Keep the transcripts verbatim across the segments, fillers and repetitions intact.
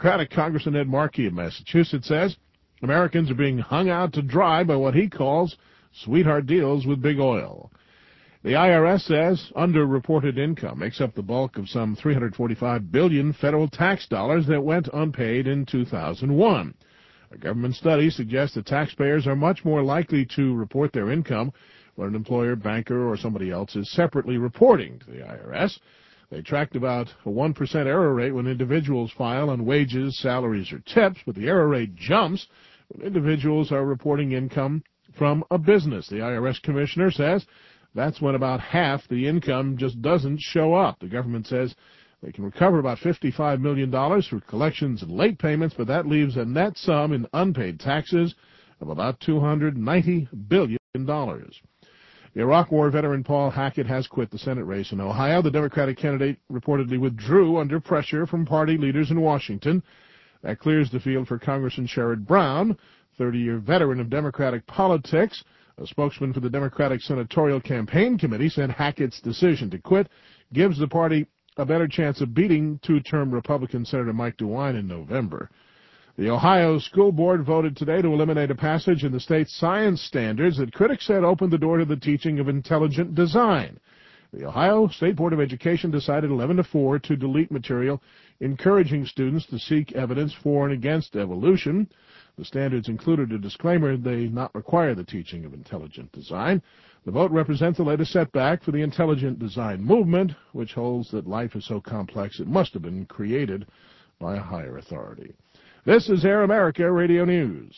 Democratic Congressman Ed Markey of Massachusetts says Americans are being hung out to dry by what he calls sweetheart deals with big oil. The I R S says underreported income makes up the bulk of some three hundred forty-five billion dollars federal tax dollars that went unpaid in two thousand one. A government study suggests that taxpayers are much more likely to report their income when an employer, banker, or somebody else is separately reporting to the I R S. They tracked about a one percent error rate when individuals file on wages, salaries, or tips, but the error rate jumps when individuals are reporting income from a business. The I R S commissioner says that's when about half the income just doesn't show up. The government says they can recover about fifty-five million dollars through collections and late payments, but that leaves a net sum in unpaid taxes of about two hundred ninety billion dollars. The Iraq War veteran Paul Hackett has quit the Senate race in Ohio. The Democratic candidate reportedly withdrew under pressure from party leaders in Washington. That clears the field for Congressman Sherrod Brown, thirty-year veteran of Democratic politics. A spokesman for the Democratic Senatorial Campaign Committee said Hackett's decision to quit gives the party a better chance of beating two-term Republican Senator Mike DeWine in November. The Ohio School Board voted today to eliminate a passage in the state's science standards that critics said opened the door to the teaching of intelligent design. The Ohio State Board of Education decided eleven to four to delete material encouraging students to seek evidence for and against evolution. The standards included a disclaimer they not require the teaching of intelligent design. The vote represents the latest setback for the intelligent design movement, which holds that life is so complex it must have been created by a higher authority. This is Air America Radio News.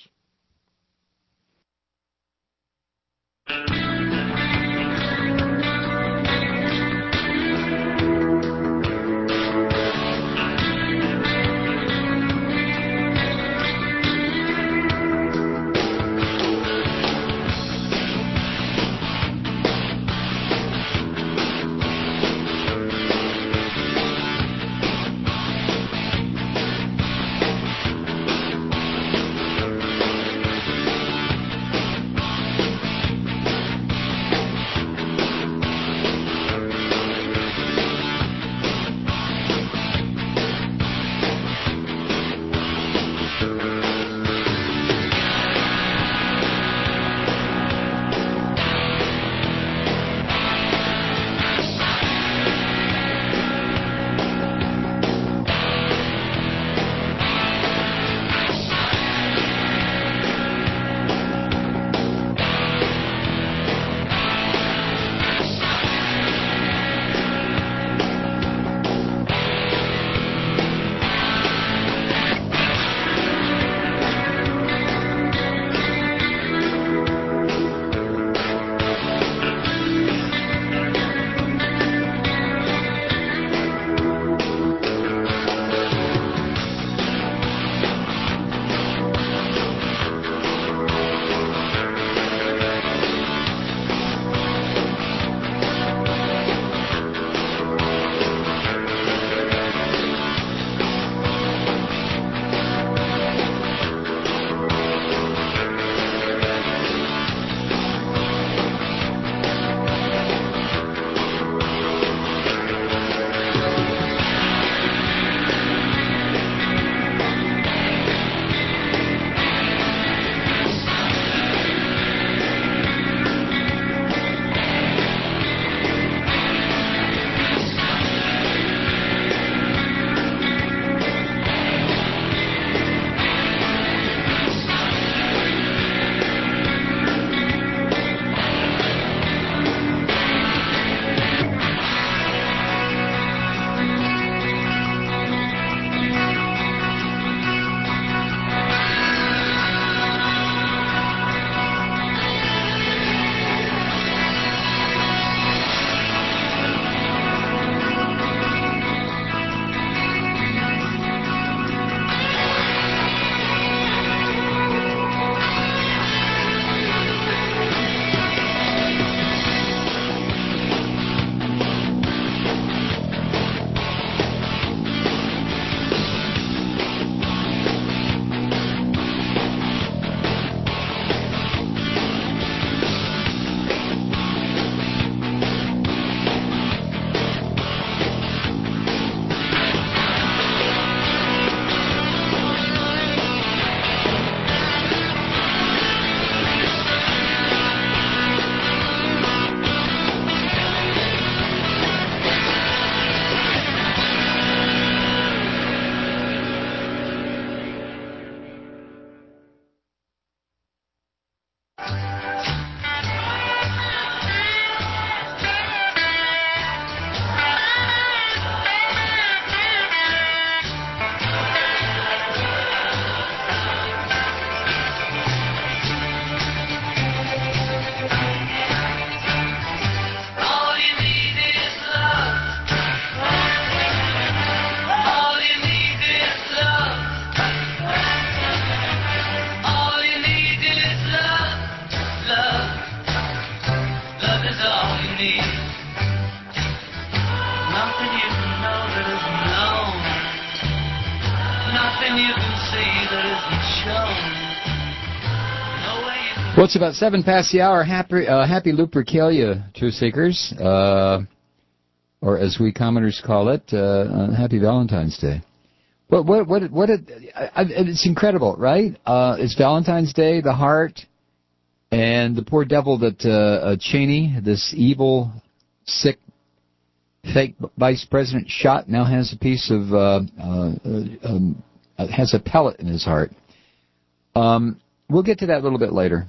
Well, it's about seven past the hour. Happy, uh, happy Lupercalia, Truth Seekers, uh, or as we commoners call it, uh, uh, Happy Valentine's Day. What, what, what, what? It, I, it's incredible, right? Uh, it's Valentine's Day, the heart, and the poor devil that uh, uh, Cheney, this evil, sick, fake vice president, shot now has a piece of uh, uh, um, has a pellet in his heart. Um, we'll get to that a little bit later.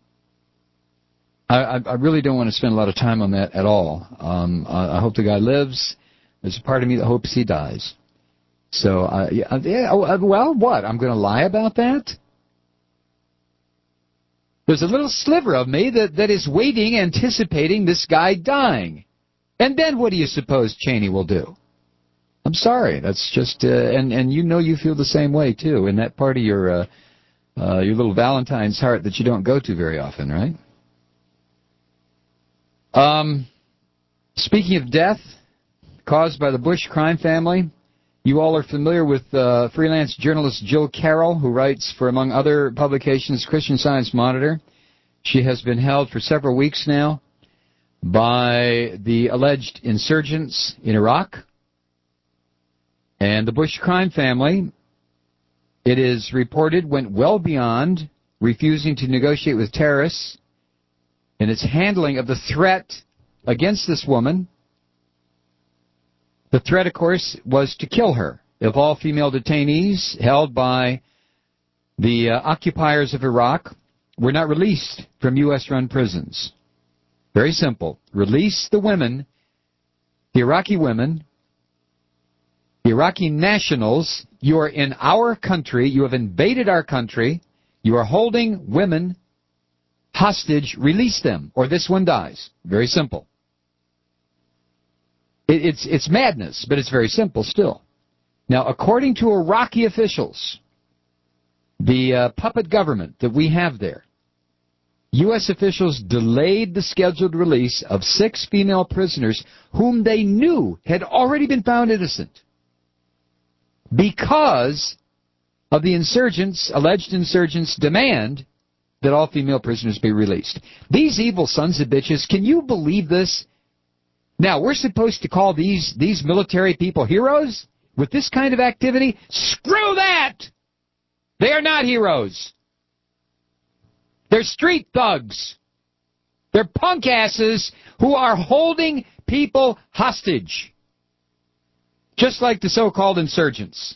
I, I really don't want to spend a lot of time on that at all. Um, I, I hope the guy lives. There's a part of me that hopes he dies. So, uh, yeah, yeah, well, what? I'm going to lie about that? There's a little sliver of me that, that is waiting, anticipating this guy dying. And then what do you suppose Cheney will do? I'm sorry. That's just, uh, and, and you know you feel the same way, too, in that part of your, uh, uh, your little Valentine's heart that you don't go to very often, right? Um, speaking of death caused by the Bush crime family, you all are familiar with uh, freelance journalist Jill Carroll, who writes for, among other publications, Christian Science Monitor. She has been held for several weeks now by the alleged insurgents in Iraq. And the Bush crime family, it is reported, went well beyond refusing to negotiate with terrorists in its handling of the threat against this woman. The threat, of course, was to kill her if all female detainees held by the uh, occupiers of Iraq were not released from U S-run prisons. Very simple. Release the women, the Iraqi women, the Iraqi nationals. You are in our country. You have invaded our country. You are holding women hostage. Release them, or this one dies. Very simple. It, it's, it's madness, but it's very simple still. Now, according to Iraqi officials, the uh, puppet government that we have there, U S officials delayed the scheduled release of six female prisoners whom they knew had already been found innocent because of the insurgents, alleged insurgents' demand that all female prisoners be released. These evil sons of bitches, can you believe this? Now, we're supposed to call these, these military people heroes with this kind of activity? Screw that! They are not heroes. They're street thugs. They're punk asses who are holding people hostage. Just like the so-called insurgents.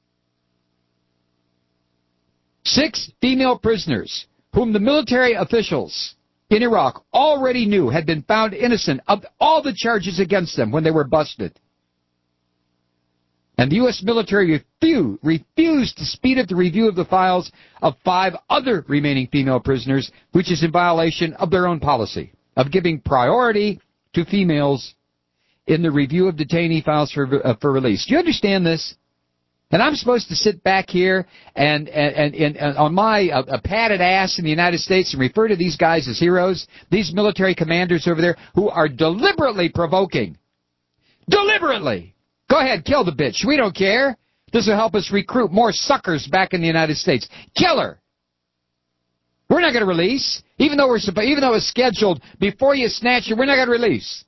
Six female prisoners whom the military officials in Iraq already knew had been found innocent of all the charges against them when they were busted. And the U S military refused, refused to speed up the review of the files of five other remaining female prisoners, which is in violation of their own policy of giving priority to females in the review of detainee files for, uh, for release. Do you understand this? And I'm supposed to sit back here and, and, and, and, and on my uh, a padded ass in the United States and refer to these guys as heroes, these military commanders over there who are deliberately provoking. Deliberately! Go ahead, kill the bitch. We don't care. This will help us recruit more suckers back in the United States. Kill her. We're not going to release, even though we're even though it's scheduled before you snatch her. We're not going to release.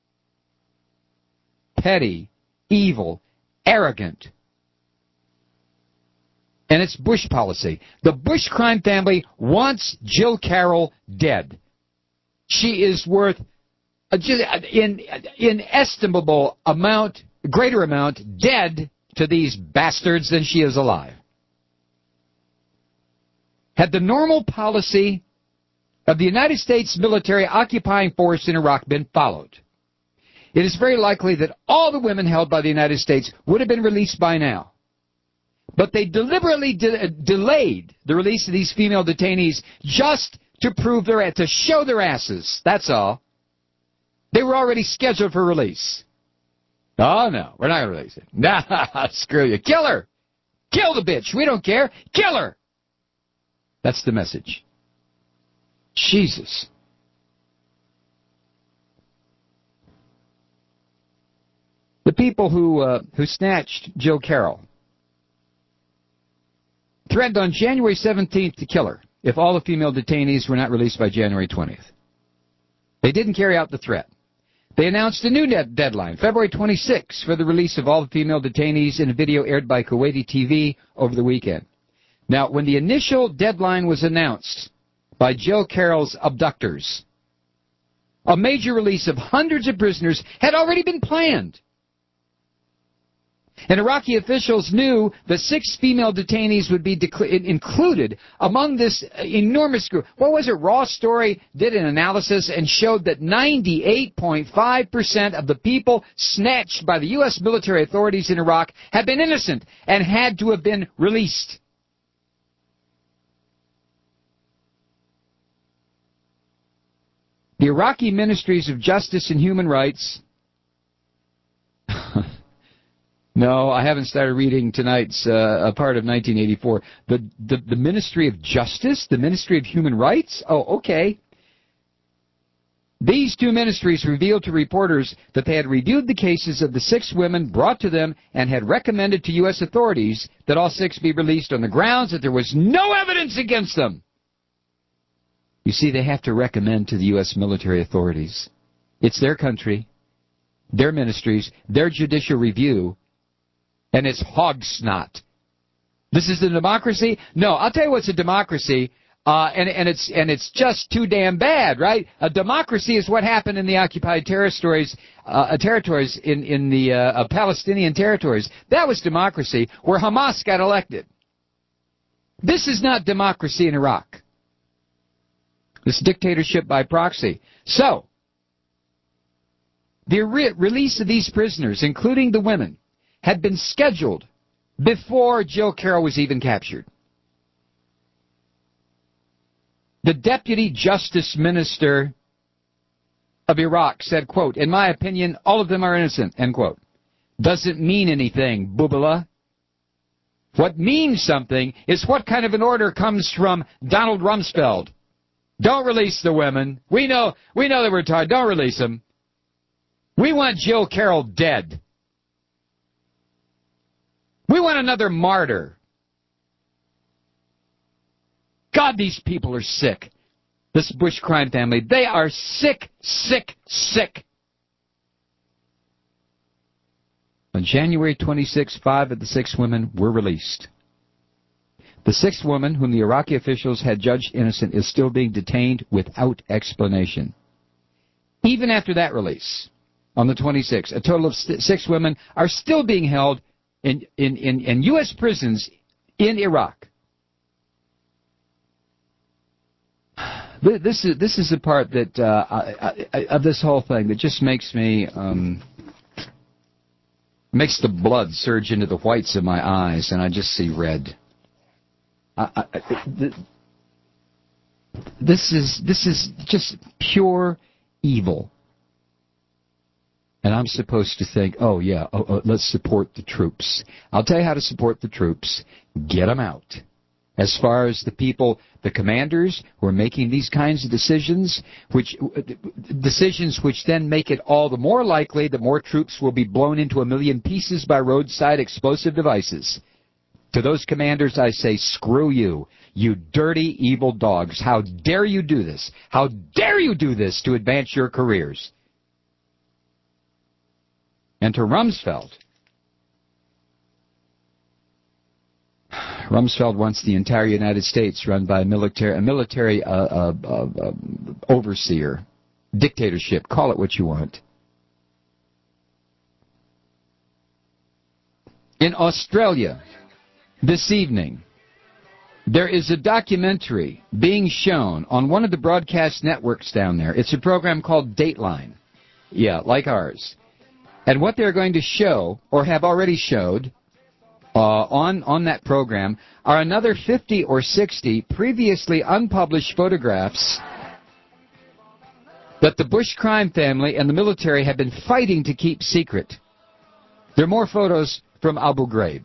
Petty, evil, arrogant, and it's Bush policy. The Bush crime family wants Jill Carroll dead. She is worth an in, inestimable amount. Greater amount dead to these bastards than she is alive. Had the normal policy of the United States military occupying force in Iraq been followed, it is very likely that all the women held by the United States would have been released by now. But they deliberately de- delayed the release of these female detainees just to prove their, to show their asses. That's all. They were already scheduled for release. Oh, no, we're not going to release it. Nah, screw you. Kill her. Kill the bitch. We don't care. Kill her. That's the message. Jesus. The people who uh, who snatched Jill Carroll threatened on January seventeenth to kill her if all the female detainees were not released by January twentieth. They didn't carry out the threat. They announced a new dead deadline, February twenty-sixth, for the release of all the female detainees in a video aired by Kuwaiti T V over the weekend. Now, when the initial deadline was announced by Jill Carroll's abductors, a major release of hundreds of prisoners had already been planned. And Iraqi officials knew that six female detainees would be decl- included among this enormous group. What was it? Raw Story did an analysis and showed that ninety-eight point five percent of the people snatched by the U S military authorities in Iraq had been innocent and had to have been released. The Iraqi Ministries of Justice and Human Rights... No, I haven't started reading tonight's uh, a part of nineteen eighty-four. The, the the Ministry of Justice? The Ministry of Human Rights? Oh, okay. These two ministries revealed to reporters that they had reviewed the cases of the six women brought to them and had recommended to U S authorities that all six be released on the grounds that there was no evidence against them. You see, they have to recommend to the U S military authorities. It's their country, their ministries, their judicial review, and it's hog snot. This is a democracy? No, I'll tell you what's a democracy, uh, and, and it's and it's just too damn bad, right? A democracy is what happened in the occupied territories, uh, territories in in the uh, Palestinian territories. That was democracy, where Hamas got elected. This is not democracy in Iraq. This dictatorship by proxy. So, the re- release of these prisoners, including the women, had been scheduled before Jill Carroll was even captured. The Deputy Justice Minister of Iraq said, quote, "In my opinion, all of them are innocent," end quote. Doesn't mean anything, Boobala. What means something is what kind of an order comes from Donald Rumsfeld. Don't release the women. We know, we know that we're tired. Don't release them. We want Jill Carroll dead. We want another martyr. God, these people are sick. This Bush crime family, they are sick, sick, sick. On January twenty-sixth, five of the six women were released. The sixth woman, whom the Iraqi officials had judged innocent, is still being detained without explanation. Even after that release, on the twenty-sixth, a total of six women are still being held in, in, in, in U S prisons in Iraq. This is this is the part that uh, I, I, of this whole thing that just makes me um, makes the blood surge into the whites of my eyes, and I just see red. I, I, th- this is this is just pure evil. And I'm supposed to think, oh, yeah, oh, oh, let's support the troops. I'll tell you how to support the troops. Get them out. As far as the people, the commanders who are making these kinds of decisions, which decisions which then make it all the more likely that more troops will be blown into a million pieces by roadside explosive devices. To those commanders, I say, screw you. You dirty, evil dogs. How dare you do this? How dare you do this to advance your careers? And to Rumsfeld. Rumsfeld wants the entire United States run by a military, a military uh, uh, uh, uh, overseer, dictatorship, call it what you want. In Australia, this evening, there is a documentary being shown on one of the broadcast networks down there. It's a program called Dateline. Yeah, like ours. And what they're going to show, or have already showed, uh, on, on that program, are another fifty or sixty previously unpublished photographs that the Bush crime family and the military have been fighting to keep secret. There are more photos from Abu Ghraib.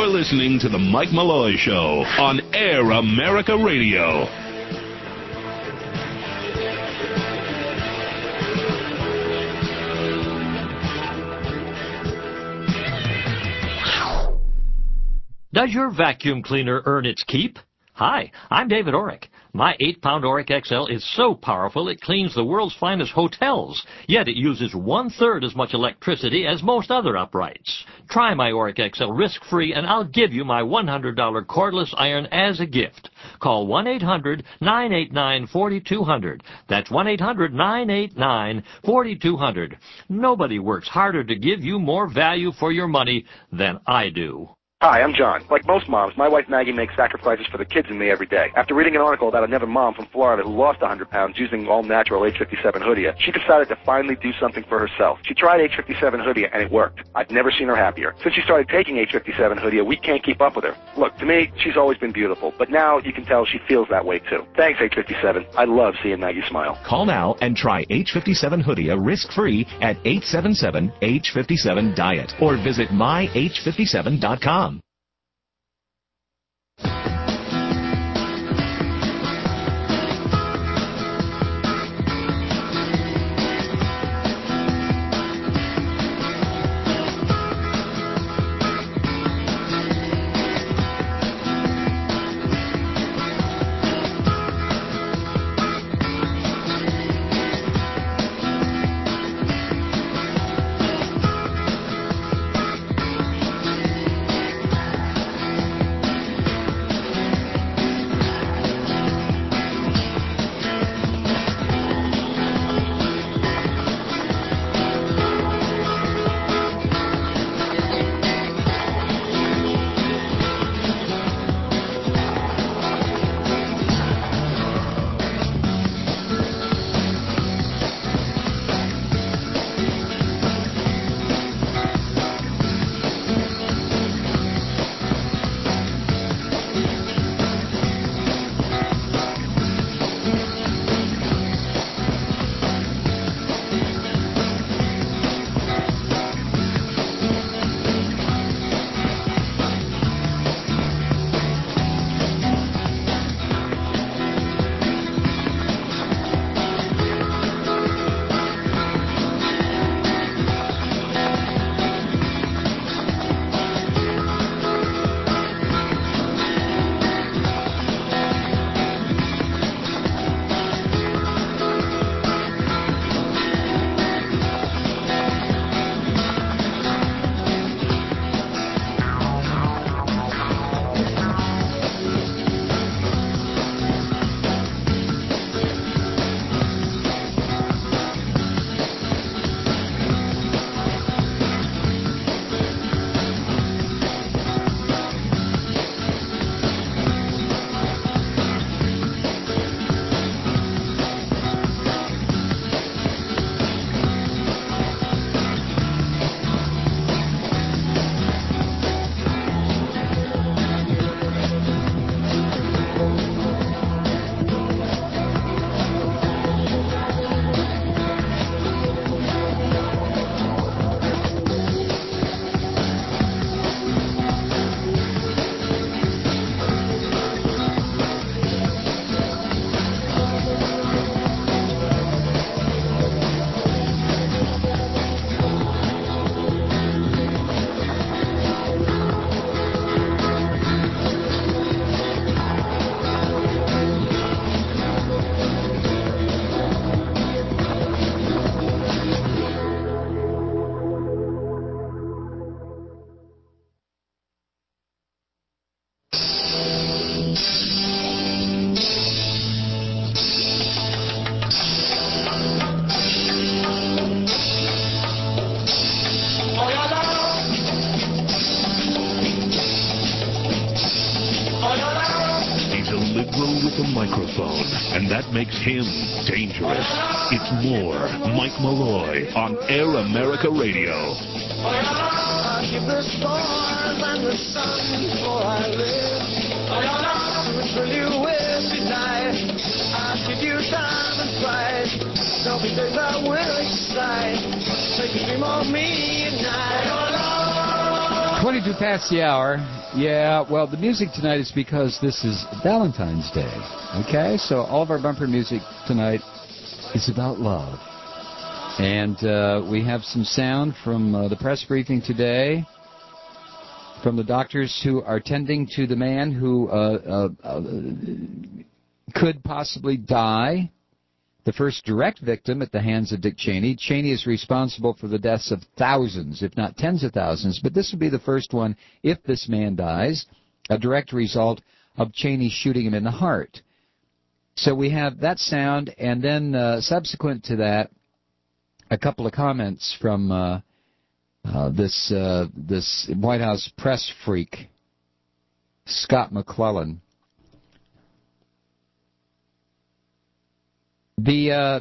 You're listening to The Mike Malloy Show on Air America Radio. Does your vacuum cleaner earn its keep? Hi, I'm David Orrick. My eight pound Orrick X L is so powerful it cleans the world's finest hotels, yet it uses one-third as much electricity as most other uprights. Try my Orrick X L risk-free, and I'll give you my one hundred dollar cordless iron as a gift. Call one eight hundred nine eight nine four two zero zero. That's one eight hundred nine eight nine four two zero zero. Nobody works harder to give you more value for your money than I do. Hi, I'm John. Like most moms, my wife Maggie makes sacrifices for the kids and me every day. After reading an article about another mom from Florida who lost one hundred pounds using all-natural H fifty-seven Hoodia, she decided to finally do something for herself. She tried H fifty-seven Hoodia and it worked. I've never seen her happier. Since she started taking H fifty-seven Hoodia, we can't keep up with her. Look, to me, she's always been beautiful, but now you can tell she feels that way too. Thanks, H fifty-seven. I love seeing Maggie smile. Call now and try H fifty-seven Hoodia risk-free at eight seven seven H fifty-seven diet or visit my H fifty-seven dot com. microphone, and that makes him dangerous. It's more Mike Malloy on Air America Radio. I keep the stars and the sun before I live. Which will you wish tonight? I give you time and price. Don't be days I will excite. Make you dream of me at night. twenty-two past the hour. Yeah, well, the music tonight is because this is Valentine's Day, okay? So all of our bumper music tonight is about love. And uh, we have some sound from uh, the press briefing today from the doctors who are tending to the man who uh, uh, uh, could possibly die, the first direct victim at the hands of Dick Cheney. Cheney is responsible for the deaths of thousands, if not tens of thousands, but this would be the first one, if this man dies, a direct result of Cheney shooting him in the heart. So we have that sound, and then uh, subsequent to that, a couple of comments from uh, uh, this uh, this White House press freak, Scott McClellan. The uh,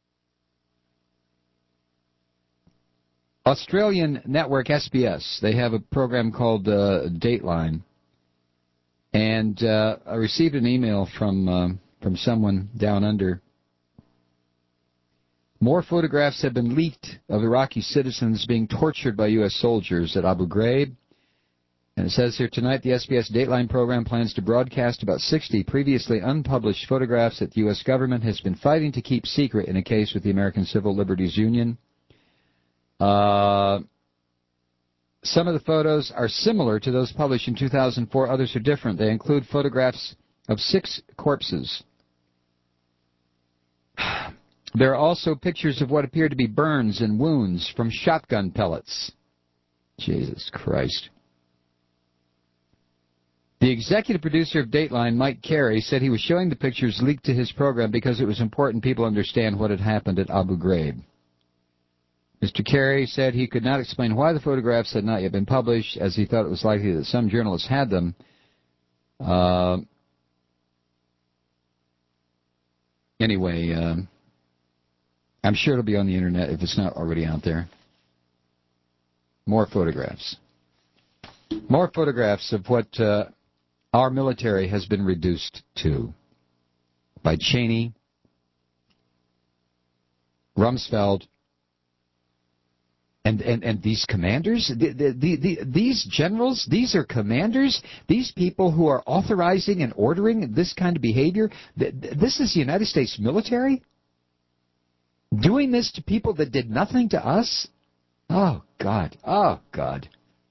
Australian network S B S, they have a program called uh, Dateline, and uh, I received an email from uh, from someone down under. More photographs have been leaked of Iraqi citizens being tortured by U S soldiers at Abu Ghraib. And it says here, tonight the S B S Dateline program plans to broadcast about sixty previously unpublished photographs that the U S government has been fighting to keep secret in a case with the American Civil Liberties Union. Uh, some of the photos are similar to those published in two thousand four. Others are different. They include photographs of six corpses. There are also pictures of what appear to be burns and wounds from shotgun pellets. Jesus Christ. The executive producer of Dateline, Mike Carey, said he was showing the pictures leaked to his program because it was important people understand what had happened at Abu Ghraib. Mister Carey said he could not explain why the photographs had not yet been published, as he thought it was likely that some journalists had them. Uh, anyway, uh, I'm sure it'll be on the Internet if it's not already out there. More photographs. More photographs of what uh, our military has been reduced to by Cheney, Rumsfeld, and, and, and these commanders, the, the, the, the, these generals, these are commanders, these people who are authorizing and ordering this kind of behavior. This is the United States military doing this to people that did nothing to us? Oh, God. Oh, God.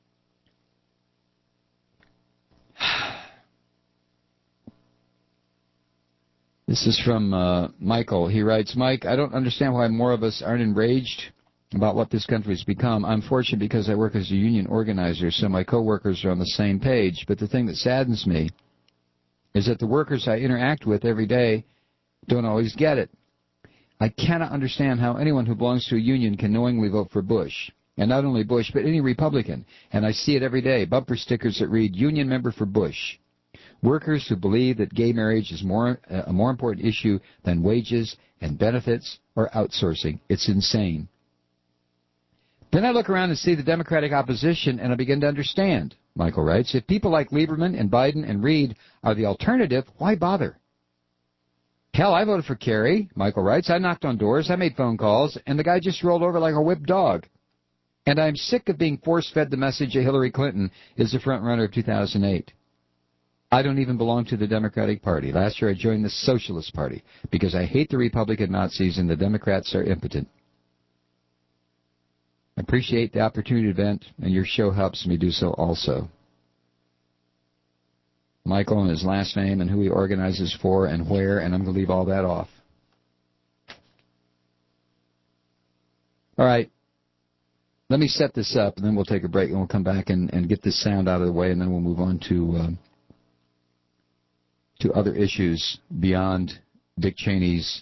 This is from uh, Michael. He writes, Mike, I don't understand why more of us aren't enraged about what this country has become. I'm fortunate because I work as a union organizer, so my coworkers are on the same page. But the thing that saddens me is that the workers I interact with every day don't always get it. I cannot understand how anyone who belongs to a union can knowingly vote for Bush. And not only Bush, but any Republican. And I see it every day. Bumper stickers that read, Union member for Bush. Workers who believe that gay marriage is more uh, a more important issue than wages and benefits or outsourcing. It's insane. Then I look around and see the Democratic opposition, and I begin to understand, Michael writes. If people like Lieberman and Biden and Reid are the alternative, why bother? Hell, I voted for Kerry, Michael writes. I knocked on doors, I made phone calls, and the guy just rolled over like a whipped dog. And I'm sick of being force-fed the message that Hillary Clinton is the front runner of two thousand eight. I don't even belong to the Democratic Party. Last year I joined the Socialist Party because I hate the Republican Nazis and the Democrats are impotent. I appreciate the opportunity to vent, and your show helps me do so also. Michael and his last name and who he organizes for and where, and I'm going to leave all that off. All right. Let me set this up, and then we'll take a break, and we'll come back and, and get this sound out of the way, and then we'll move on to uh, to other issues beyond Dick Cheney's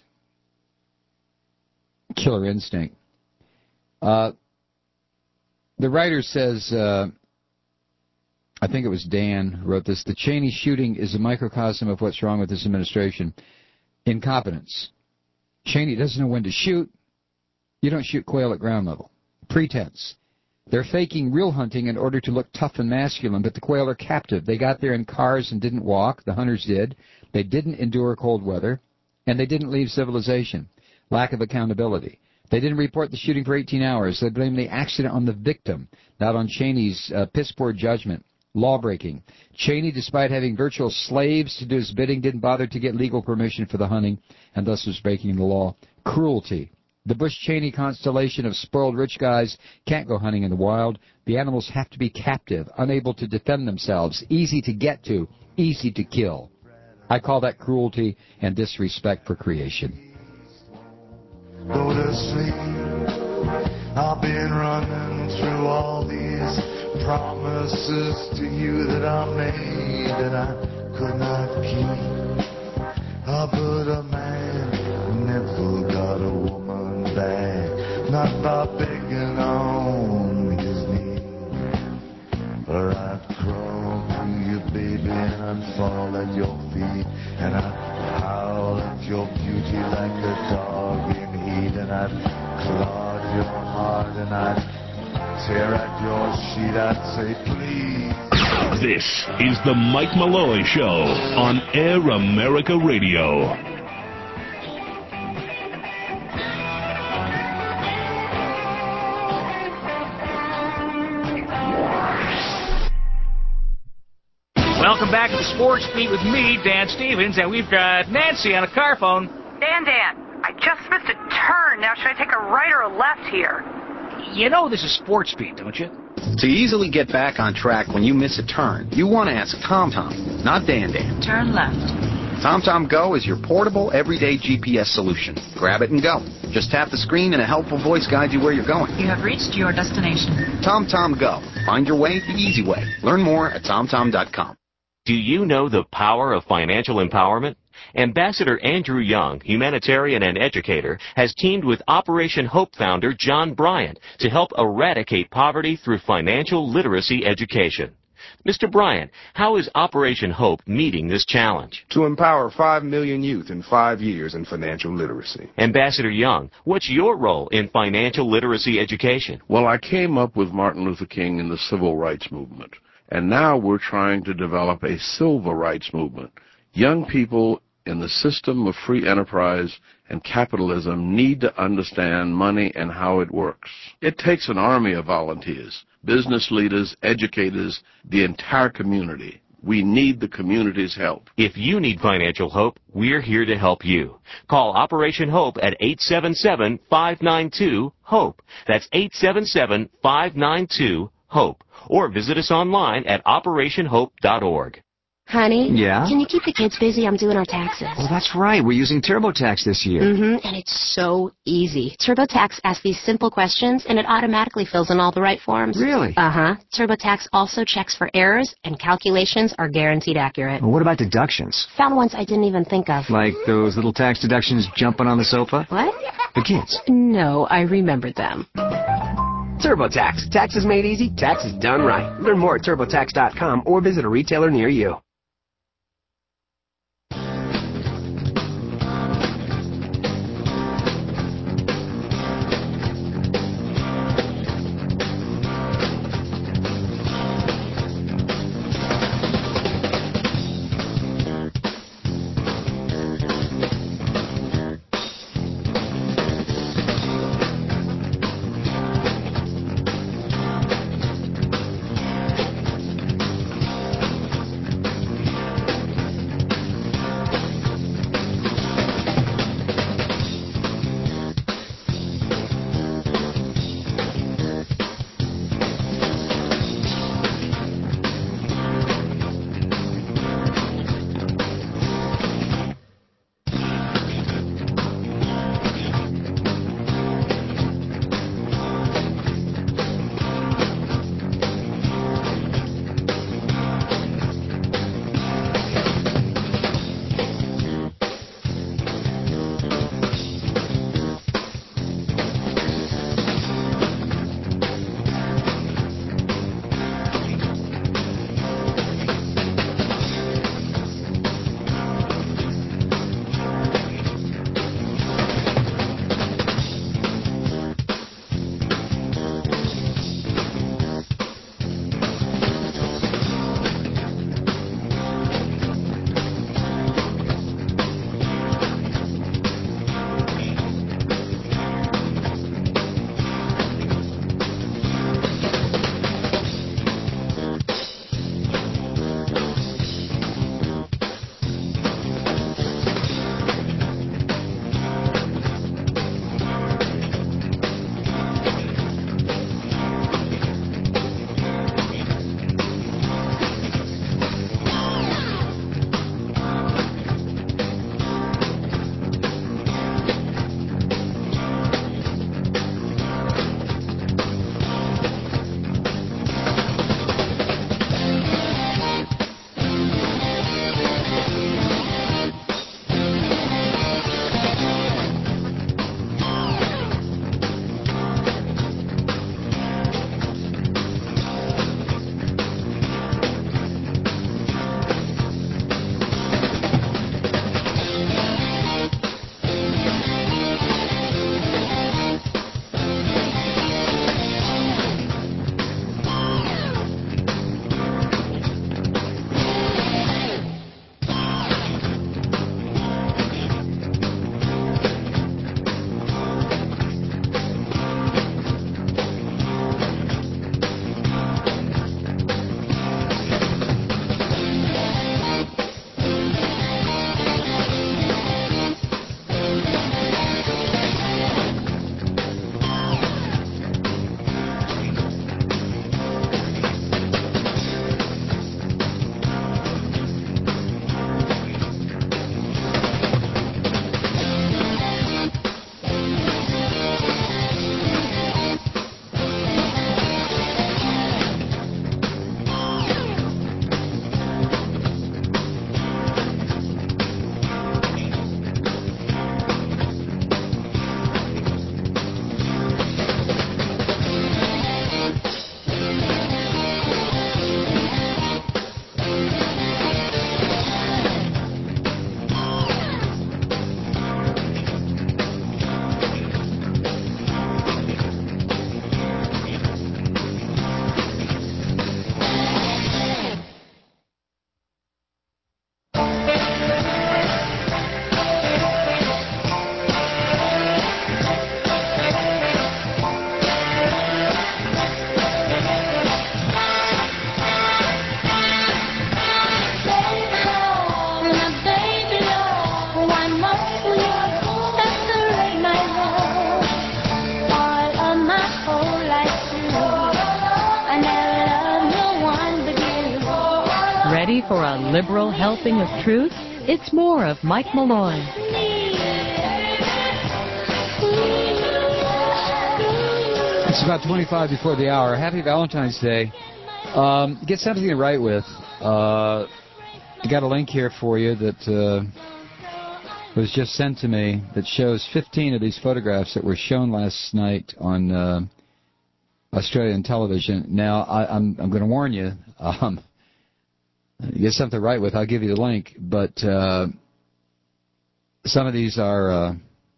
killer instinct. Uh, the writer says, uh, I think it was Dan who wrote this, the Cheney shooting is a microcosm of what's wrong with this administration. Incompetence. Cheney doesn't know when to shoot. You don't shoot quail at ground level. Pretense. They're faking real hunting in order to look tough and masculine, but the quail are captive. They got there in cars and didn't walk. The hunters did. They didn't endure cold weather, and they didn't leave civilization. Lack of accountability. They didn't report the shooting for eighteen hours. They blame the accident on the victim, not on Cheney's uh, piss-poor judgment. Law-breaking. Cheney, despite having virtual slaves to do his bidding, didn't bother to get legal permission for the hunting, and thus was breaking the law. Cruelty. The Bush-Cheney constellation of spoiled rich guys can't go hunting in the wild. The animals have to be captive, unable to defend themselves, easy to get to, easy to kill. I call that cruelty and disrespect for creation. Go to sleep. I've been running through all these promises to you that I made that I could not keep. I put a man never got a woman back, not by begging on his knee. Or I'd crawl to you, baby, and I'd fall at your feet, and I'd howl at your beauty like a dog in heat, and I'd claw at your heart, and I'd tear at your sheet. I'd say, please. This is the Mike Malloy Show on Air America Radio. Welcome back to the Sports Beat with me, Dan Stevens, and we've got Nancy on a car phone. Dan, Dan, I just missed a turn. Now, should I take a right or a left here? You know this is Sports Beat, don't you? To easily get back on track when you miss a turn, you want to ask TomTom, not Dan Dan. Turn left. TomTom Go is your portable, everyday G P S solution. Grab it and go. Just tap the screen and a helpful voice guides you where you're going. You have reached your destination. TomTom Go. Find your way the easy way. Learn more at tom tom dot com. Do you know the power of financial empowerment? Ambassador Andrew Young, humanitarian and educator, has teamed with Operation Hope founder John Bryant to help eradicate poverty through financial literacy education. Mister Bryant, how is Operation Hope meeting this challenge? To empower five million youth in five years in financial literacy. Ambassador Young, what's your role in financial literacy education? Well, I came up with Martin Luther King and the Civil Rights Movement, and now we're trying to develop a civil rights movement. Young people in the system of free enterprise and capitalism need to understand money and how it works. It takes an army of volunteers, business leaders, educators, the entire community. We need the community's help. If you need financial hope, we're here to help you. Call Operation Hope at eight seven seven, five nine two, HOPE. That's eight seven seven, five nine two, HOPE. Or visit us online at operation hope dot org. Honey? Yeah? Can you keep the kids busy? I'm doing our taxes. Oh, that's right. We're using TurboTax this year. Mm-hmm, and it's so easy. TurboTax asks these simple questions, and it automatically fills in all the right forms. Really? Uh-huh. TurboTax also checks for errors, and calculations are guaranteed accurate. Well, what about deductions? Found ones I didn't even think of. Like those little tax deductions jumping on the sofa? What? The kids. No, I remembered them. TurboTax. Taxes made easy, taxes done right. Learn more at turbotax dot com or visit a retailer near you. Ready for a liberal helping of truth? It's more of Mike Malloy. It's about twenty-five before the hour. Happy Valentine's Day. Um, get something to write with. Uh, I got a link here for you that uh, was just sent to me that shows fifteen of these photographs that were shown last night on uh, Australian television. Now, I, I'm, I'm going to warn you. Um, get something to write with. I'll give you the link. But uh, some of these are uh,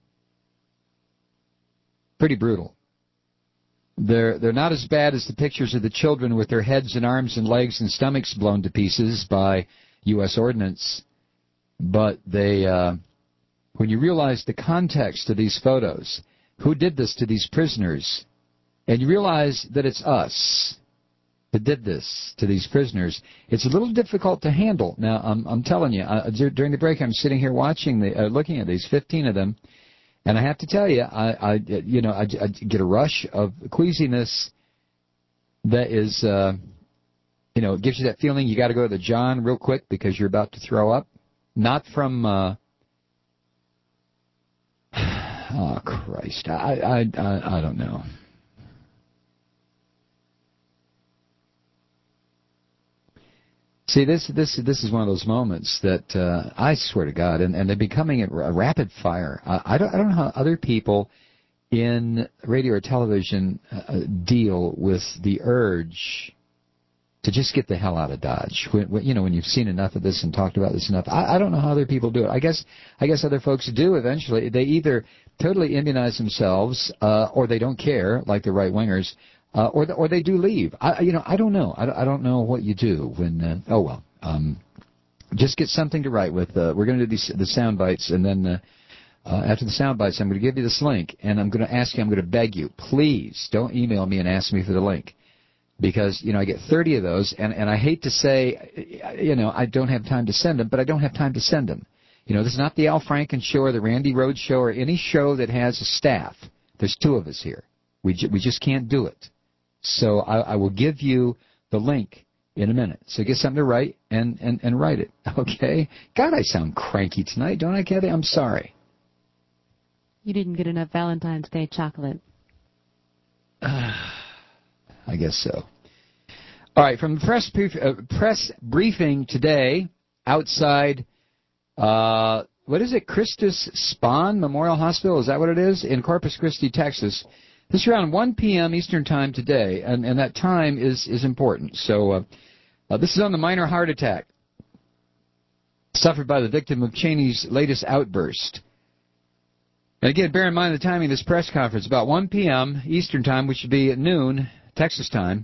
pretty brutal. They're they're not as bad as the pictures of the children with their heads and arms and legs and stomachs blown to pieces by U S ordnance, but they, uh, when you realize the context of these photos, who did this to these prisoners, and you realize that it's us that did this to these prisoners, it's a little difficult to handle. Now, I'm I'm telling you, uh, during the break, I'm sitting here watching the, uh, looking at these fifteen of them. And I have to tell you, I, I you know, I, I get a rush of queasiness that is, uh, you know, it gives you that feeling you got to go to the John real quick because you're about to throw up. Not from, uh, oh Christ, I, I, I, I don't know. See, this this this is one of those moments that uh, I swear to God, and, and they're becoming a, a rapid fire. I, I don't I don't know how other people in radio or television uh, deal with the urge to just get the hell out of Dodge. When, when, you know, when you've seen enough of this and talked about this enough, I, I don't know how other people do it. I guess I guess other folks do eventually. They either totally immunize themselves uh, or they don't care, like the right wingers. Uh, or, the, or they do leave. I, you know, I don't know. I, I don't know what you do when. Uh, oh well. Um, just get something to write with. Uh, we're going to do these, the sound bites, and then uh, uh, after the sound bites, I'm going to give you this link, and I'm going to ask you. I'm going to beg you, please don't email me and ask me for the link, because you know I get thirty of those, and and I hate to say, you know, I don't have time to send them, but I don't have time to send them. You know, this is not the Al Franken show or the Randy Rhoads show or any show that has a staff. There's two of us here. We ju- we just can't do it. So I, I will give you the link in a minute. So get something to write and, and, and write it, okay? God, I sound cranky tonight, don't I, Kathy? I'm sorry. You didn't get enough Valentine's Day chocolate. I guess so. All right, from the press, brief, uh, press briefing today outside, uh, what is it, Christus Spahn Memorial Hospital? Is that what it is? In Corpus Christi, Texas. This is around one p.m. Eastern Time today, and, and that time is, is important. So uh, uh, this is on the minor heart attack suffered by the victim of Cheney's latest outburst. And again, bear in mind the timing of this press conference, about one p.m. Eastern Time, which would be at noon, Texas time.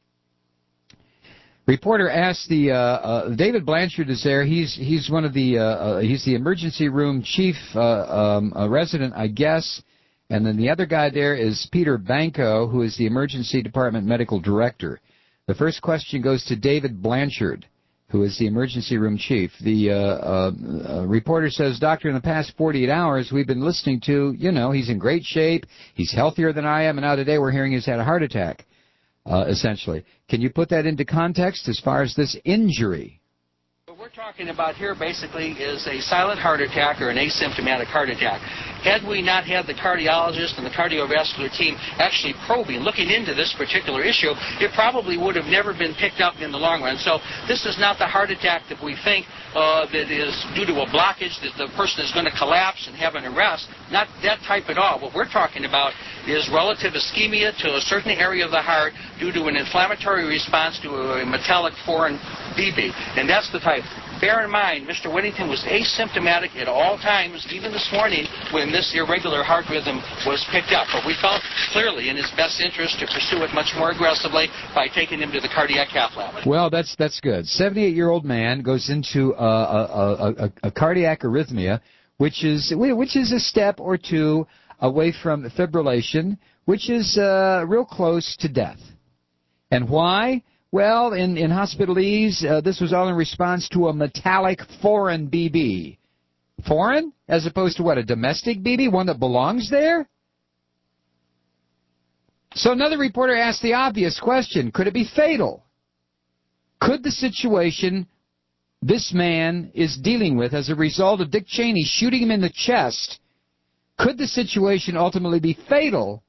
Reporter asked the, uh, uh, David Blanchard is there. He's, he's one of the, uh, uh, he's the emergency room chief uh, um, uh, resident, I guess. And then the other guy there is Peter Banco, who is the Emergency Department Medical Director. The first question goes to David Blanchard, who is the Emergency Room Chief. The uh, uh, uh, reporter says, Doctor, in the past forty-eight hours, we've been listening to, you know, he's in great shape, he's healthier than I am, and now today we're hearing he's had a heart attack, uh, essentially. Can you put that into context as far as this injury? What we're talking about here basically is a silent heart attack or an asymptomatic heart attack. Had we not had the cardiologist and the cardiovascular team actually probing, looking into this particular issue, it probably would have never been picked up in the long run. So this is not the heart attack that we think uh, that is due to a blockage, that the person is going to collapse and have an arrest. Not that type at all. What we're talking about is relative ischemia to a certain area of the heart due to an inflammatory response to a metallic foreign B B. And that's the type. Bear in mind, Mister Whittington was asymptomatic at all times, even this morning when this irregular heart rhythm was picked up. But we felt clearly in his best interest to pursue it much more aggressively by taking him to the cardiac cath lab. Well, that's that's good. seventy-eight-year-old man goes into a, a, a, a cardiac arrhythmia, which is which is a step or two away from fibrillation, which is uh, real close to death. And why? Well, in, in hospitalese, uh, this was all in response to a metallic foreign B B. Foreign? As opposed to what, a domestic B B? One that belongs there? So another reporter asked the obvious question, could it be fatal? Could the situation this man is dealing with as a result of Dick Cheney shooting him in the chest, could the situation ultimately be fatal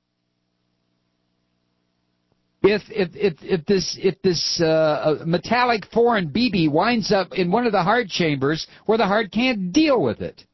if if if, if this if this uh, metallic foreign B B winds up in one of the heart chambers where the heart can't deal with it?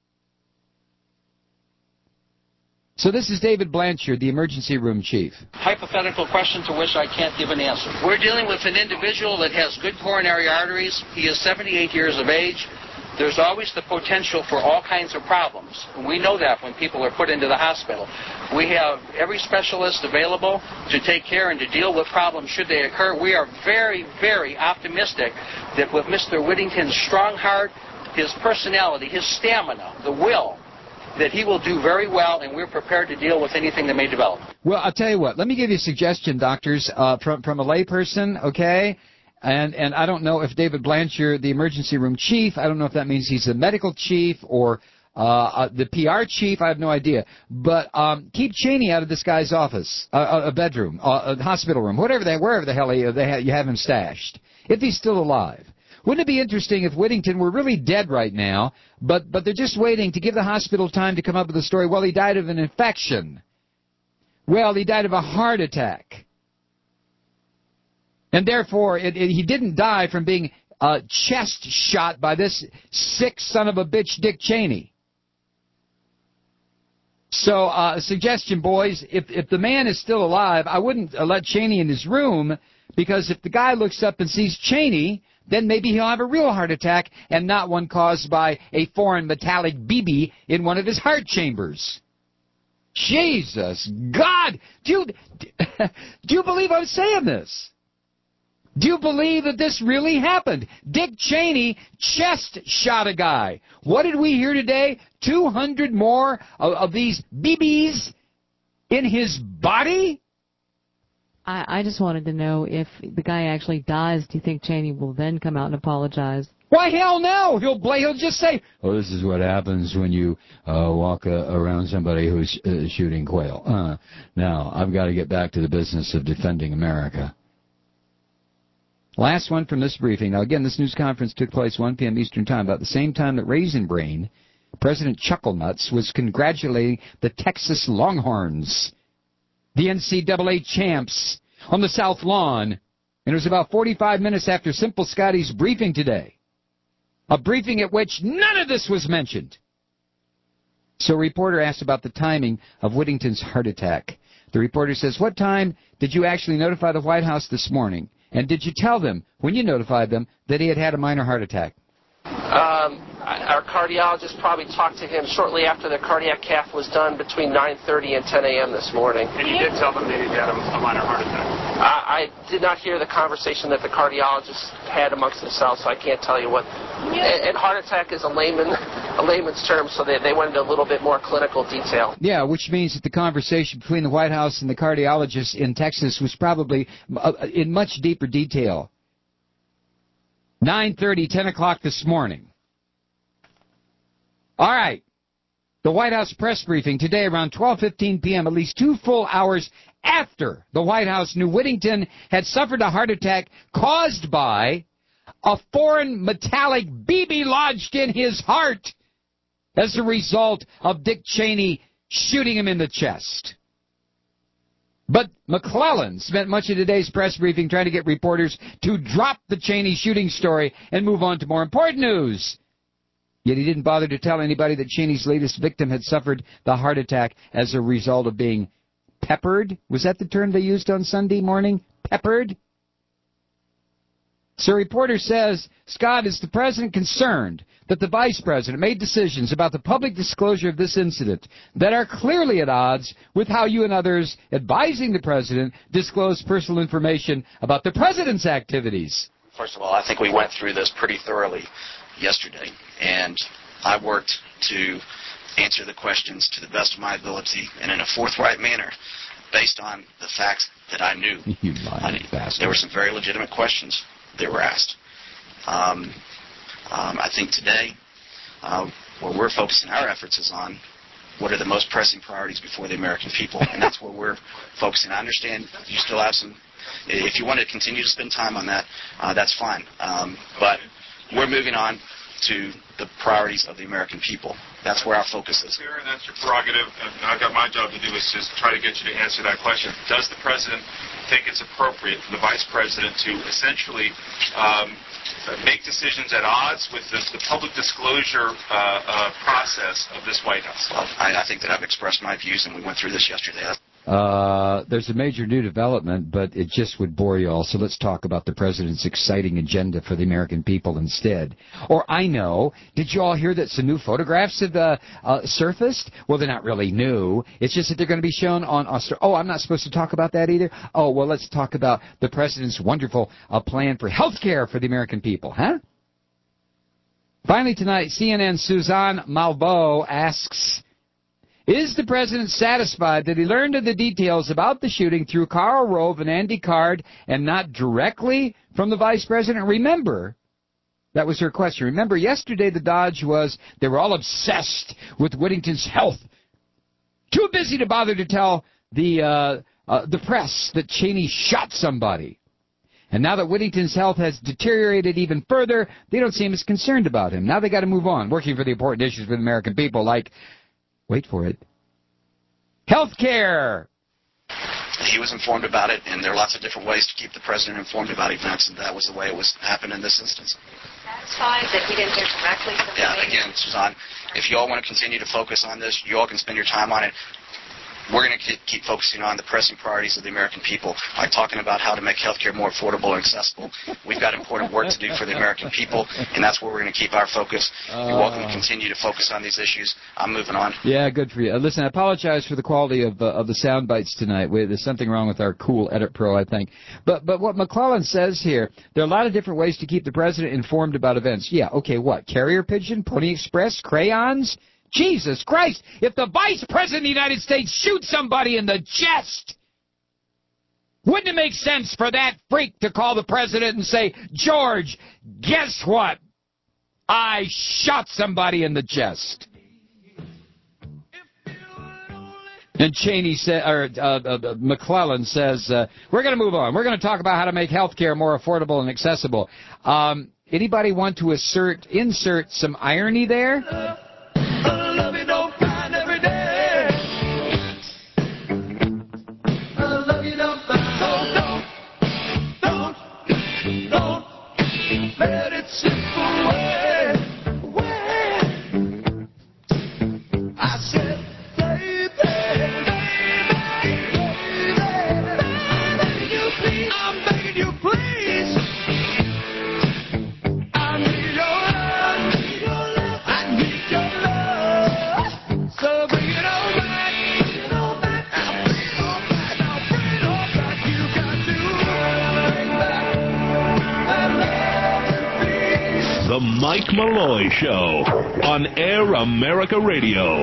So this is David Blanchard, the emergency room chief. Hypothetical question to which I can't give an answer. We're dealing with an individual that has good coronary arteries. He is seventy-eight years of age. There's always the potential for all kinds of problems. And we know that when people are put into the hospital. We have every specialist available to take care and to deal with problems should they occur. We are very, very optimistic that with Mister Whittington's strong heart, his personality, his stamina, the will, that he will do very well, and we're prepared to deal with anything that may develop. Well, I'll tell you what. Let me give you a suggestion, doctors, uh, from, from a layperson, okay? And and I don't know if David Blanchard, the emergency room chief, I don't know if that means he's the medical chief or uh, uh, the P R chief. I have no idea. But um, keep Cheney out of this guy's office, uh, a bedroom, uh, a hospital room, whatever they, wherever the hell he, they ha- you have him stashed, if he's still alive. Wouldn't it be interesting if Whittington were really dead right now, but, but they're just waiting to give the hospital time to come up with a story? Well, he died of an infection. Well, he died of a heart attack. And therefore, it, it, he didn't die from being uh, chest shot by this sick son of a bitch, Dick Cheney. So, uh, suggestion, boys, if, if the man is still alive, I wouldn't uh, let Cheney in his room, because if the guy looks up and sees Cheney, then maybe he'll have a real heart attack and not one caused by a foreign metallic B B in one of his heart chambers. Jesus, God! Do you, do you believe I'm saying this? Do you believe that this really happened? Dick Cheney chest shot a guy. What did we hear today? two hundred more of, of these B Bs in his body? I, I just wanted to know if the guy actually dies, do you think Cheney will then come out and apologize? Why, hell no! He'll bla- he'll just say, oh, this is what happens when you uh, walk uh, around somebody who's uh, shooting quail. Uh, now, I've got to get back to the business of defending America. Last one from this briefing. Now, again, this news conference took place one p.m. Eastern Time, about the same time that Raisin Brain, President Chucklenuts, was congratulating the Texas Longhorns, the N C double A champs, on the South Lawn. And it was about forty-five minutes after Simple Scotty's briefing today, a briefing at which none of this was mentioned. So a reporter asked about the timing of Whittington's heart attack. The reporter says, what time did you actually notify the White House this morning? And did you tell them, when you notified them, that he had had a minor heart attack? Um, our cardiologist probably talked to him shortly after the cardiac cath was done between nine thirty and ten a.m. this morning. And you did tell them that he had a minor heart attack? I, I did not hear the conversation that the cardiologists had amongst themselves, so I can't tell you what. And, and heart attack is a layman, a layman's term, so they, they went into a little bit more clinical detail. Yeah, which means that the conversation between the White House and the cardiologist in Texas was probably uh, in much deeper detail. nine thirty, ten o'clock this morning. All right. The White House press briefing today around twelve fifteen p.m., at least two full hours after the White House knew Whittington had suffered a heart attack caused by a foreign metallic B B lodged in his heart as a result of Dick Cheney shooting him in the chest. But McClellan spent much of today's press briefing trying to get reporters to drop the Cheney shooting story and move on to more important news. Yet he didn't bother to tell anybody that Cheney's latest victim had suffered the heart attack as a result of being peppered. Was that the term they used on Sunday morning? Peppered? So a reporter says, Scott, is the president concerned that the vice president made decisions about the public disclosure of this incident that are clearly at odds with how you and others advising the president disclose personal information about the president's activities? First of all, I think we went through this pretty thoroughly yesterday, and I worked to answer the questions to the best of my ability and in a forthright manner based on the facts that I knew. You lying bastard. There were some very legitimate questions that were asked. Um, um, I think today, uh, where we're focusing our efforts is on what are the most pressing priorities before the American people, and that's where we're focusing. I understand you still have some, if you want to continue to spend time on that, uh, that's fine. Um, but we're moving on to the priorities of the American people. That's where our focus is. And that's your prerogative, and I've got my job to do is just try to get you to answer that question. Does the President think it's appropriate for the Vice President to essentially um, make decisions at odds with the, the public disclosure uh, uh, process of this White House? Well, I, I think that I've expressed my views, and we went through this yesterday. Uh, there's a major new development, but it just would bore you all, so let's talk about the President's exciting agenda for the American people instead. Or I know, did you all hear that some new photographs have uh, uh, surfaced? Well, they're not really new. It's just that they're going to be shown on Australia. Oh, I'm not supposed to talk about that either? Oh, well, let's talk about the President's wonderful uh, plan for health care for the American people, huh? Finally tonight, C N N's Suzanne Malveaux asks, is the President satisfied that he learned of the details about the shooting through Karl Rove and Andy Card and not directly from the Vice President? Remember, that was her question. Remember, yesterday the dodge was they were all obsessed with Whittington's health. Too busy to bother to tell the, uh, uh, the press that Cheney shot somebody. And now that Whittington's health has deteriorated even further, they don't seem as concerned about him. Now they got to move on, working for the important issues for the American people, like, wait for it, health care. He was informed about it, and there are lots of different ways to keep the President informed about events, and that was the way it was happened in this instance. Satisfied that he didn't hear directly from the Yeah, again, Suzanne, if you all want to continue to focus on this, you all can spend your time on it. We're going to keep focusing on the pressing priorities of the American people by talking about how to make health care more affordable and accessible. We've got important work to do for the American people, and that's where we're going to keep our focus. You're welcome to continue to focus on these issues. I'm moving on. Yeah, good for you. Uh, listen, I apologize for the quality of uh, of the sound bites tonight. We, there's something wrong with our cool Edit Pro, I think. But but what McClellan says here, there are a lot of different ways to keep the President informed about events. Yeah, okay, what? Carrier pigeon, Pony Express, crayons? Jesus Christ, if the Vice President of the United States shoots somebody in the chest, wouldn't it make sense for that freak to call the President and say, George, guess what? I shot somebody in the chest. And Cheney said, or uh, uh, McClellan says, uh, we're going to move on. We're going to talk about how to make health care more affordable and accessible. Um, anybody want to assert, insert some irony there? Let it slip away, away. I said, baby, baby, baby, you please, I'm begging you, please. I need your love, I need your love. So bring it on back, bring it on back, I'll bring it on back, I'll bring it on back. You got to bring back that love. The Mike Malloy Show on Air America Radio.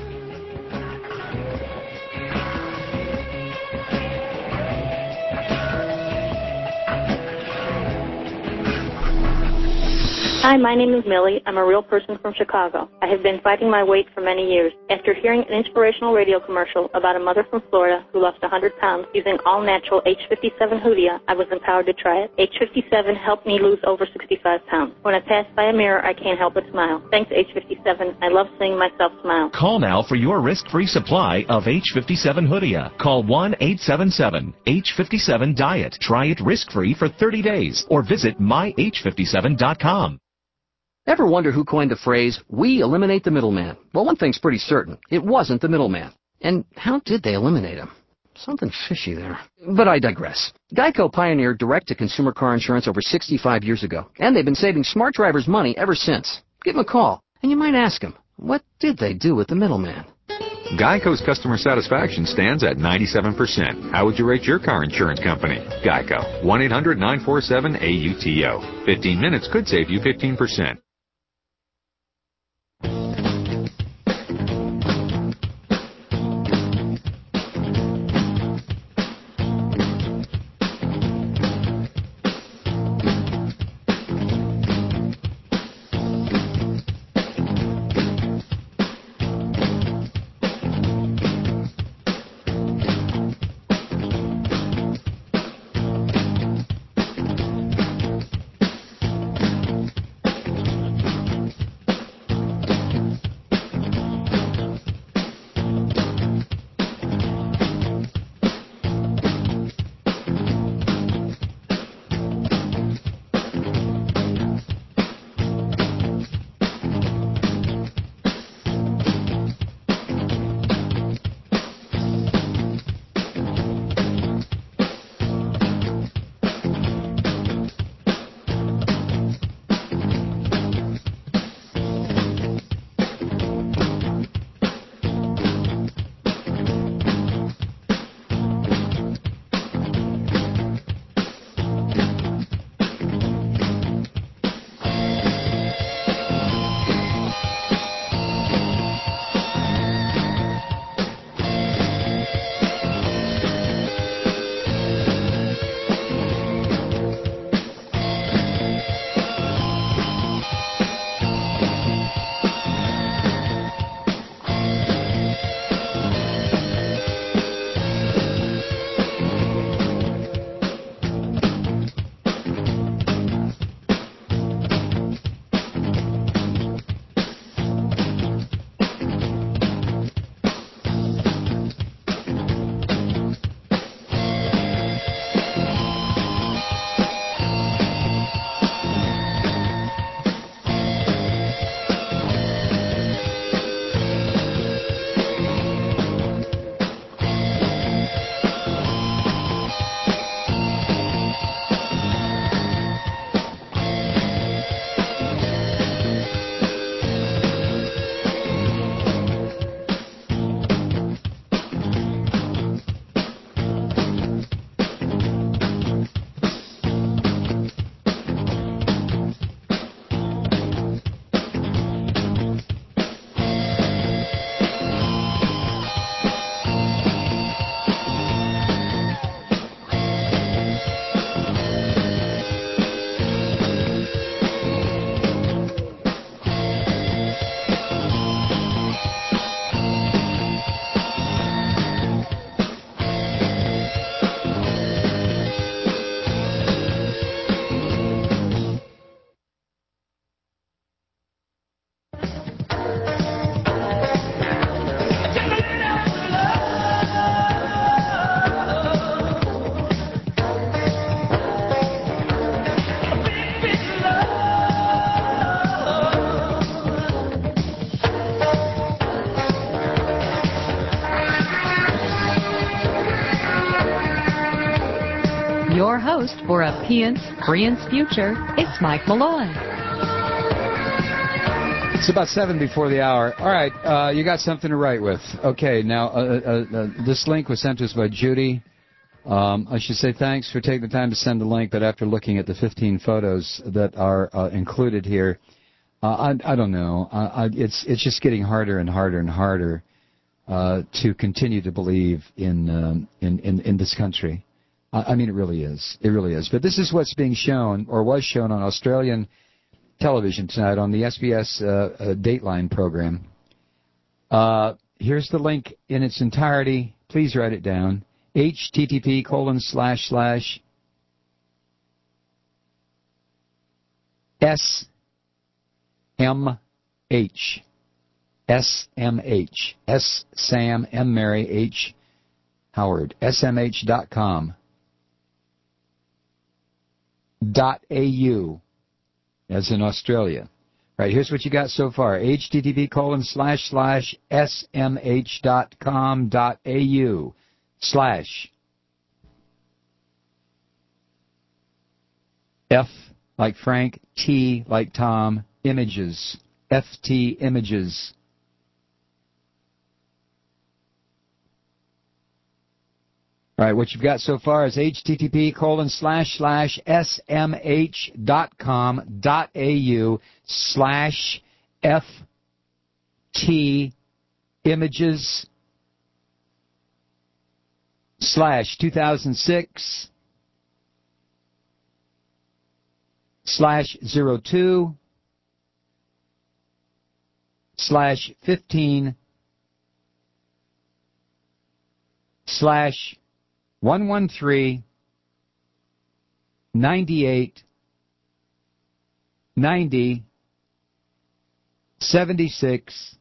Hi, my name is Millie. I'm a real person from Chicago. I have been fighting my weight for many years. After hearing an inspirational radio commercial about a mother from Florida who lost one hundred pounds using all-natural H fifty-seven Hoodia, I was empowered to try it. H fifty-seven helped me lose over sixty-five pounds. When I pass by a mirror, I can't help but smile. Thanks, H fifty-seven. I love seeing myself smile. Call now for your risk-free supply of H fifty-seven Hoodia. Call one eight seven seven H fifty-seven diet. Try it risk-free for thirty days or visit my H fifty-seven dot com. Ever wonder who coined the phrase, we eliminate the middleman? Well, one thing's pretty certain. It wasn't the middleman. And how did they eliminate him? Something fishy there. But I digress. Geico pioneered direct-to-consumer car insurance over sixty-five years ago, and they've been saving smart drivers money ever since. Give them a call, and you might ask them, what did they do with the middleman? Geico's customer satisfaction stands at ninety-seven percent. How would you rate your car insurance company? Geico. one eight hundred nine four seven A U T O. fifteen minutes could save you fifteen percent. your host for a Pience, Brian's Future, it's Mike Malloy. It's about seven before the hour. All right, uh, you got something to write with. Okay, now, uh, uh, uh, this link was sent to us by Judy. Um, I should say thanks for taking the time to send the link, but after looking at the fifteen photos that are uh, included here, uh, I, I don't know. Uh, I, it's it's just getting harder and harder and harder uh, to continue to believe in, um, in in in this country. I, I mean, it really is. It really is. But this is what's being shown, or was shown on Australian television tonight on the S B S uh, uh, Dateline program. Uh, here's the link in its entirety. Please write it down. H T T P colon slash slash S M H S M H S Sam M Mary H Howard S M H dot com dot A U as in Australia. Right, here's what you got so far. H T T P colon slash slash S M H dot com dot A U slash F like Frank, T like Tom, images, F T images. All right, what you've got so far is H T T P colon slash slash S M H dot com dot A U slash F T images slash two thousand six slash zero two slash fifteen slash one one three ninety eight ninety seventy six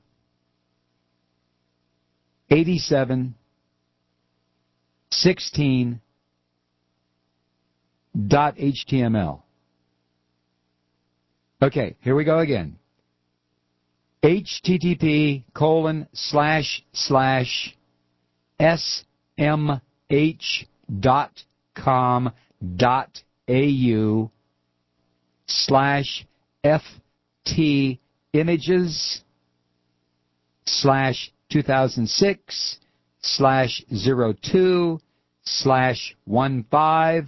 eighty seven sixteen dot H T M L. Okay, here we go again. H T T P colon slash slash S M H dot com dot A U slash F T images slash two thousand six slash zero two slash one five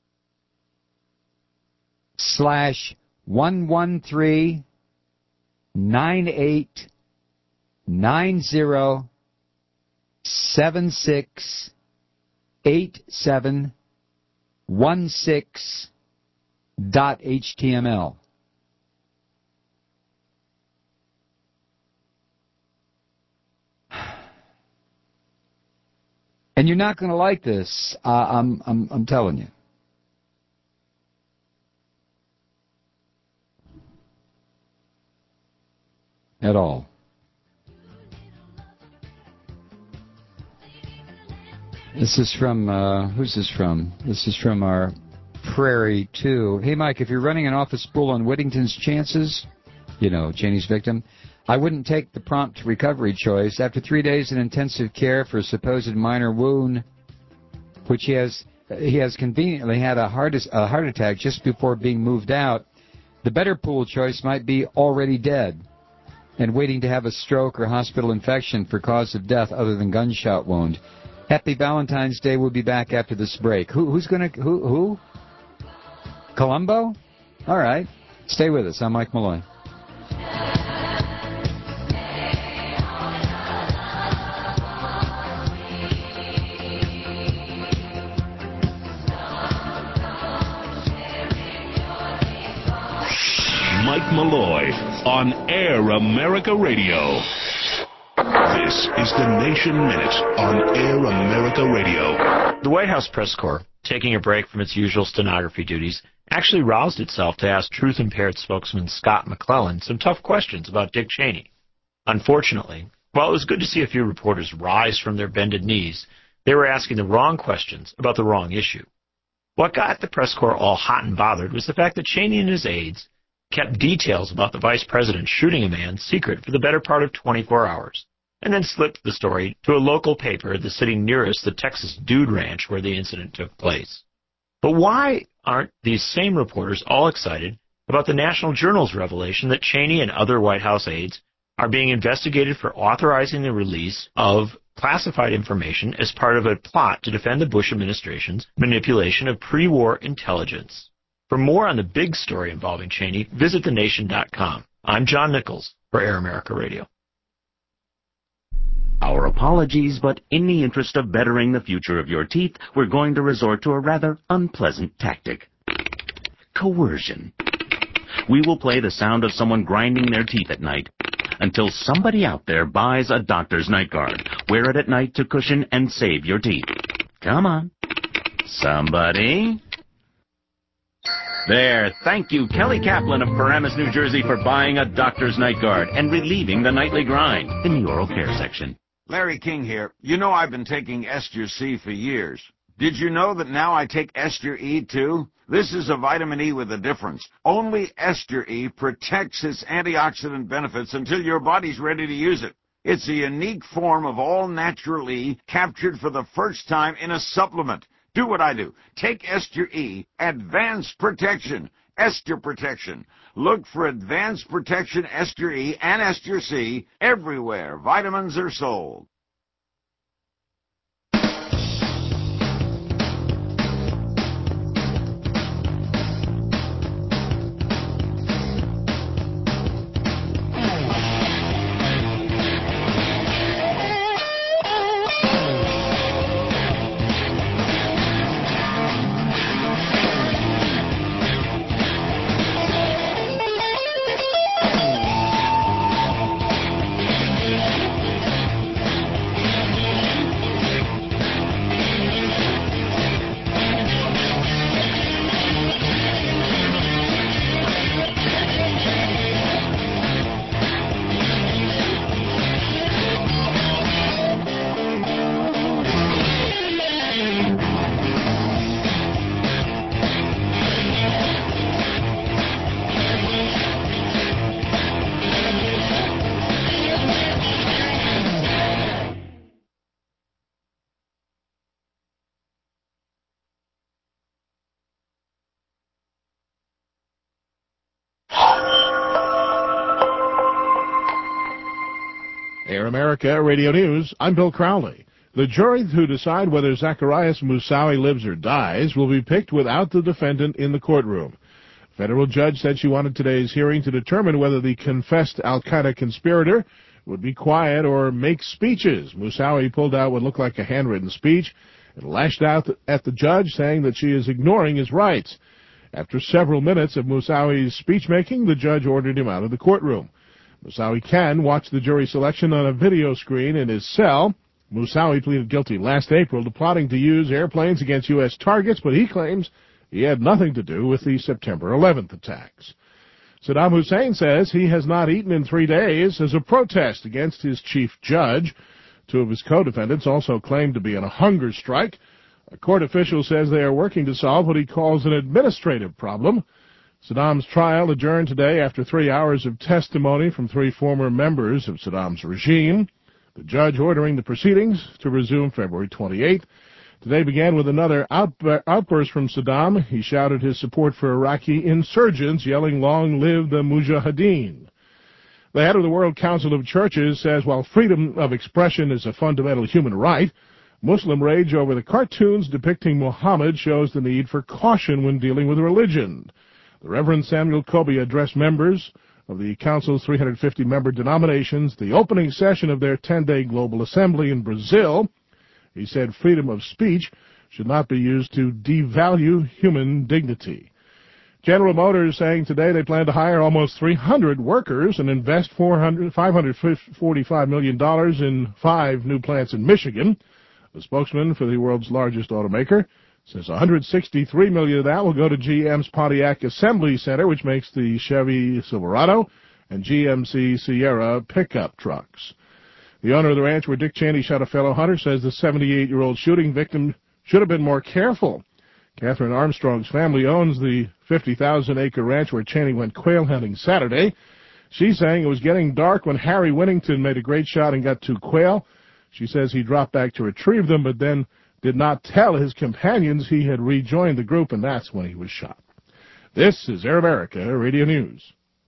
slash one one three nine eight nine zero seven six eight seven one six dot H T M L. And you're not going to like this. Uh, I'm, I'm, I'm telling you. At all. This is from, uh, who's this from? This is from our Prairie two. Hey, Mike, if you're running an office pool on Whittington's chances, you know, Cheney's victim, I wouldn't take the prompt recovery choice. After three days in intensive care for a supposed minor wound, which he has, he has conveniently had a heart, a heart attack just before being moved out, the better pool choice might be already dead and waiting to have a stroke or hospital infection for cause of death other than gunshot wound. Happy Valentine's Day. We'll be back after this break. Who, who's going to, who, who? Columbo? All right. Stay with us. I'm Mike Malloy. Mike Malloy on Air America Radio. This is the Nation Minute on Air America Radio. The White House press corps, taking a break from its usual stenography duties, actually roused itself to ask Truth Impaired spokesman Scott McClellan some tough questions about Dick Cheney. Unfortunately, while it was good to see a few reporters rise from their bended knees, they were asking the wrong questions about the wrong issue. What got the press corps all hot and bothered was the fact that Cheney and his aides kept details about the vice president shooting a man secret for the better part of twenty-four hours, and then slipped the story to a local paper that's sitting nearest the Texas Dude Ranch where the incident took place. But why aren't these same reporters all excited about the National Journal's revelation that Cheney and other White House aides are being investigated for authorizing the release of classified information as part of a plot to defend the Bush administration's manipulation of pre-war intelligence? For more on the big story involving Cheney, visit the nation dot com. I'm John Nichols for Air America Radio. Our apologies, but in the interest of bettering the future of your teeth, we're going to resort to a rather unpleasant tactic. Coercion. We will play the sound of someone grinding their teeth at night until somebody out there buys a doctor's night guard. Wear it at night to cushion and save your teeth. Come on. Somebody. There, thank you, Kelly Kaplan of Paramus, New Jersey, for buying a doctor's night guard and relieving the nightly grind in the oral care section. Larry King here. You know I've been taking Ester C for years. Did you know that now I take Ester E too? This is a vitamin E with a difference. Only Ester E protects its antioxidant benefits until your body's ready to use it. It's a unique form of all-natural E captured for the first time in a supplement. Do what I do. Take Ester E, Advanced Protection, Ester Protection. Look for Advanced Protection Ester E and Ester C everywhere vitamins are sold. Air America Radio News, I'm Bill Crowley. The jury who decide whether Zacarias Moussaoui lives or dies will be picked without the defendant in the courtroom. A federal judge said she wanted today's hearing to determine whether the confessed al-Qaeda conspirator would be quiet or make speeches. Moussaoui pulled out what looked like a handwritten speech and lashed out at the judge, saying that she is ignoring his rights. After several minutes of Moussaoui's speech-making, the judge ordered him out of the courtroom. Moussaoui can watch the jury selection on a video screen in his cell. Moussaoui pleaded guilty last April to plotting to use airplanes against U S targets, but he claims he had nothing to do with the September eleventh attacks. Saddam Hussein says he has not eaten in three days as a protest against his chief judge. Two of his co-defendants also claimed to be on a hunger strike. A court official says they are working to solve what he calls an administrative problem. Saddam's trial adjourned today after three hours of testimony from three former members of Saddam's regime. The judge ordering the proceedings to resume February twenty-eighth. Today began with another outburst from Saddam. He shouted his support for Iraqi insurgents, yelling, "Long live the Mujahideen." The head of the World Council of Churches says while freedom of expression is a fundamental human right, Muslim rage over the cartoons depicting Muhammad shows the need for caution when dealing with religion. The Reverend Samuel Kobe addressed members of the Council's three hundred fifty member denominations the opening session of their ten-day global assembly in Brazil. He said freedom of speech should not be used to devalue human dignity. General Motors saying today they plan to hire almost three hundred workers and invest five hundred forty-five million dollars in five new plants in Michigan. The spokesman for the world's largest automaker says one hundred sixty-three million dollars of that will go to G M's Pontiac Assembly Center, which makes the Chevy Silverado and G M C Sierra pickup trucks. The owner of the ranch where Dick Cheney shot a fellow hunter says the seventy-eight-year-old shooting victim should have been more careful. Catherine Armstrong's family owns the fifty thousand acre ranch where Cheney went quail hunting Saturday. She's saying it was getting dark when Harry Winnington made a great shot and got two quail. She says he dropped back to retrieve them, but then did not tell his companions he had rejoined the group, and that's when he was shot. This is Air America Radio News.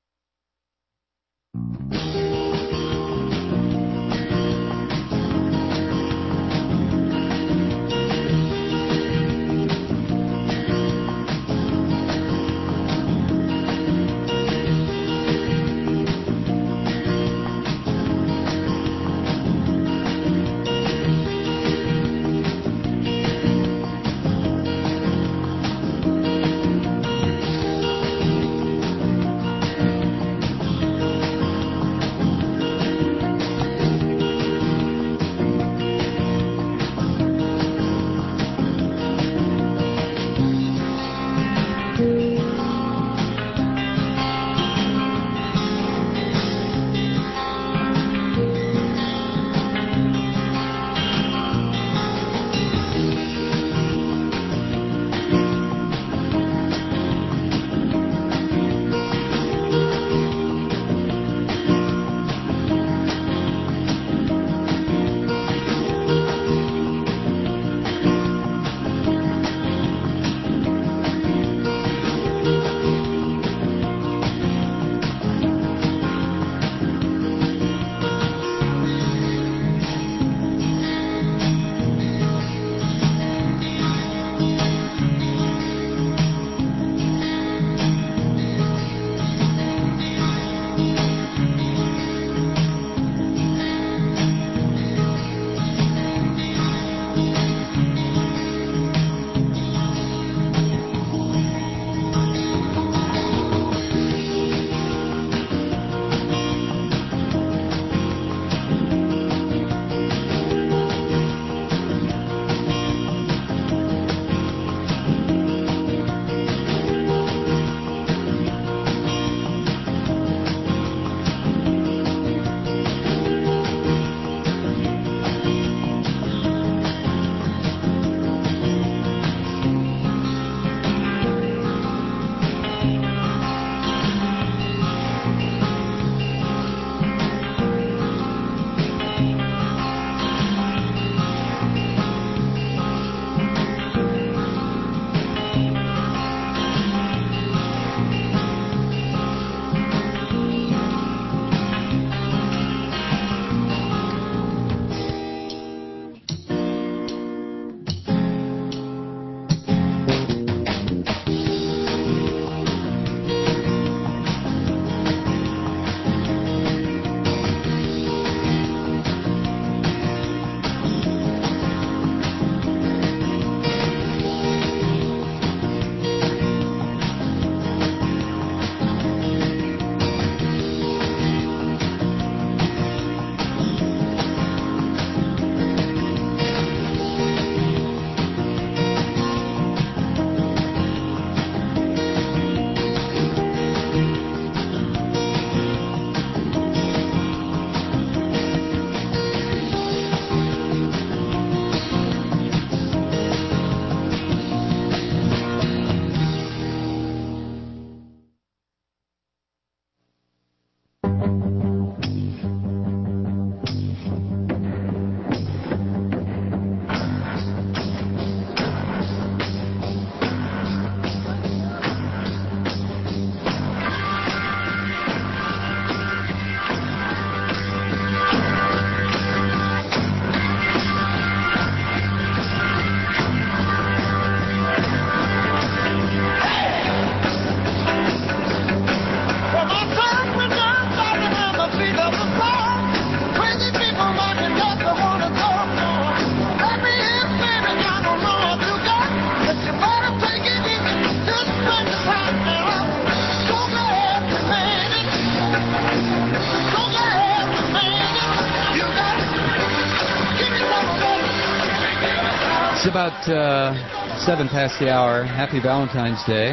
It's about uh, seven past the hour. Happy Valentine's Day.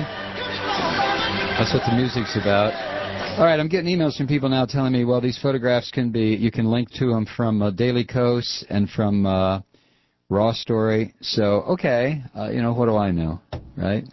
That's what the music's about. All right, I'm getting emails from people now telling me, well, these photographs can be, you can link to them from uh, Daily Kos and from uh, Raw Story. So, okay, uh, you know, what do I know, right?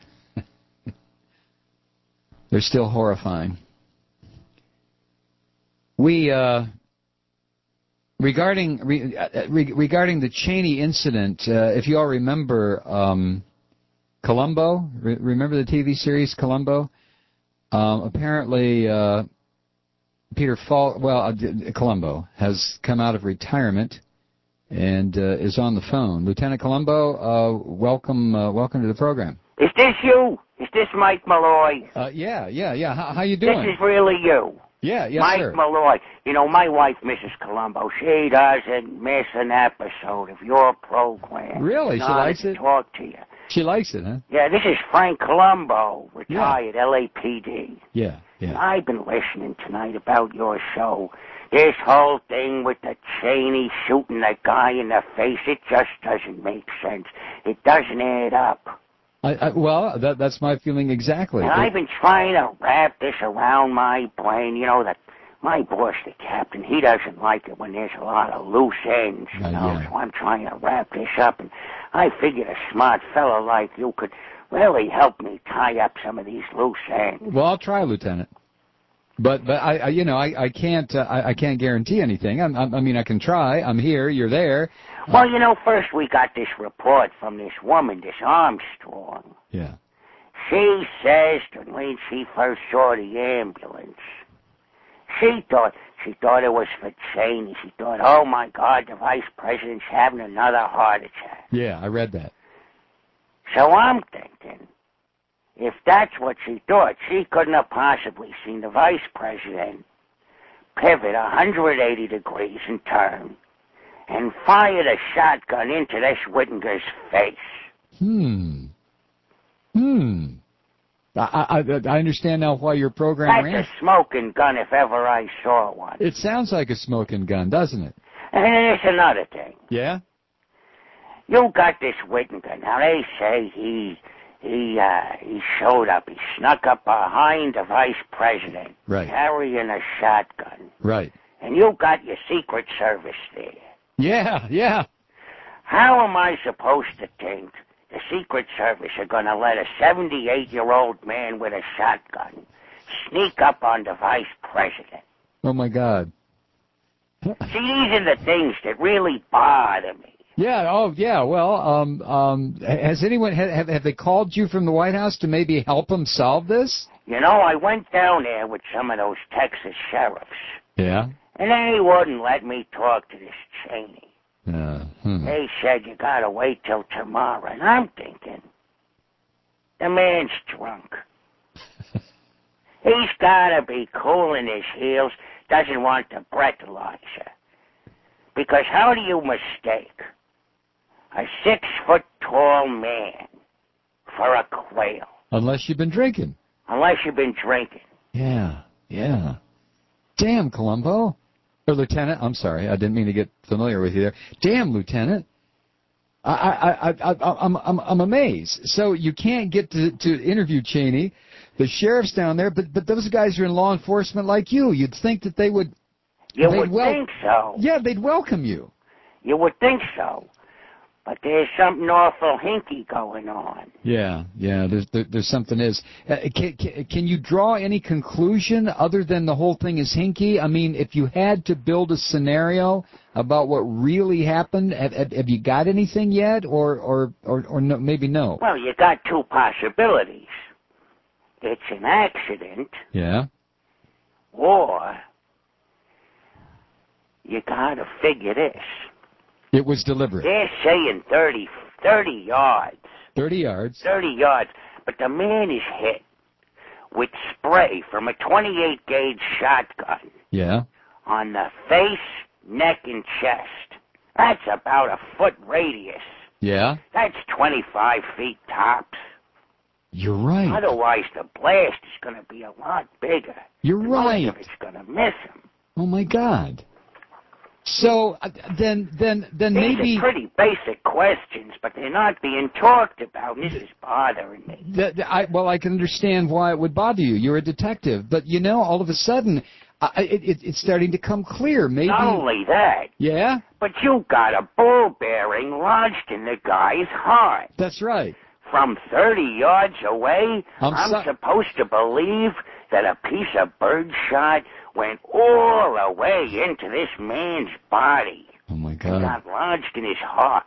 They're still horrifying. We, uh, Regarding re, uh, re, regarding the Cheney incident, uh, if you all remember um, Columbo, re- remember the T V series Columbo? Um, apparently, uh, Peter Falk, well, uh, Columbo has come out of retirement and uh, is on the phone. Lieutenant Columbo, uh, welcome, uh, welcome to the program. Is this you? Is this Mike Malloy? Uh, yeah, yeah, yeah. How, how you doing? This is really you. Yeah, yes, Mike sir. Malloy. You know, my wife, Missus Columbo, she doesn't miss an episode of your program. Really? She Not likes to it? talk to you. She likes it, huh? Yeah, this is Frank Columbo, retired L A P D. Yeah, yeah. I've been listening tonight about your show. This whole thing with the Cheney shooting that guy in the face, it just doesn't make sense. It doesn't add up. I, I, well, that, that's my feeling exactly. And I've been trying to wrap this around my brain. You know, that my boss, the captain, he doesn't like it when there's a lot of loose ends, you Uh, know. yeah. So I'm trying to wrap this up, and I figured a smart fella like you could really help me tie up some of these loose ends. Well, I'll try, Lieutenant. But but I, I you know I I can't uh, I, I can't guarantee anything. I'm, I'm, I mean I can try. I'm here. You're there. Well, you know, first we got this report from this woman, this Armstrong. Yeah. She says that when she first saw the ambulance, she thought she thought it was for Cheney. She thought, oh my God, the vice president's having another heart attack. Yeah, I read that. So I'm thinking, if that's what she thought, she couldn't have possibly seen the vice president pivot one hundred eighty degrees and turn and fired a shotgun into this Whittinger's face. Hmm. Hmm. I, I, I understand now why your program That's ran. a smoking gun if ever I saw one. It sounds like a smoking gun, doesn't it? And there's another thing. Yeah? You got this Whittinger. Now, they say he he uh, he showed up. He snuck up behind the vice president, Right. carrying a shotgun. Right. And you got your Secret Service there. Yeah, yeah. How am I supposed to think the Secret Service are going to let a seventy-eight-year-old man with a shotgun sneak up on the vice president? Oh, my God. See, these are the things that really bother me. Yeah, oh, yeah, well, um, um, has anyone, have, have they called you from the White House to maybe help them solve this? You know, I went down there with some of those Texas sheriffs, Yeah? and they wouldn't let me talk to this Cheney. Uh, hmm. They said you gotta wait till tomorrow, and I'm thinking, the man's drunk. He's gotta be cooling his heels, doesn't want to breathalyzer. Because how do you mistake a six-foot-tall man for a quail? Unless you've been drinking. Unless you've been drinking. Yeah, yeah. Damn, Columbo. Or Lieutenant, I'm sorry, I didn't mean to get familiar with you there. Damn, Lieutenant. I, I, I, I, I'm, I'm, I'm amazed. So you can't get to, to interview Cheney. The sheriff's down there, but, but those guys are in law enforcement like you. You'd think that they would... You they'd would wel- think so. Yeah, they'd welcome you. You would think so. But there's something awful hinky going on. Yeah, yeah, there's there, there's something is. Uh, can, can, can you draw any conclusion other than the whole thing is hinky? I mean, if you had to build a scenario about what really happened, have, have, have you got anything yet, or or or, or no, maybe no? Well, you got two possibilities. It's an accident, Yeah. or you gotta figure this. It was deliberate. They're saying thirty, thirty yards. Thirty yards. thirty yards. But the man is hit with spray from a twenty-eight gauge shotgun Yeah. on the face, neck, and chest. That's about a foot radius. Yeah. That's twenty-five feet tops. You're right. Otherwise, the blast is going to be a lot bigger. You're right. Most of it's going to miss him. Oh my God. So uh, then, then, then These maybe. are pretty basic questions, but they're not being talked about. This is bothering me. That, I, well, I can understand why it would bother you. You're a detective, but you know, all of a sudden, I, it, it, it's starting to come clear. Maybe. Not only that, Yeah. but you got a ball bearing lodged in the guy's heart. That's right. From thirty yards away, I'm I'm so- supposed to believe that a piece of birdshot went all the way into this man's body. Oh, my And God. got lodged in his heart.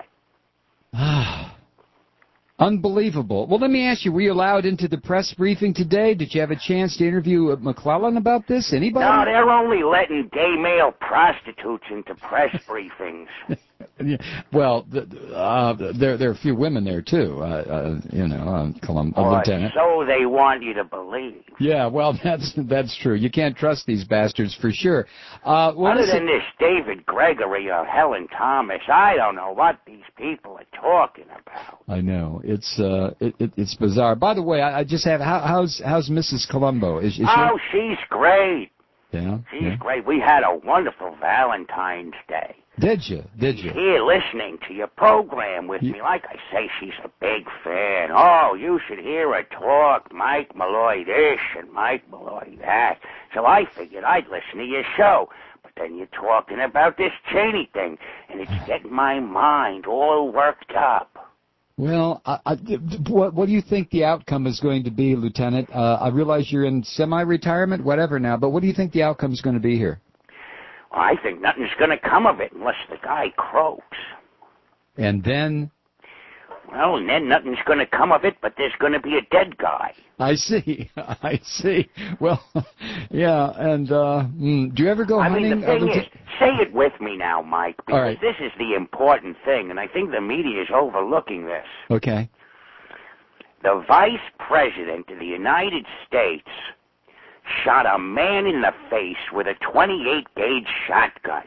Unbelievable. Well, let me ask you, were you allowed into the press briefing today? Did you have a chance to interview uh, McClellan about this? Anybody? No, they're only letting gay male prostitutes into press briefings. Yeah, well, th- uh, there there are a few women there too. Uh, uh, you know, uh, Colum- uh, Or Lieutenant. so they want you to believe. Yeah, well, that's that's true. You can't trust these bastards for sure. Uh, well, Other listen- than this David Gregory or Helen Thomas, I don't know what these people are talking about. I know it's uh, it, it, it's bizarre. By the way, I, I just have how, how's how's Missus Colombo? Is, is Oh, she's great. she? Yeah. She's yeah. great. We had a wonderful Valentine's Day. Did you? Did you? Here, listening to your program with me. Like I say, she's a big fan. Oh, you should hear her talk. Mike Malloy this and Mike Malloy that. So I figured I'd listen to your show. But then you're talking about this Cheney thing, and it's getting my mind all worked up. Well, I, I, what, what do you think the outcome is going to be, Lieutenant? Uh, I realize you're in semi-retirement, whatever now, but what do you think the outcome is going to be here? Well, I think nothing's going to come of it unless the guy croaks. And then? Well, and then nothing's going to come of it, but there's going to be a dead guy. I see. I see. Well, yeah, and uh, mm, do you ever go I hunting? mean, the thing uh, is, say it with me now, Mike, because All right. this is the important thing, and I think the media is overlooking this. Okay. The Vice President of the United States shot a man in the face with a twenty-eight gauge shotgun.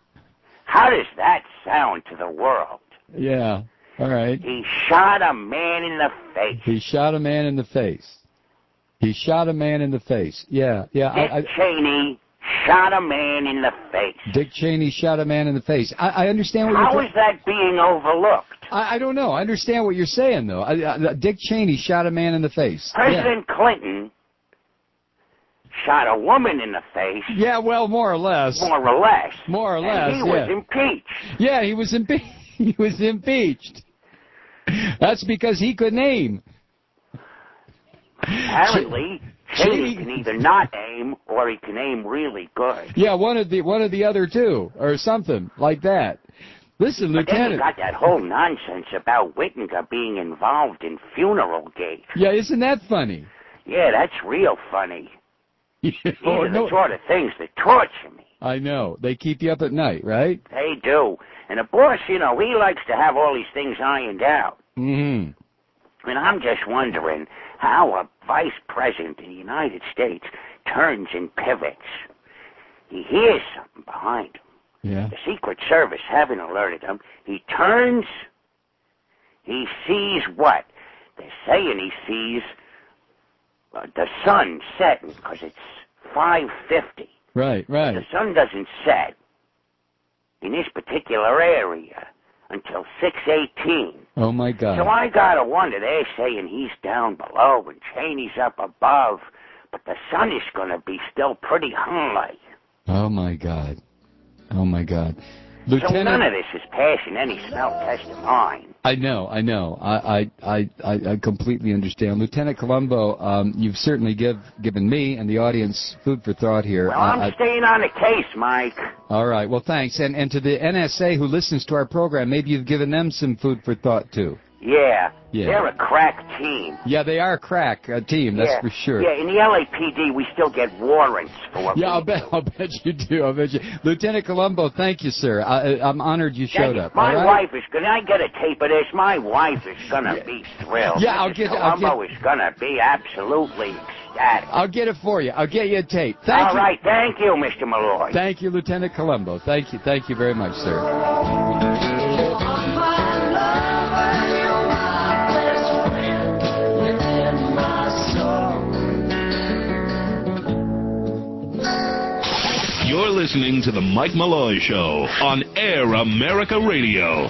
How does that sound to the world? Yeah. All right. He shot a man in the face. He shot a man in the face. He shot a man in the face. Yeah, yeah. Dick I, I, Cheney shot a man in the face. Dick Cheney shot a man in the face. I, I understand what How you're is that being overlooked? I, I don't know. I understand what you're saying, though. I, I, Dick Cheney shot a man in the face. President Clinton shot a woman in the face. Yeah, well, more or less. More or less. More or less, And he yeah. was impeached. Yeah, he was impe- he was impeached. That's because he could aim. Apparently, Cheney can either not aim or he can aim really good. Yeah, one of the one of the other two, or something like that. Listen, But then you Lieutenant. got that whole nonsense about Whittaker being involved in funeral gate. Yeah, isn't that funny? Yeah, that's real funny. These Oh, are the no. sort of things that torture me. I know. They keep you up at night, right? They do. And the boss, you know, he likes to have all these things ironed out. Mm-hmm. And I'm just wondering how a vice president of the United States turns and pivots. He hears something behind him. Yeah. The Secret Service haven't alerted him. He turns. He sees what? They're saying he sees uh, the sun setting because it's five fifty. Right, right. The sun doesn't set in this particular area until six eighteen. Oh, my God. So I gotta wonder, they're saying he's down below and Cheney's up above, but the sun is gonna be still pretty high. Oh, my God. Oh, my God. So Lieutenant, none of this is passing any smell test of mine. I know, I know. I, I, I, I completely understand. Lieutenant Colombo, um, you've certainly give, given me and the audience food for thought here. Well, Uh, I'm I- staying on the case, Mike. all right, well, thanks. And, and to the N S A who listens to our program, maybe you've given them some food for thought, too. Yeah, Yeah. they're a crack team. Yeah, they are a crack uh, team, that's yeah. for sure. Yeah, in the L A P D, we still get warrants for what Yeah, we I'll bet, I'll bet you do. I'll bet you. Lieutenant Colombo, thank you, sir. I, I'm honored you Thank showed you. up. My all right? wife is gonna. I get a tape of this. My wife is gonna be thrilled. Yeah, I'll Missus get- I'll Colombo is gonna be absolutely ecstatic. I'll get it for you. I'll get you a tape. Thank All you. right, thank you, Mister Malloy. Thank you, Lieutenant Colombo. Thank you. Thank you very much, sir. You're listening to The Mike Malloy Show on Air America Radio.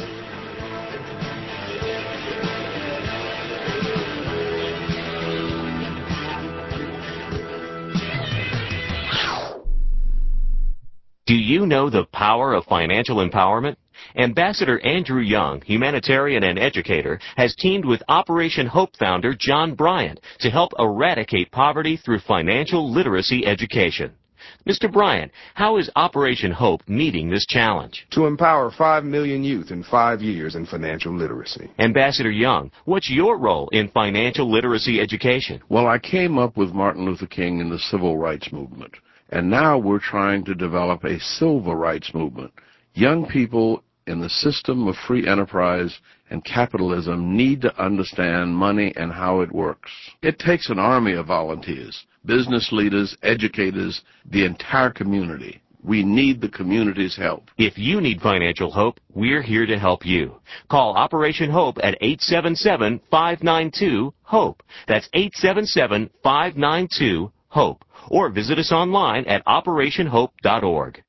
Do you know the power of financial empowerment? Ambassador Andrew Young, humanitarian and educator, has teamed with Operation Hope founder John Bryant to help eradicate poverty through financial literacy education. Mister Bryant, how is Operation Hope meeting this challenge? To empower five million youth in five years in financial literacy. Ambassador Young, what's your role in financial literacy education? Well, I came up with Martin Luther King and the Civil Rights Movement, and now we're trying to develop a civil rights movement. Young people in the system of free enterprise and capitalism need to understand money and how it works. It takes an army of volunteers, business leaders, educators, the entire community. We need the community's help. If you need financial hope, we're here to help you. Call Operation Hope at eight seven seven, five nine two, HOPE. That's eight seven seven, five nine two, HOPE. Or visit us online at operation hope dot org.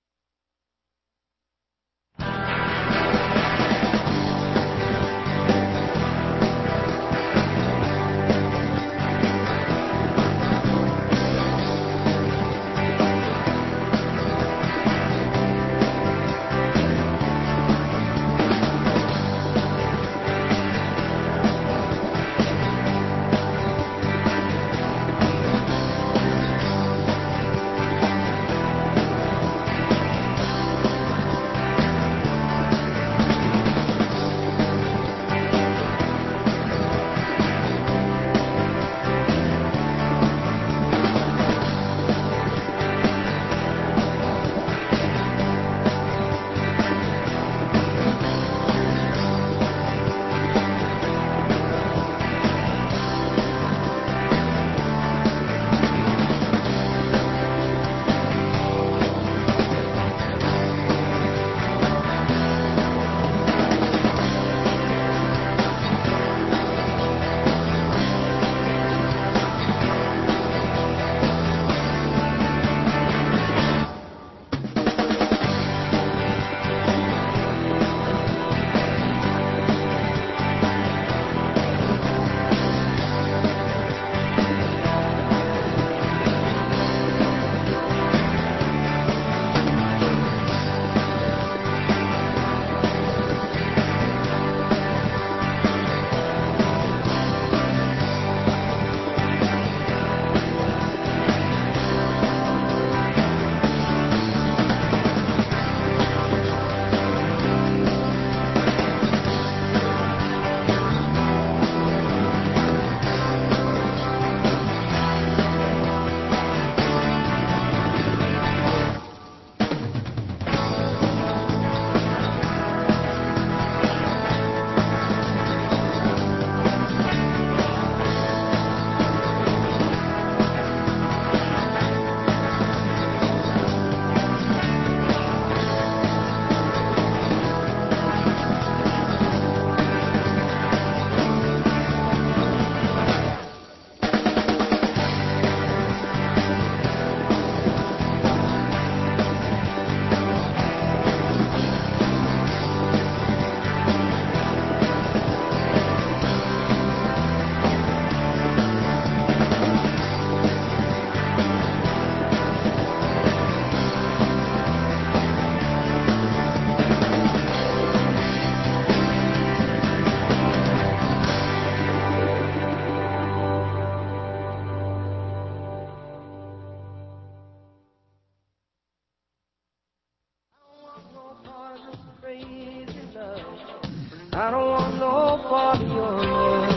I don't want no part of your love.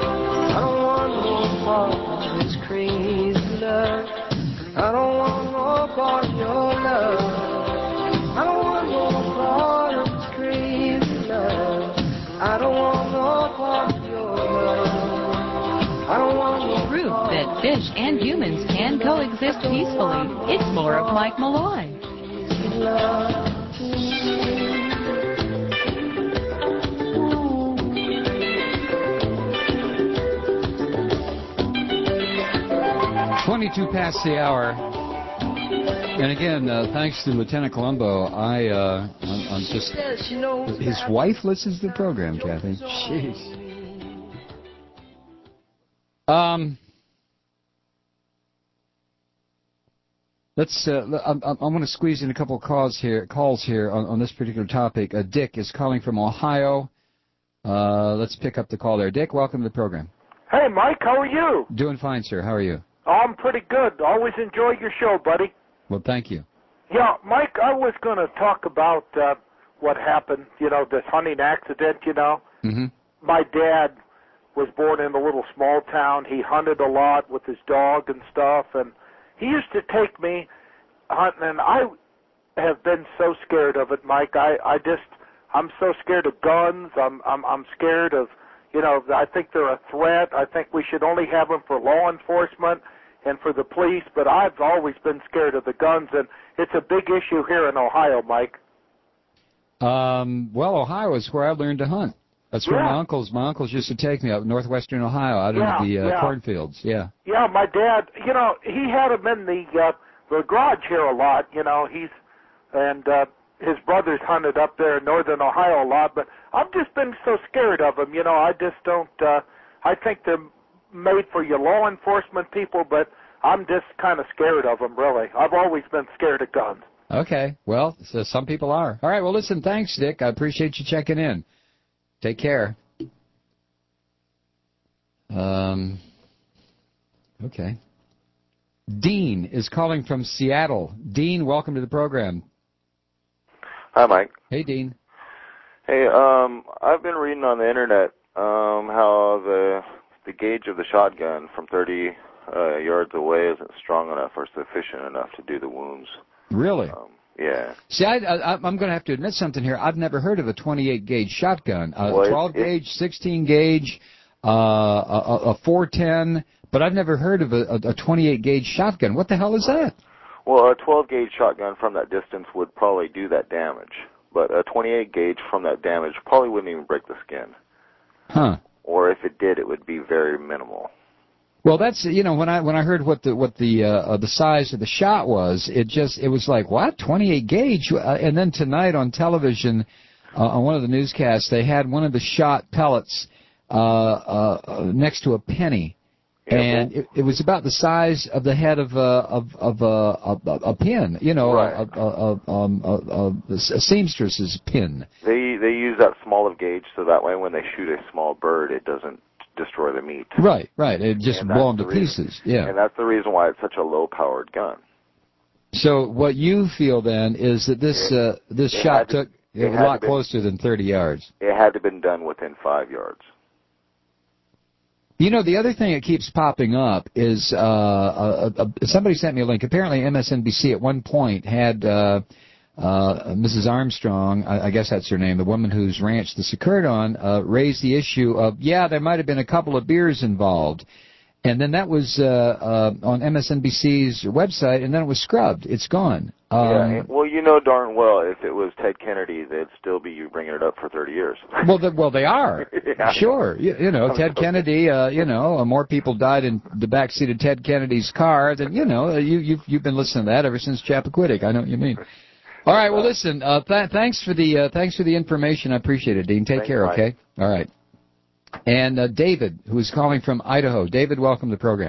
I don't want no part of this crazy love. I don't want no part of your love. I don't want no part of this crazy love. I don't want no part of your love. I don't want no Proof that fish and humans can coexist peacefully. It's more of Mike Malloy. love. twenty-two past the hour. And again, uh, thanks to Lieutenant Colombo, I, uh, I'm, I'm just... His wife listens to the program, Kathy. Jeez. Um... Let's. Uh, I, I, I want to squeeze in a couple of calls here. Calls here on, on this particular topic. Uh, Dick is calling from Ohio. Uh, let's pick up the call there. Dick, welcome to the program. Hey, Mike, how are you? Doing fine, sir. How are you? Oh, I'm pretty good. Always enjoy your show, buddy. Well, thank you. Yeah, Mike, I was going to talk about uh, what happened, you know, this hunting accident, you know. Mm-hmm. My dad was born in a little small town. He hunted a lot with his dog and stuff, and he used to take me hunting, and I have been so scared of it, Mike. I, I just, I'm so scared of guns. I'm, I'm, I'm scared of, you know, I think they're a threat. I think we should only have them for law enforcement and for the police, but I've always been scared of the guns, and it's a big issue here in Ohio, Mike. Um, well, Ohio is where I learned to hunt. That's where Yeah. my uncles, my uncles used to take me up northwestern Ohio, out Yeah, into the uh, yeah. cornfields. Yeah. Yeah, my dad, you know, he had him in the uh, the garage here a lot, you know, he's, and uh, his brothers hunted up there in northern Ohio a lot, but I've just been so scared of them, you know, I just don't, uh, I think they're made for your law enforcement people, but I'm just kind of scared of them, really. I've always been scared of guns. Okay. Well, so some people are. All right. Well, listen, thanks, Dick. I appreciate you checking in. Take care. Um. Okay. Dean is calling from Seattle. Dean, welcome to the program. Hi, Mike. Hey, Dean. Hey, um, I've been reading on the internet um, how the the gauge of the shotgun from thirty uh, yards away isn't strong enough or sufficient enough to do the wounds. Really? Um, yeah. See, I, I, I'm going to have to admit something here. I've never heard of a twenty-eight gauge shotgun. A Well, it- twelve gauge, sixteen gauge, uh, a, a four ten, but I've never heard of a, a twenty-eight gauge shotgun. What the hell is that? Well, a twelve gauge shotgun from that distance would probably do that damage, but a twenty-eight gauge from that damage probably wouldn't even break the skin. Huh. Or if it did, it would be very minimal. Well, that's, you know, when I when I heard what the what the uh, uh, the size of the shot was, it just it was like, what, twenty-eight gauge? Uh, and then tonight on television, uh, on one of the newscasts, they had one of the shot pellets uh, uh, next to a penny, and it, it was about the size of the head of a of of a, a, a pin, you know, Right. a, a, a, um, a, a, a seamstress's pin. They they use that small of gauge so that way when they shoot a small bird, it doesn't destroy the meat. Right, right. It just And blow them that's to the reason- pieces. Yeah. And that's the reason why it's such a low-powered gun. So what you feel then is that this uh, this it shot had to- took it a had to lot be- closer than thirty yards. It had to have been done within five yards. You know, the other thing that keeps popping up is uh, uh, uh, somebody sent me a link. Apparently, M S N B C at one point had uh, uh, Missus Armstrong, I, I guess that's her name, the woman whose ranch this occurred on, uh, raise the issue of, yeah, there might have been a couple of beers involved. And then that was uh, uh, on M S N B C's website, and then it was scrubbed. It's gone. Um, yeah. Well, you know darn well if it was Ted Kennedy, they'd still be you bringing it up for thirty years. Well, the, well, they are. Yeah. Sure. You, you know, Ted Kennedy, uh, you know, uh, more people died in the backseat of Ted Kennedy's car than, you know, uh, you, you've, you've been listening to that ever since Chappaquiddick. I know what you mean. All right, well, listen, uh, th- thanks for the uh, thanks for the information. I appreciate it, Dean. Take Thanks, care, Mike. okay? All right. And uh, David, who is calling from Idaho. David, welcome to the program.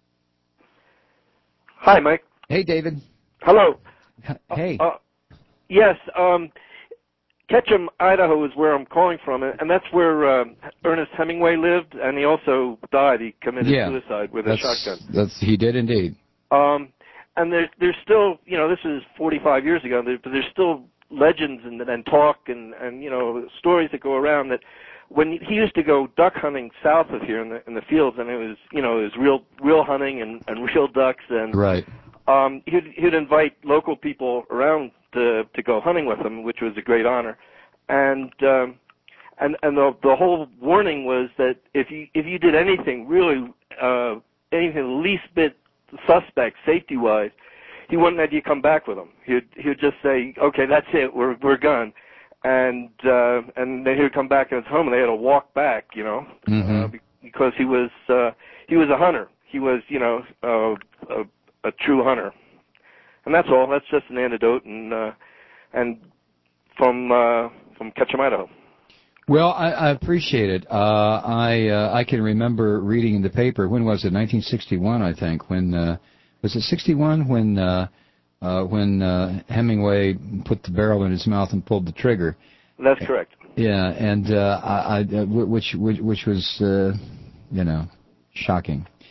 Hi, Mike. Hey, David. Hello. Hey. Uh, yes, um, Ketchum, Idaho is where I'm calling from, and that's where uh, Ernest Hemingway lived, and he also died. He committed Yeah. suicide with a That's, shotgun. that's he did indeed. Um, and there's there's still, you know, this is forty-five years ago, there, but there's still legends and, and talk and, and, you know, stories that go around that when he used to go duck hunting south of here in the in the fields, and it was, you know, it was real real hunting and, and real ducks, and Right. um, he'd, he'd invite local people around to to go hunting with him, which was a great honor. And um, and and the the whole warning was that if you if you did anything really uh, anything the least bit suspect safety wise, he wouldn't have you come back with him. He'd he'd just say, okay, that's it, we're we're gone. And uh, and then he would come back in his home, and they had to walk back, you know, Mm-hmm. uh, be- because he was uh, he was a hunter. He was, you know, uh, a, a true hunter. And that's all. That's just an anecdote, and uh, and from uh, from Ketchum, Idaho. Well, I, I appreciate it. Uh, I uh, I can remember reading in the paper. When was it? nineteen sixty-one, I think. When uh, was it sixty-one? When uh, uh, when uh, Hemingway put the barrel in his mouth and pulled the trigger. That's correct. Yeah, and uh, I, I uh, which which which was uh, you know shocking.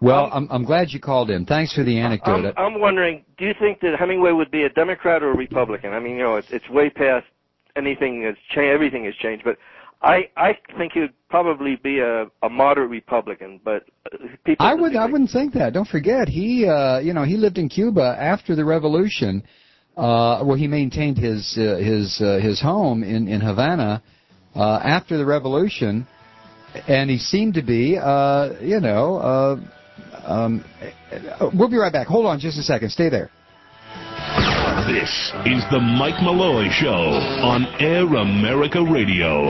Well, I'm, I'm glad you called in. Thanks for the anecdote. I'm, I'm wondering, do you think that Hemingway would be a Democrat or a Republican? I mean, you know, it's, it's way past anything has changed. Everything has changed, but I I think he would probably be a, a moderate Republican. But people, I would I wouldn't think that. Don't forget, he uh, you know he lived in Cuba after the revolution, uh, where he maintained his uh, his uh, his home in in Havana uh, after the revolution, and he seemed to be uh, you know. Uh, Um, we'll be right back. Hold on just a second. Stay there. This is the Mike Malloy Show on Air America Radio.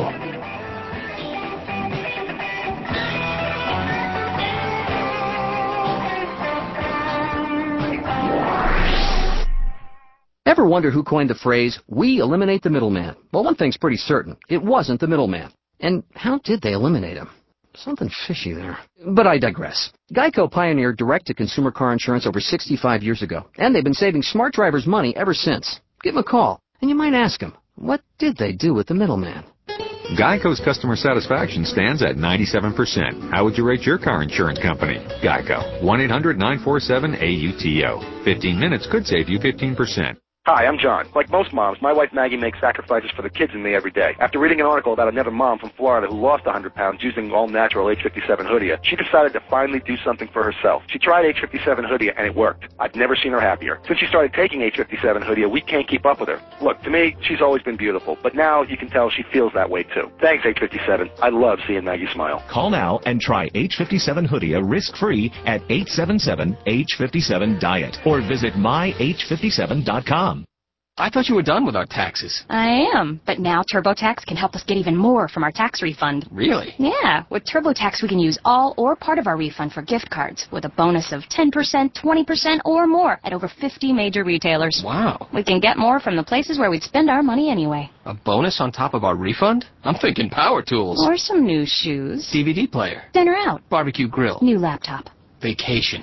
Ever wonder who coined the phrase, "We eliminate the middleman"? Well, one thing's pretty certain. It wasn't the middleman. And how did they eliminate him? Something fishy there. But I digress. Geico pioneered direct-to-consumer car insurance over sixty-five years ago, and they've been saving smart drivers money ever since. Give them a call, and you might ask them, what did they do with the middleman? Geico's customer satisfaction stands at ninety-seven percent. How would you rate your car insurance company? Geico. one eight hundred nine four seven A U T O. fifteen minutes could save you fifteen percent. Hi, I'm John. Like most moms, my wife Maggie makes sacrifices for the kids and me every day. After reading an article about another mom from Florida who lost one hundred pounds using all-natural H fifty-seven Hoodia, she decided to finally do something for herself. She tried H fifty-seven Hoodia and it worked. I've never seen her happier. Since she started taking H fifty-seven Hoodia, we can't keep up with her. Look, to me, she's always been beautiful, but now you can tell she feels that way too. Thanks, H fifty-seven. I love seeing Maggie smile. Call now and try H fifty-seven Hoodia risk-free at eight seven seven H fifty-seven diet or visit my H fifty-seven dot com. I thought you were done with our taxes. I am, but now TurboTax can help us get even more from our tax refund. Really? Yeah, with TurboTax we can use all or part of our refund for gift cards with a bonus of ten percent, twenty percent, or more at over fifty major retailers. Wow. We can get more from the places where we'd spend our money anyway. A bonus on top of our refund? I'm thinking power tools. Or some new shoes. D V D player. Dinner out. Barbecue grill. New laptop. Vacation.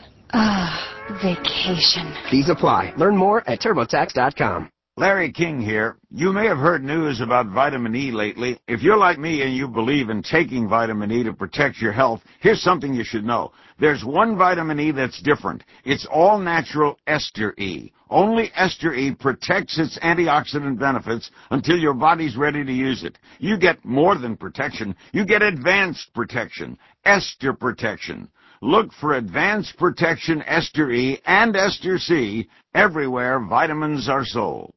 Ah, vacation. Fees apply. Learn more at TurboTax dot com. Larry King here. You may have heard news about vitamin E lately. If you're like me and you believe in taking vitamin E to protect your health, here's something you should know. There's one vitamin E that's different. It's all-natural Ester E. Only Ester E protects its antioxidant benefits until your body's ready to use it. You get more than protection. You get advanced protection. Ester protection. Look for Advanced Protection Ester E and Ester C everywhere vitamins are sold.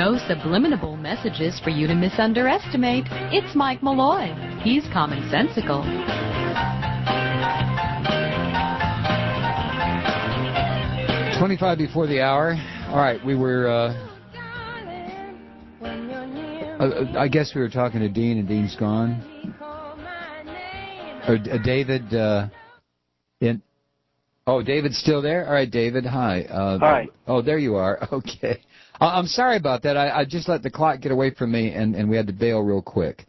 No subliminal messages for you to misunderestimate. It's Mike Malloy. He's commonsensical. twenty-five before the hour. All right, we were, uh, uh, I guess we were talking to Dean, and Dean's gone. Or uh, David, uh, in, oh, David's still there? All right, David, hi. Uh, hi. Oh, there you are. Okay. Uh, I'm sorry about that. I, I just let the clock get away from me, and, and we had to bail real quick.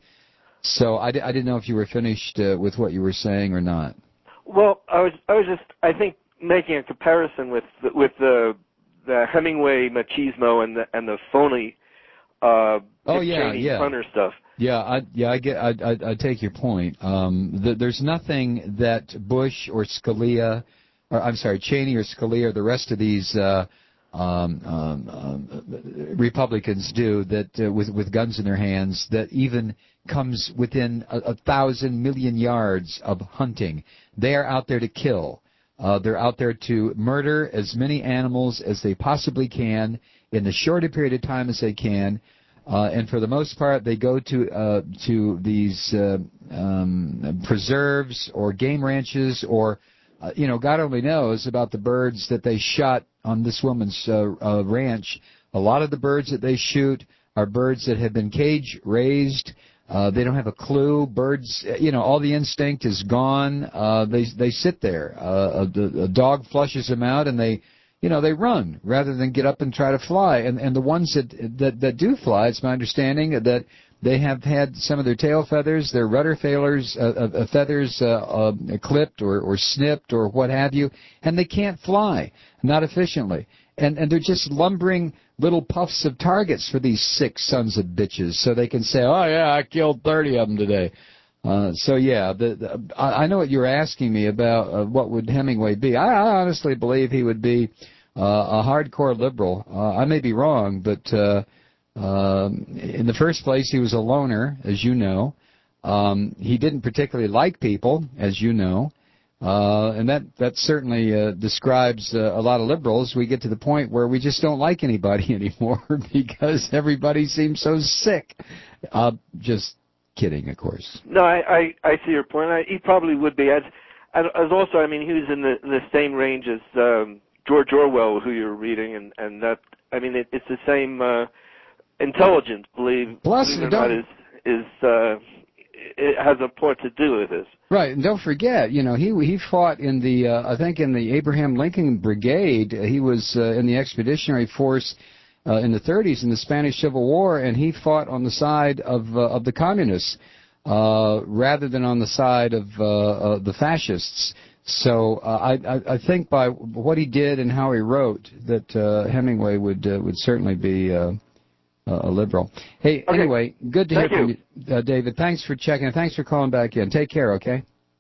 So I, di- I didn't know if you were finished uh, with what you were saying or not. Well, I was I was just I think making a comparison with the, with the the Hemingway machismo and the and the phony uh, Oh, Dick yeah, Cheney yeah. Hunter stuff. Yeah, I, yeah, I get, I, I, I take your point. Um, th- there's nothing that Bush or Scalia, or I'm sorry, Cheney or Scalia, or the rest of these uh, um, um, um, Republicans do that uh, with with guns in their hands that even comes within a, a thousand million yards of hunting. They are out there to kill. Uh, they're out there to murder as many animals as they possibly can in the shortest period of time as they can. Uh, and for the most part, they go to uh, to these uh, um, preserves or game ranches or, uh, you know, God only knows about the birds that they shot on this woman's uh, uh, ranch. A lot of the birds that they shoot are birds that have been cage raised. Uh, they don't have a clue. Birds, you know, all the instinct is gone. Uh, they they sit there. Uh, a, a dog flushes them out, and they. You know, they run rather than get up and try to fly. And and the ones that that, that do fly, it's my understanding that they have had some of their tail feathers, their rudder failures, uh, uh, feathers uh, uh, clipped or, or snipped or what have you, and they can't fly, not efficiently. And and they're just lumbering little puffs of targets for these sick sons of bitches, so they can say, oh yeah, I killed thirty of them today. Uh, so yeah, the, the, I, I know what you're asking me about. Uh, what would Hemingway be? I, I honestly believe he would be uh, a hardcore liberal. Uh, I may be wrong, but uh, uh, in the first place, he was a loner, as you know. Um, he didn't particularly like people, as you know, uh, and that that certainly uh, describes uh, a lot of liberals. We get to the point where we just don't like anybody anymore because everybody seems so sick. Uh, just. Kidding, of course. No, I, I, I see your point. I, he probably would be. As, as also, I mean, he was in the, in the same range as um, George Orwell, who you're reading, and, and that, I mean, it, it's the same uh, intelligence, believe, Plus, believe it or not, is, is uh, it has a part to do with this. Right, and don't forget, you know, he he fought in the, uh, I think in the Abraham Lincoln Brigade. He was uh, in the Expeditionary Force Uh, in the thirties in the Spanish Civil War, and he fought on the side of uh, of the communists uh, rather than on the side of uh, uh, the fascists. So uh, I, I, I think by what he did and how he wrote that uh, Hemingway would uh, would certainly be uh, a liberal. Hey, okay. Anyway, good to Thank hear from you, you, uh, David. Thanks for checking. Thanks for calling back in. Take care, okay?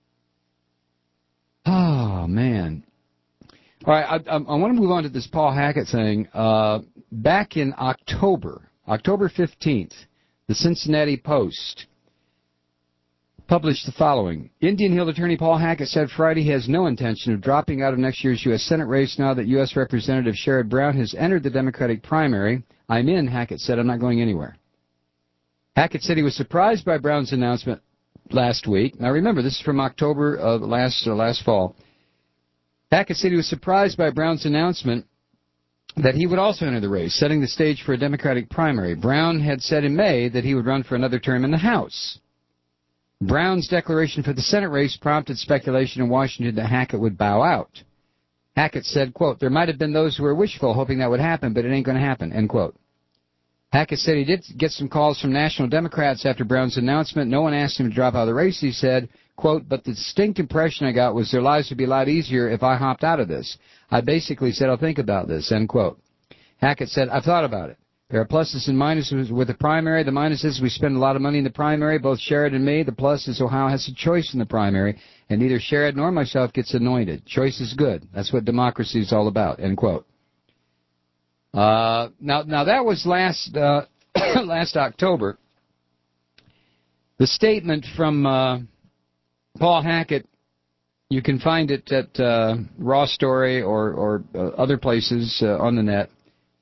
Oh, man. All right, I, I, I want to move on to this Paul Hackett thing. Uh, back in October, October fifteenth, the Cincinnati Post published the following. Indian Hill attorney Paul Hackett said Friday he has no intention of dropping out of next year's U S Senate race now that U S Representative Sherrod Brown has entered the Democratic primary. I'm in, Hackett said. I'm not going anywhere. Hackett said he was surprised by Brown's announcement last week. Now remember, this is from October of last, uh, last fall. Hackett said he was surprised by Brown's announcement that he would also enter the race, setting the stage for a Democratic primary. Brown had said in May that he would run for another term in the House. Brown's declaration for the Senate race prompted speculation in Washington that Hackett would bow out. Hackett said, quote, there might have been those who were wishful, hoping that would happen, but it ain't going to happen, end quote. Hackett said he did get some calls from national Democrats after Brown's announcement. No one asked him to drop out of the race, he said, quote, but the distinct impression I got was their lives would be a lot easier if I hopped out of this. I basically said I'll think about this, end quote. Hackett said, I've thought about it. There are pluses and minuses with the primary. The minus is we spend a lot of money in the primary, both Sherrod and me. The plus is Ohio has a choice in the primary, and neither Sherrod nor myself gets anointed. Choice is good. That's what democracy is all about, end quote. Uh, now, now that was last uh, last October. The statement from uh, Paul Hackett, you can find it at uh, Raw Story or, or uh, other places uh, on the net.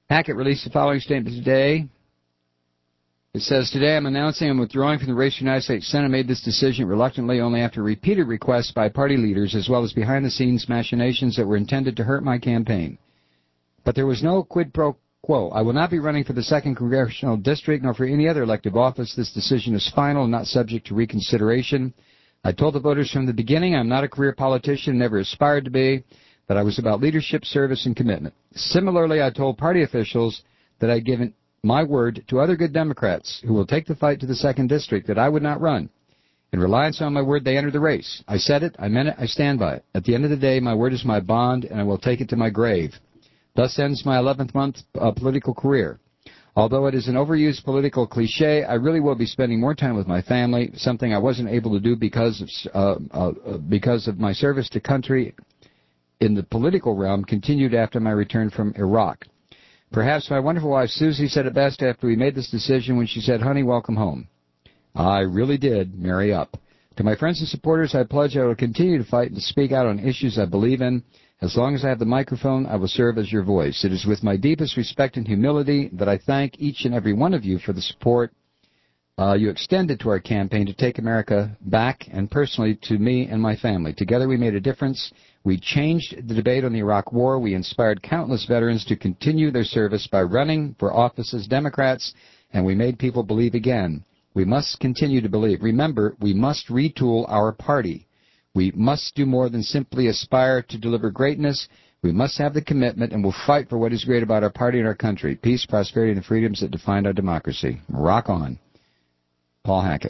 Hackett released the following statement today. It says, today I'm announcing I'm withdrawing from the race for the United States Senate. I made this decision reluctantly only after repeated requests by party leaders as well as behind-the-scenes machinations that were intended to hurt my campaign. But there was no quid pro quo. I will not be running for the second Congressional District nor for any other elective office. This decision is final and not subject to reconsideration. I told the voters from the beginning I'm not a career politician, never aspired to be, that I was about leadership, service, and commitment. Similarly, I told party officials that I'd given my word to other good Democrats who will take the fight to the second district that I would not run. In reliance on my word, they entered the race. I said it, I meant it, I stand by it. At the end of the day, my word is my bond, and I will take it to my grave. Thus ends my eleventh month uh, political career. Although it is an overused political cliche, I really will be spending more time with my family, something I wasn't able to do because of, uh, uh, because of my service to country in the political realm continued after my return from Iraq. Perhaps my wonderful wife Susie said it best after we made this decision when she said, honey, welcome home. I really did marry up. To my friends and supporters, I pledge I will continue to fight and to speak out on issues I believe in. As long as I have the microphone, I will serve as your voice. It is with my deepest respect and humility that I thank each and every one of you for the support uh, you extended to our campaign to take America back, and personally to me and my family. Together we made a difference. We changed the debate on the Iraq War. We inspired countless veterans to continue their service by running for office as Democrats, and we made people believe again. We must continue to believe. Remember, we must retool our party. We must do more than simply aspire to deliver greatness. We must have the commitment, and we'll fight for what is great about our party and our country, peace, prosperity, and the freedoms that define our democracy. Rock on. Paul Hackett.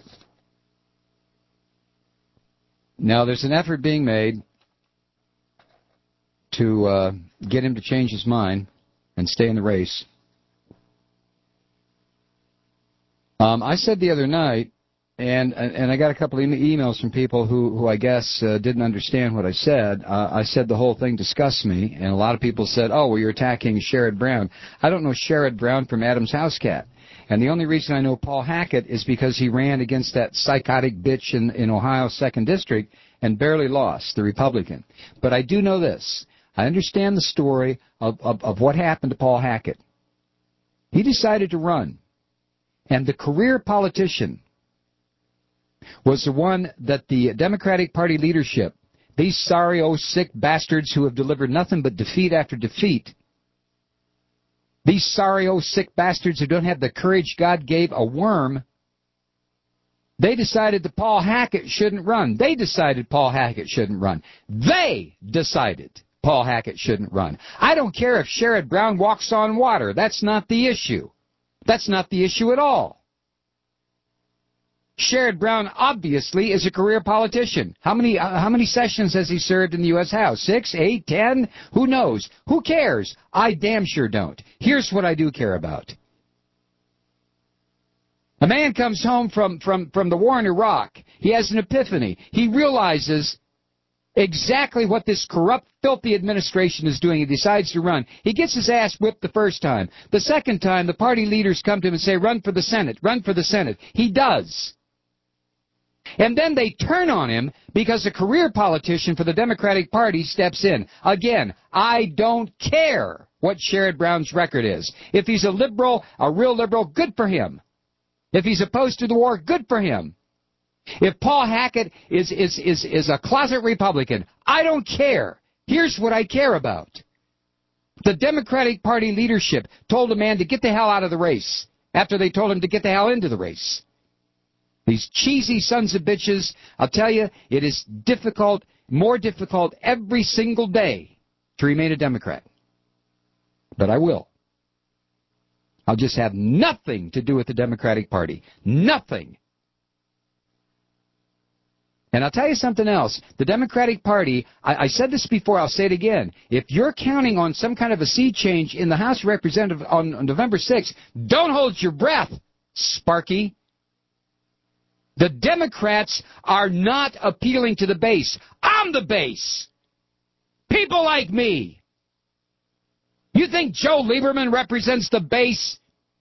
Now, there's an effort being made to uh, get him to change his mind and stay in the race. Um, I said the other night, and and I got a couple of emails from people who, who I guess uh, didn't understand what I said. Uh, I said the whole thing disgusts me, and a lot of people said, oh, well, you're attacking Sherrod Brown. I don't know Sherrod Brown from Adam's House Cat. And the only reason I know Paul Hackett is because he ran against that psychotic bitch in, in Ohio's second District and barely lost, the Republican. But I do know this. I understand the story of, of, of what happened to Paul Hackett. He decided to run. And the career politician was the one that the Democratic Party leadership, these sorry, oh, sick bastards who have delivered nothing but defeat after defeat, these sorry, oh, sick bastards who don't have the courage God gave a worm, they decided that Paul Hackett shouldn't run. They decided Paul Hackett shouldn't run. They decided Paul Hackett shouldn't run. I don't care if Sherrod Brown walks on water. That's not the issue. That's not the issue at all. Sherrod Brown obviously is a career politician. How many uh, how many sessions has he served in the U S House? Six, eight, ten? Who knows? Who cares? I damn sure don't. Here's what I do care about. A man comes home from, from, from the war in Iraq. He has an epiphany. He realizes exactly what this corrupt, filthy administration is doing. He decides to run. He gets his ass whipped the first time. The second time, the party leaders come to him and say, run for the Senate, run for the Senate. He does. And then they turn on him because a career politician for the Democratic Party steps in. Again, I don't care what Sherrod Brown's record is. If he's a liberal, a real liberal, good for him. If he's opposed to the war, good for him. If Paul Hackett is, is, is, is a closet Republican, I don't care. Here's what I care about. The Democratic Party leadership told a man to get the hell out of the race after they told him to get the hell into the race. These cheesy sons of bitches, I'll tell you, it is difficult, more difficult every single day to remain a Democrat. But I will. I'll just have nothing to do with the Democratic Party. Nothing. And I'll tell you something else. The Democratic Party, I, I said this before, I'll say it again. If you're counting on some kind of a sea change in the House of Representatives on, on November sixth, don't hold your breath, Sparky. The Democrats are not appealing to the base. I'm the base. People like me. You think Joe Lieberman represents the base?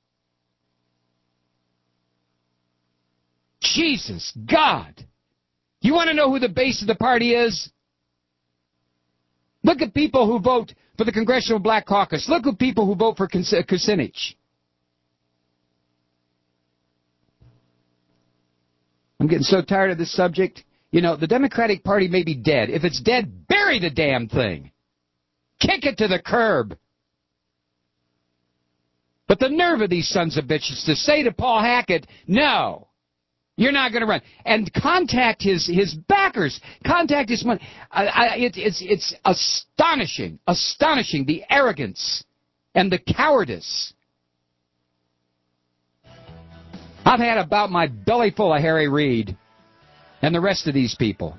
Jesus God. You want to know who the base of the party is? Look Look at people who vote for the Congressional Black Caucus. Look at people who vote for Kucinich. I'm getting so tired of this subject. You know, the Democratic Party may be dead. If it's dead, bury the damn thing. Kick it to the curb. But the nerve of these sons of bitches to say to Paul Hackett, no, you're not going to run. And contact his, his backers. Contact his money. I, I, it, it's, it's astonishing, astonishing, the arrogance and the cowardice. I've had about my belly full of Harry Reid and the rest of these people.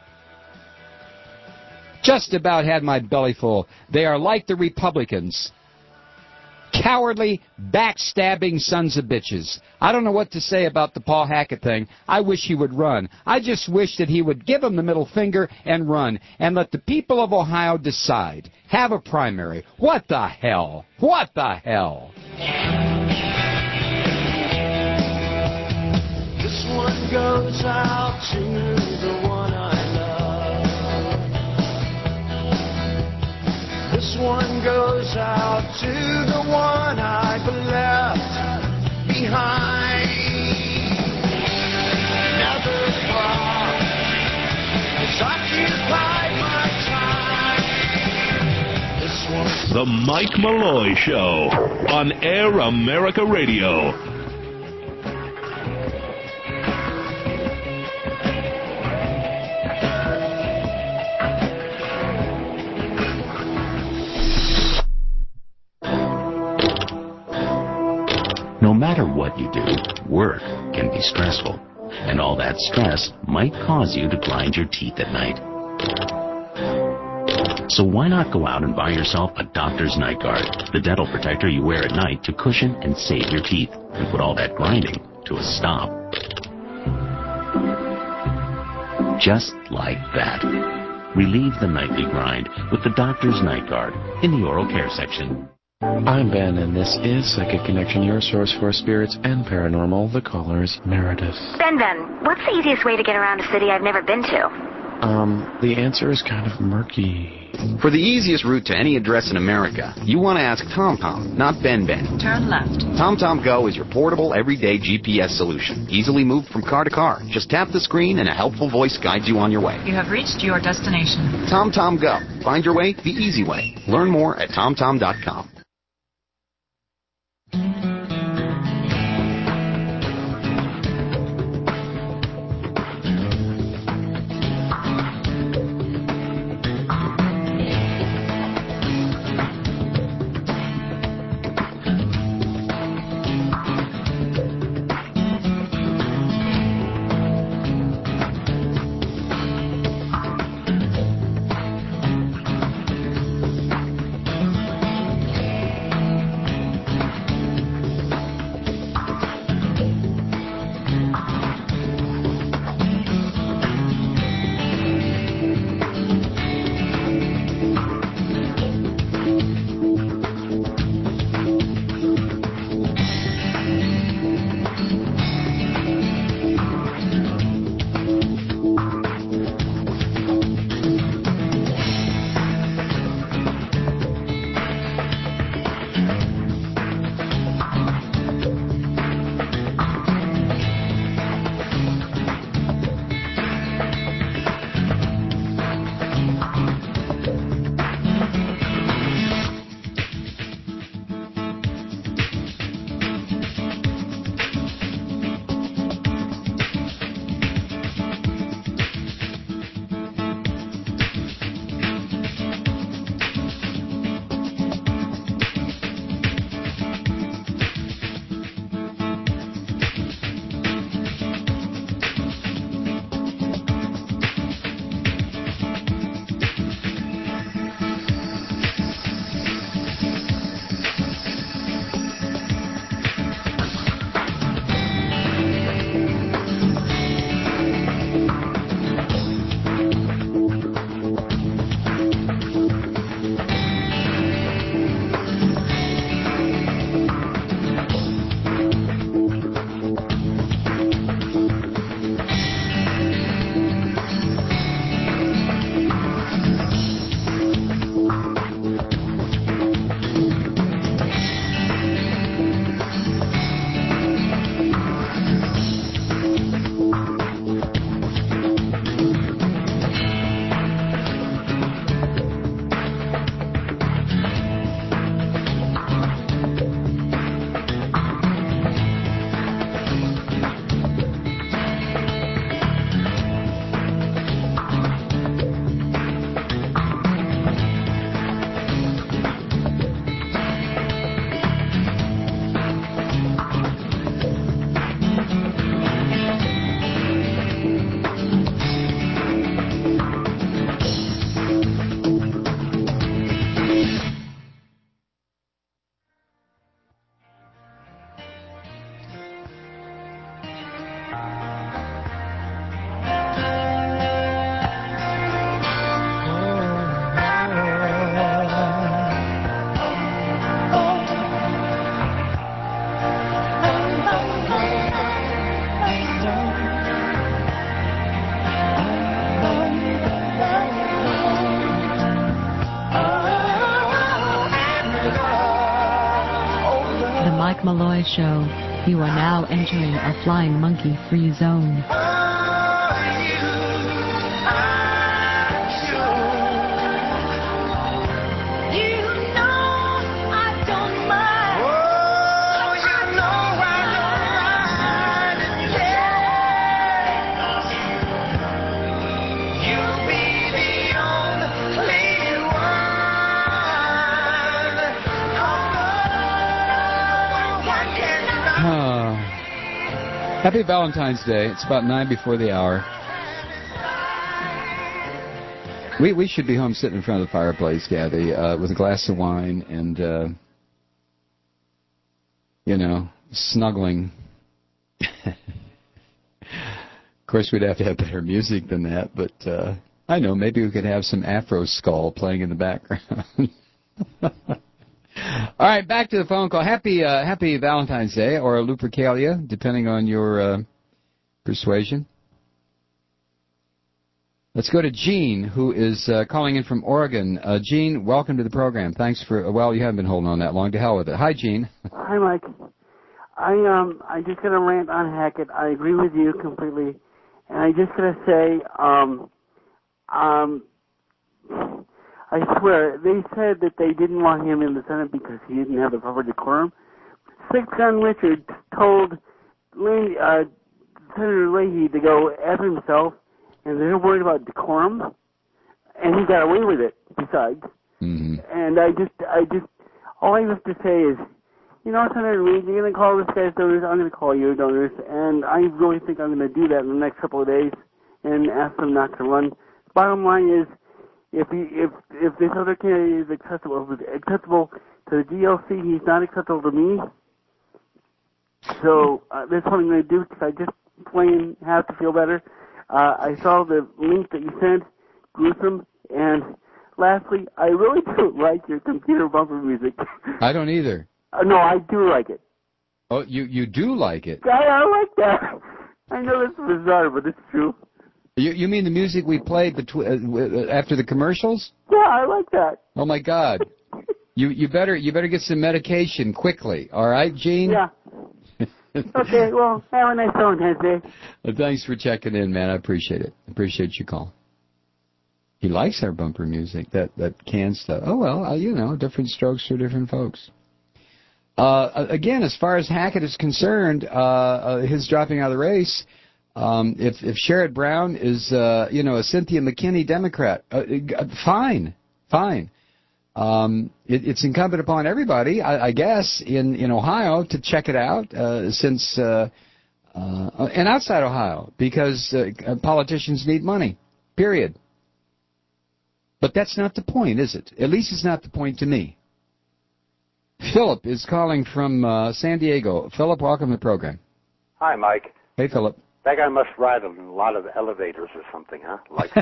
Just about had my belly full. They are like the Republicans. Cowardly, backstabbing sons of bitches. I don't know what to say about the Paul Hackett thing. I wish he would run. I just wish that he would give him the middle finger and run and let the people of Ohio decide. Have a primary. What the hell? What the hell? This one goes out to the one I love. This one goes out to the one I've left behind. Never far has occupied my time. This one. The Mike Malloy Show on Air America Radio. No matter what you do, work can be stressful, and all that stress might cause you to grind your teeth at night. So why not go out and buy yourself a Doctor's Night Guard, the dental protector you wear at night to cushion and save your teeth, and put all that grinding to a stop. Just like that. Relieve the nightly grind with the Doctor's Night Guard in the oral care section. I'm Ben, and this is Psychic Connection, your source for spirits and paranormal. The caller is Meredith. Ben, Ben, what's the easiest way to get around a city I've never been to? Um, the answer is kind of murky. For the easiest route to any address in America, you want to ask TomTom, not Ben Ben. Turn left. TomTom Go is your portable, everyday G P S solution. Easily moved from car to car. Just tap the screen and a helpful voice guides you on your way. You have reached your destination. TomTom Go. Find your way the easy way. Learn more at tom tom dot com. Mike Malloy Show. You are now entering a flying monkey free zone. Happy Valentine's Day. It's about nine before the hour. We we should be home sitting in front of the fireplace, Kathy, uh, with a glass of wine and, uh, you know, snuggling. Of course, we'd have to have better music than that, but uh, I know, maybe we could have some Afro Skull playing in the background. All right, back to the phone call. Happy uh, Happy Valentine's Day, or Lupercalia, depending on your uh, persuasion. Let's go to Gene, who is uh, calling in from Oregon. Uh, Gene, welcome to the program. Thanks for, well, you haven't been holding on that long. To hell with it. Hi, Gene. Hi, Mike. I um I just got a rant on Hackett. I agree with you completely, and I just gotta say um um. I swear, they said that they didn't want him in the Senate because he didn't have the proper decorum. Six Gun Richard told Leahy, uh, Senator Leahy to go F himself, and they're worried about decorum, and he got away with it, besides. Mm-hmm. And I just, I just, all I have to say is, you know, Senator Reid, you're going to call this guy's donors, I'm going to call your donors, and I really think I'm going to do that in the next couple of days and ask them not to run. Bottom line is, If he, if if this other candidate is acceptable acceptable to the D L C, he's not acceptable to me. So uh, that's what I'm going to do because I just plain have to feel better. Uh, I saw the link that you sent, gruesome. And lastly, I really don't like your computer bumper music. I don't either. Uh, no, I do like it. Oh, you you do like it? I, I like that. I know that's bizarre, but it's true. You you mean the music we played between uh, after the commercials? Yeah, I like that. Oh my God! you you better you better get some medication quickly. All right, Gene? Yeah. Okay. Well, have a nice Valentine's Day. Well, thanks for checking in, man. I appreciate it. Appreciate your call. He likes our bumper music, that that canned stuff. Oh well, uh, you know, different strokes for different folks. Uh, again, as far as Hackett is concerned, uh, uh, his dropping out of the race. Um, if if Sherrod Brown is, uh, you know, a Cynthia McKinney Democrat, uh, fine, fine. Um, it, it's incumbent upon everybody, I, I guess, in, in Ohio to check it out, uh, since uh, uh, and outside Ohio, because uh, politicians need money, period. But that's not the point, is it? At least it's not the point to me. Philip is calling from uh, San Diego. Philip, welcome to the program. Hi, Mike. Hey, Philip. That guy must ride a lot of elevators or something, huh? Like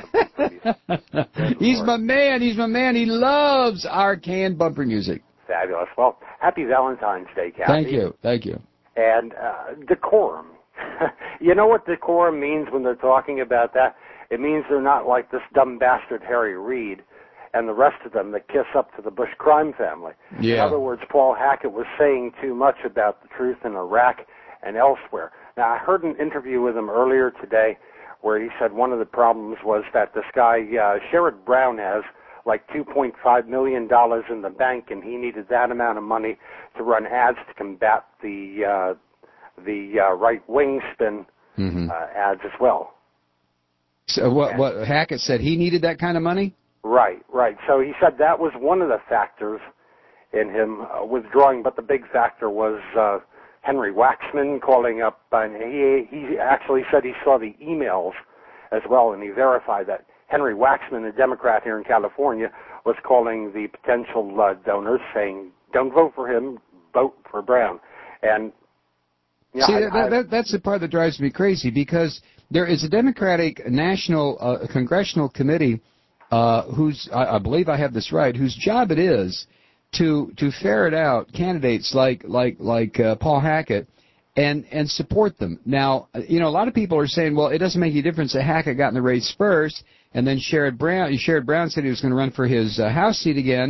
He's my man. He's my man. He loves our canned bumper music. Fabulous. Well, happy Valentine's Day, Kathy. Thank you. Thank you. And uh, decorum. You know what decorum means when they're talking about that? It means they're not like this dumb bastard Harry Reid and the rest of them that kiss up to the Bush crime family. Yeah. In other words, Paul Hackett was saying too much about the truth in Iraq and elsewhere. Now, I heard an interview with him earlier today where he said one of the problems was that this guy, uh, Sherrod Brown, has like two point five million dollars in the bank, and he needed that amount of money to run ads to combat the uh, the uh, right-wing spin mm-hmm. uh, ads as well. So what, what Hackett said, he needed that kind of money? Right, right. So he said that was one of the factors in him uh, withdrawing, but the big factor was uh, Henry Waxman calling up, and he he actually said he saw the emails as well, and he verified that Henry Waxman, a Democrat here in California, was calling the potential uh, donors saying, don't vote for him, vote for Brown. And you know, See, I, that, I, that, that's the part that drives me crazy, because there is a Democratic National uh, Congressional Committee uh, whose, I, I believe I have this right, whose job it is to to ferret out candidates like like like uh, Paul Hackett and and support them. Now, you know, a lot of people are saying, well, it doesn't make any difference that Hackett got in the race first, and then Sherrod Brown, Sherrod Brown said he was going to run for his uh, House seat again.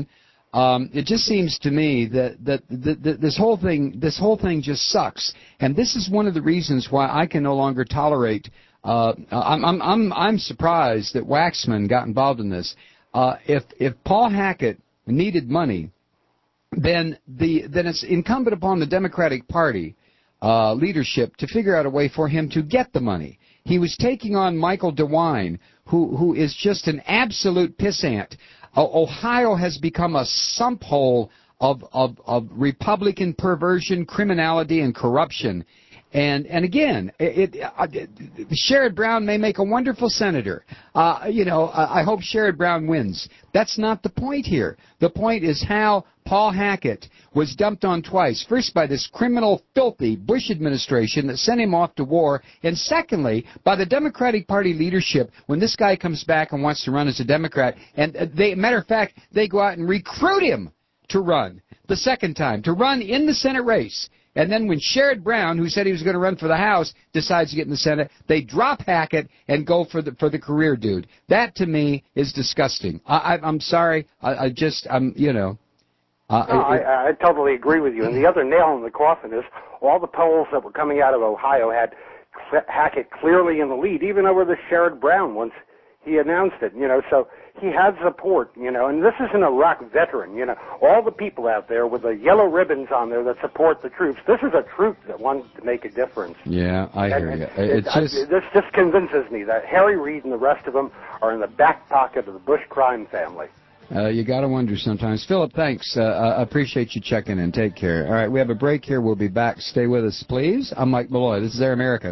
Um, it just seems to me that, that, that, that this whole thing this whole thing just sucks, and this is one of the reasons why I can no longer tolerate. Uh, I'm I'm I'm I'm surprised that Waxman got involved in this. Uh, if if Paul Hackett needed money, then the then it's incumbent upon the Democratic Party uh, leadership to figure out a way for him to get the money. He was taking on Michael DeWine, who who is just an absolute pissant. Ohio has become a sump hole of, of, of Republican perversion, criminality, and corruption. And and again, it, it, uh, Sherrod Brown may make a wonderful senator. Uh, you know, I, I hope Sherrod Brown wins. That's not the point here. The point is how Paul Hackett was dumped on twice. First, by this criminal, filthy Bush administration that sent him off to war, and secondly, by the Democratic Party leadership when this guy comes back and wants to run as a Democrat. And they, matter of fact, they go out and recruit him to run the second time, to run in the Senate race. And then when Sherrod Brown, who said he was going to run for the House, decides to get in the Senate, they drop Hackett and go for the for the career dude. That, to me, is disgusting. I, I, I'm sorry. I, I just, I'm, you know. Uh, no, it, I, I totally agree with you. And the other nail in the coffin is all the polls that were coming out of Ohio had Hackett clearly in the lead, even over the Sherrod Brown once he announced it. You know, so he had support, you know, and this is an Iraq veteran, you know. All the people out there with the yellow ribbons on there that support the troops, this is a troop that wants to make a difference. Yeah, I hear and, you. It, it's I, just... This just convinces me that Harry Reid and the rest of them are in the back pocket of the Bush crime family. Uh, you got to wonder sometimes. Philip, thanks. Uh, I appreciate you checking in. Take care. All right, we have a break here. We'll be back. Stay with us, please. I'm Mike Malloy. This is Air America.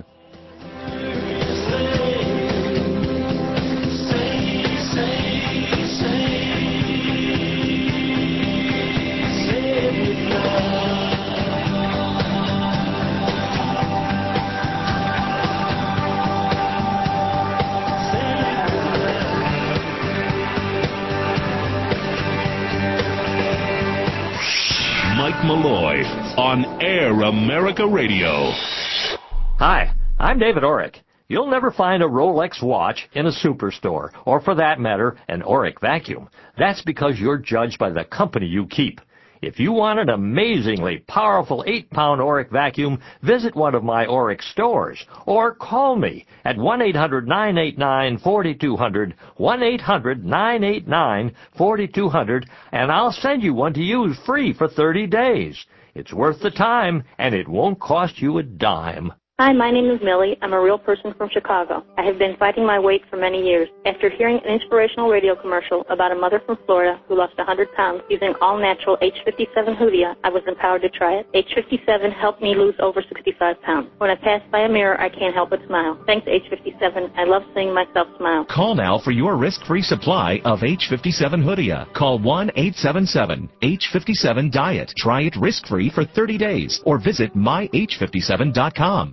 Mike Malloy on Air America Radio. Hi, I'm David Orrick. You'll never find a Rolex watch in a superstore, or for that matter, an Orrick vacuum. That's because you're judged by the company you keep. If you want an amazingly powerful eight pound Orrick vacuum, visit one of my Orrick stores, or call me at one eight hundred nine eight nine four two zero zero, one eight hundred nine eight nine four two zero zero, and I'll send you one to use free for thirty days. It's worth the time, and it won't cost you a dime. Hi, my name is Millie. I'm a real person from Chicago. I have been fighting my weight for many years. After hearing an inspirational radio commercial about a mother from Florida who lost one hundred pounds using all-natural H fifty-seven Hoodia, I was empowered to try it. H fifty-seven helped me lose over sixty-five pounds. When I pass by a mirror, I can't help but smile. Thanks, H fifty-seven. I love seeing myself smile. Call now for your risk-free supply of H fifty-seven Hoodia. Call one eight seven seven H fifty-seven Diet. Try it risk-free for thirty days or visit my H fifty-seven dot com.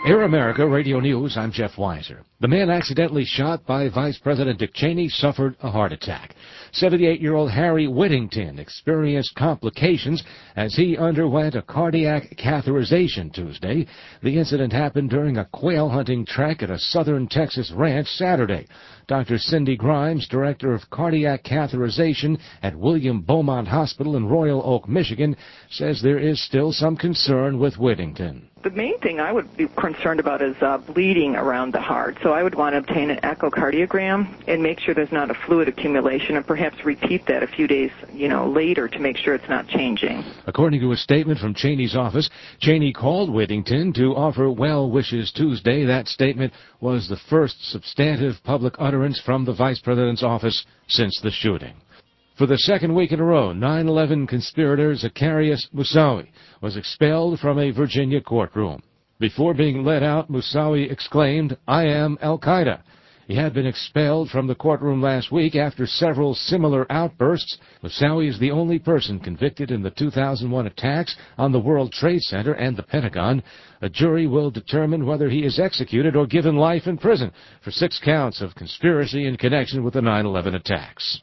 Air America Radio News, I'm Jeff Weiser. The man accidentally shot by Vice President Dick Cheney suffered a heart attack. seventy-eight-year-old Harry Whittington experienced complications as he underwent a cardiac catheterization Tuesday. The incident happened during a quail hunting trek at a southern Texas ranch Saturday. Doctor Cindy Grimes, director of cardiac catheterization at William Beaumont Hospital in Royal Oak, Michigan, says there is still some concern with Whittington. The main thing I would be concerned about is uh, bleeding around the heart. So I would want to obtain an echocardiogram and make sure there's not a fluid accumulation, and perhaps repeat that a few days, you know, later to make sure it's not changing. According to a statement from Cheney's office, Cheney called Whittington to offer well wishes Tuesday. That statement was the first substantive public utterance from the vice president's office since the shooting. For the second week in a row, nine eleven conspirator Zacarias Moussaoui was expelled from a Virginia courtroom. Before being let out, Moussaoui exclaimed, "I am Al-Qaeda." He had been expelled from the courtroom last week after several similar outbursts. Moussaoui is the only person convicted in the two thousand one attacks on the World Trade Center and the Pentagon. A jury will determine whether he is executed or given life in prison for six counts of conspiracy in connection with the nine eleven attacks.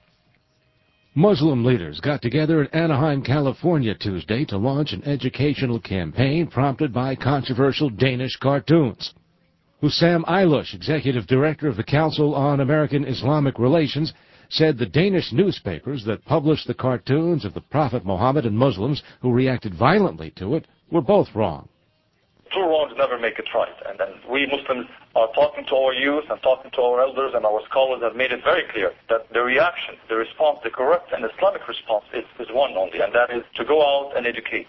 Muslim leaders got together in Anaheim, California Tuesday to launch an educational campaign prompted by controversial Danish cartoons. Hussam Aylush, executive director of the Council on American Islamic Relations, said the Danish newspapers that published the cartoons of the Prophet Muhammad and Muslims who reacted violently to it were both wrong. Two wrongs never make it right, and then we Muslims are talking to our youth and talking to our elders, and our scholars have made it very clear that the reaction, the response, the correct and Islamic response is, is one only, and that is to go out and educate.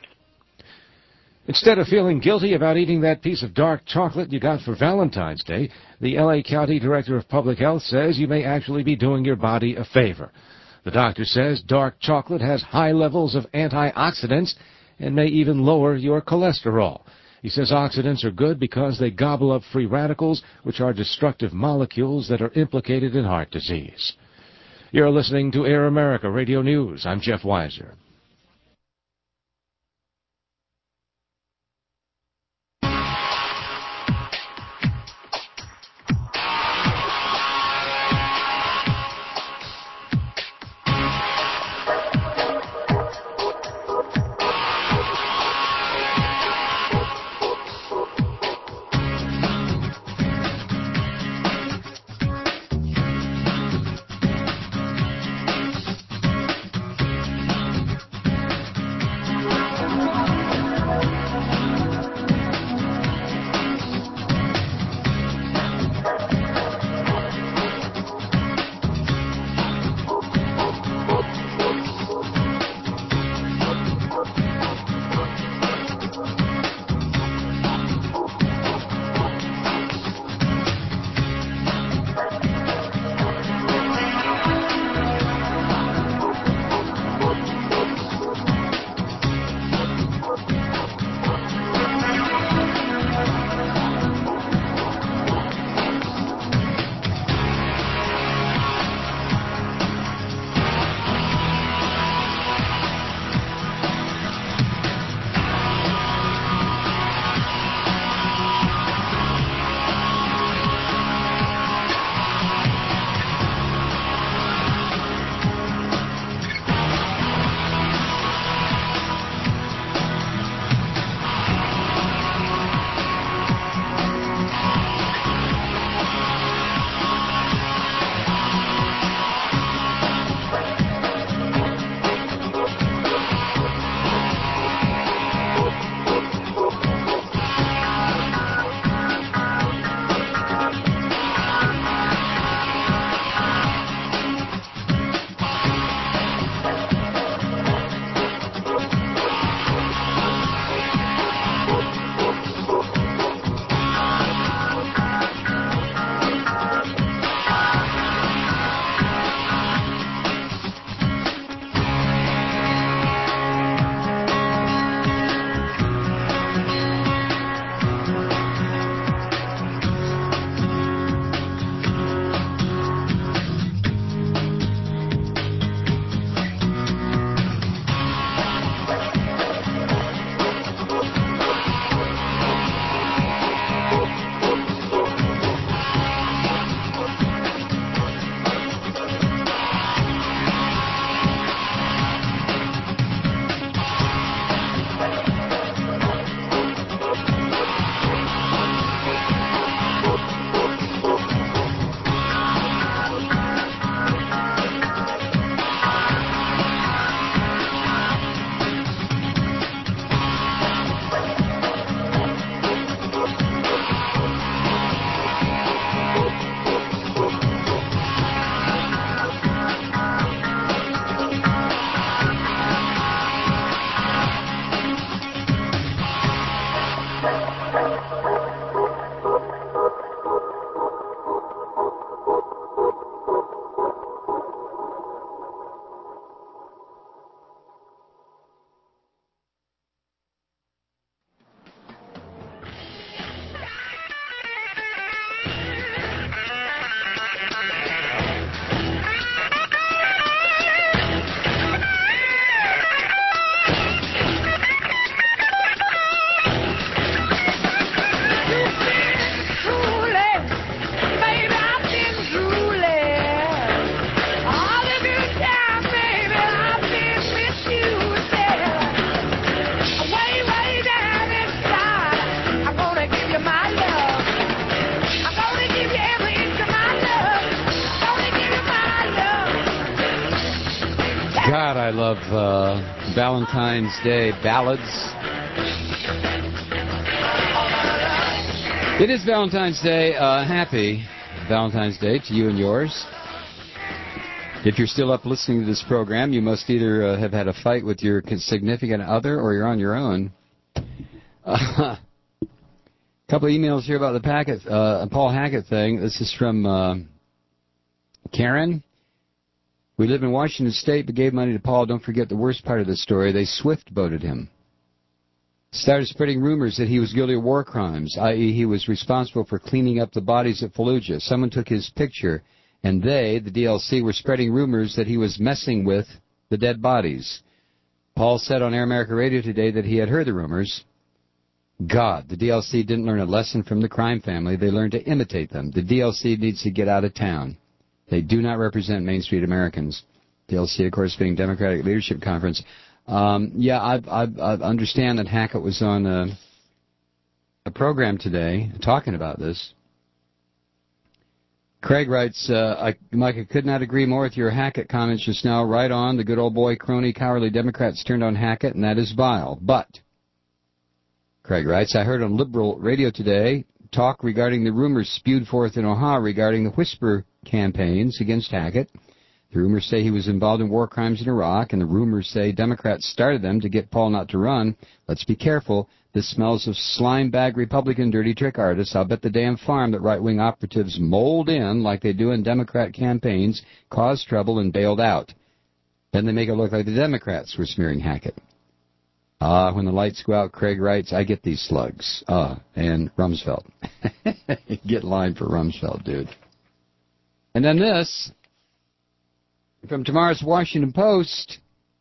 Instead of feeling guilty about eating that piece of dark chocolate you got for Valentine's Day, the L A County Director of Public Health says you may actually be doing your body a favor. The doctor says dark chocolate has high levels of antioxidants and may even lower your cholesterol. He says oxidants are good because they gobble up free radicals, which are destructive molecules that are implicated in heart disease. You're listening to Air America Radio News. I'm Jeff Weiser. God, I love uh, Valentine's Day ballads. It is Valentine's Day. Uh, happy Valentine's Day to you and yours. If you're still up listening to this program, you must either uh, have had a fight with your significant other or you're on your own. Uh, a couple of emails here about the packet, uh, Paul Hackett thing. This is from uh, Karen. We live in Washington State, but gave money to Paul. Don't forget the worst part of the story. They swift-boated him. Started spreading rumors that he was guilty of war crimes, that is he was responsible for cleaning up the bodies at Fallujah. Someone took his picture, and they, the D L C, were spreading rumors that he was messing with the dead bodies. Paul said on Air America Radio today that he had heard the rumors. God, the D L C didn't learn a lesson from the crime family. They learned to imitate them. The D L C needs to get out of town. They do not represent Main Street Americans. D L C, of course, being Democratic Leadership Conference. Um, yeah, I, I, I understand that Hackett was on a, a program today talking about this. Craig writes, uh, I, Mike, I could not agree more with your Hackett comments just now. Right on, the good old boy, crony, cowardly Democrats turned on Hackett, and that is vile. But, Craig writes, I heard on liberal radio today talk regarding the rumors spewed forth in Ohio regarding the whisper campaigns against Hackett. The rumors say he was involved in war crimes in Iraq, and the rumors say Democrats started them to get Paul not to run. Let's be careful. This smells of slime bag Republican dirty trick artists. I'll bet the damn farm that right-wing operatives mold in like they do in Democrat campaigns, caused trouble, and bailed out. Then they make it look like the Democrats were smearing Hackett. Ah, uh, when the lights go out, Craig writes, I get these slugs. Ah, uh, and Rumsfeld. Get line for Rumsfeld, dude. And then this, from tomorrow's Washington Post,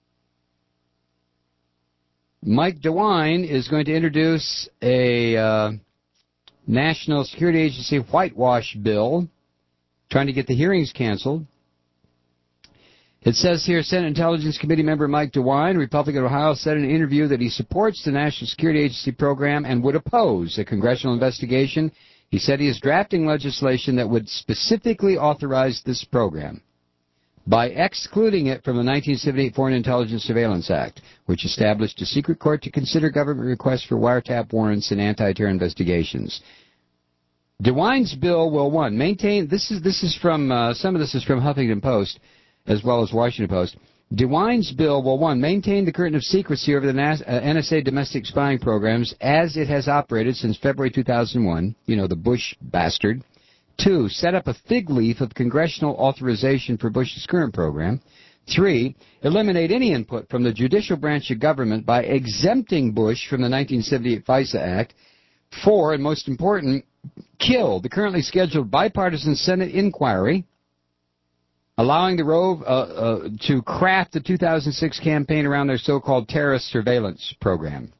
Mike DeWine is going to introduce a uh, National Security Agency whitewash bill, trying to get the hearings canceled. It says here, Senate Intelligence Committee member Mike DeWine, Republican of Ohio, said in an interview that he supports the National Security Agency program and would oppose a congressional investigation. He said he is drafting legislation that would specifically authorize this program by excluding it from the nineteen seventy-eight Foreign Intelligence Surveillance Act, which established a secret court to consider government requests for wiretap warrants in anti-terror investigations. DeWine's bill will, one, maintain, this is, this is from, uh, some of this is from Huffington Post, as well as Washington Post. DeWine's bill will, one, maintain the curtain of secrecy over the N S A domestic spying programs as it has operated since February two thousand one, you know, the Bush bastard. Two, set up a fig leaf of congressional authorization for Bush's current program. Three, eliminate any input from the judicial branch of government by exempting Bush from the nineteen seventy-eight FISA Act. Four, and most important, kill the currently scheduled bipartisan Senate inquiry, allowing the Rove uh, uh, to craft the two thousand six campaign around their so-called terrorist surveillance program.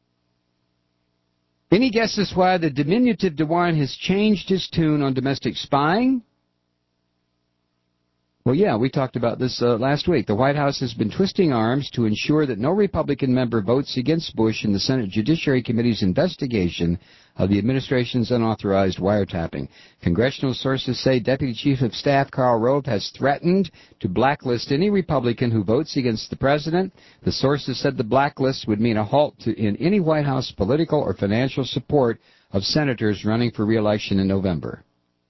Any guesses why the diminutive DeWine has changed his tune on domestic spying? Well, yeah, we talked about this uh, last week. The White House has been twisting arms to ensure that no Republican member votes against Bush in the Senate Judiciary Committee's investigation of the administration's unauthorized wiretapping. Congressional sources say Deputy Chief of Staff Karl Rove has threatened to blacklist any Republican who votes against the president. The sources said the blacklist would mean a halt to, in any White House political or financial support of senators running for re-election in November.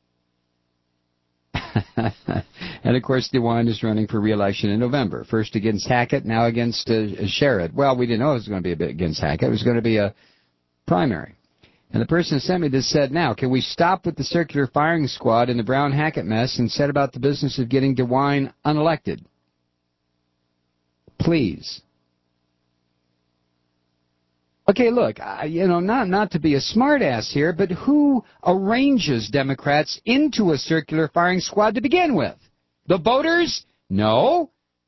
And, of course, DeWine is running for re-election in November. First against Hackett, now against uh, Sherrod. Well, we didn't know it was going to be a bit against Hackett. It was going to be a primary. And the person who sent me this said, now, can we stop with the circular firing squad in the Brown-Hackett mess and set about the business of getting DeWine unelected? Please. Okay, look, I, you know, not not to be a smartass here, but who arranges Democrats into a circular firing squad to begin with? The voters? No.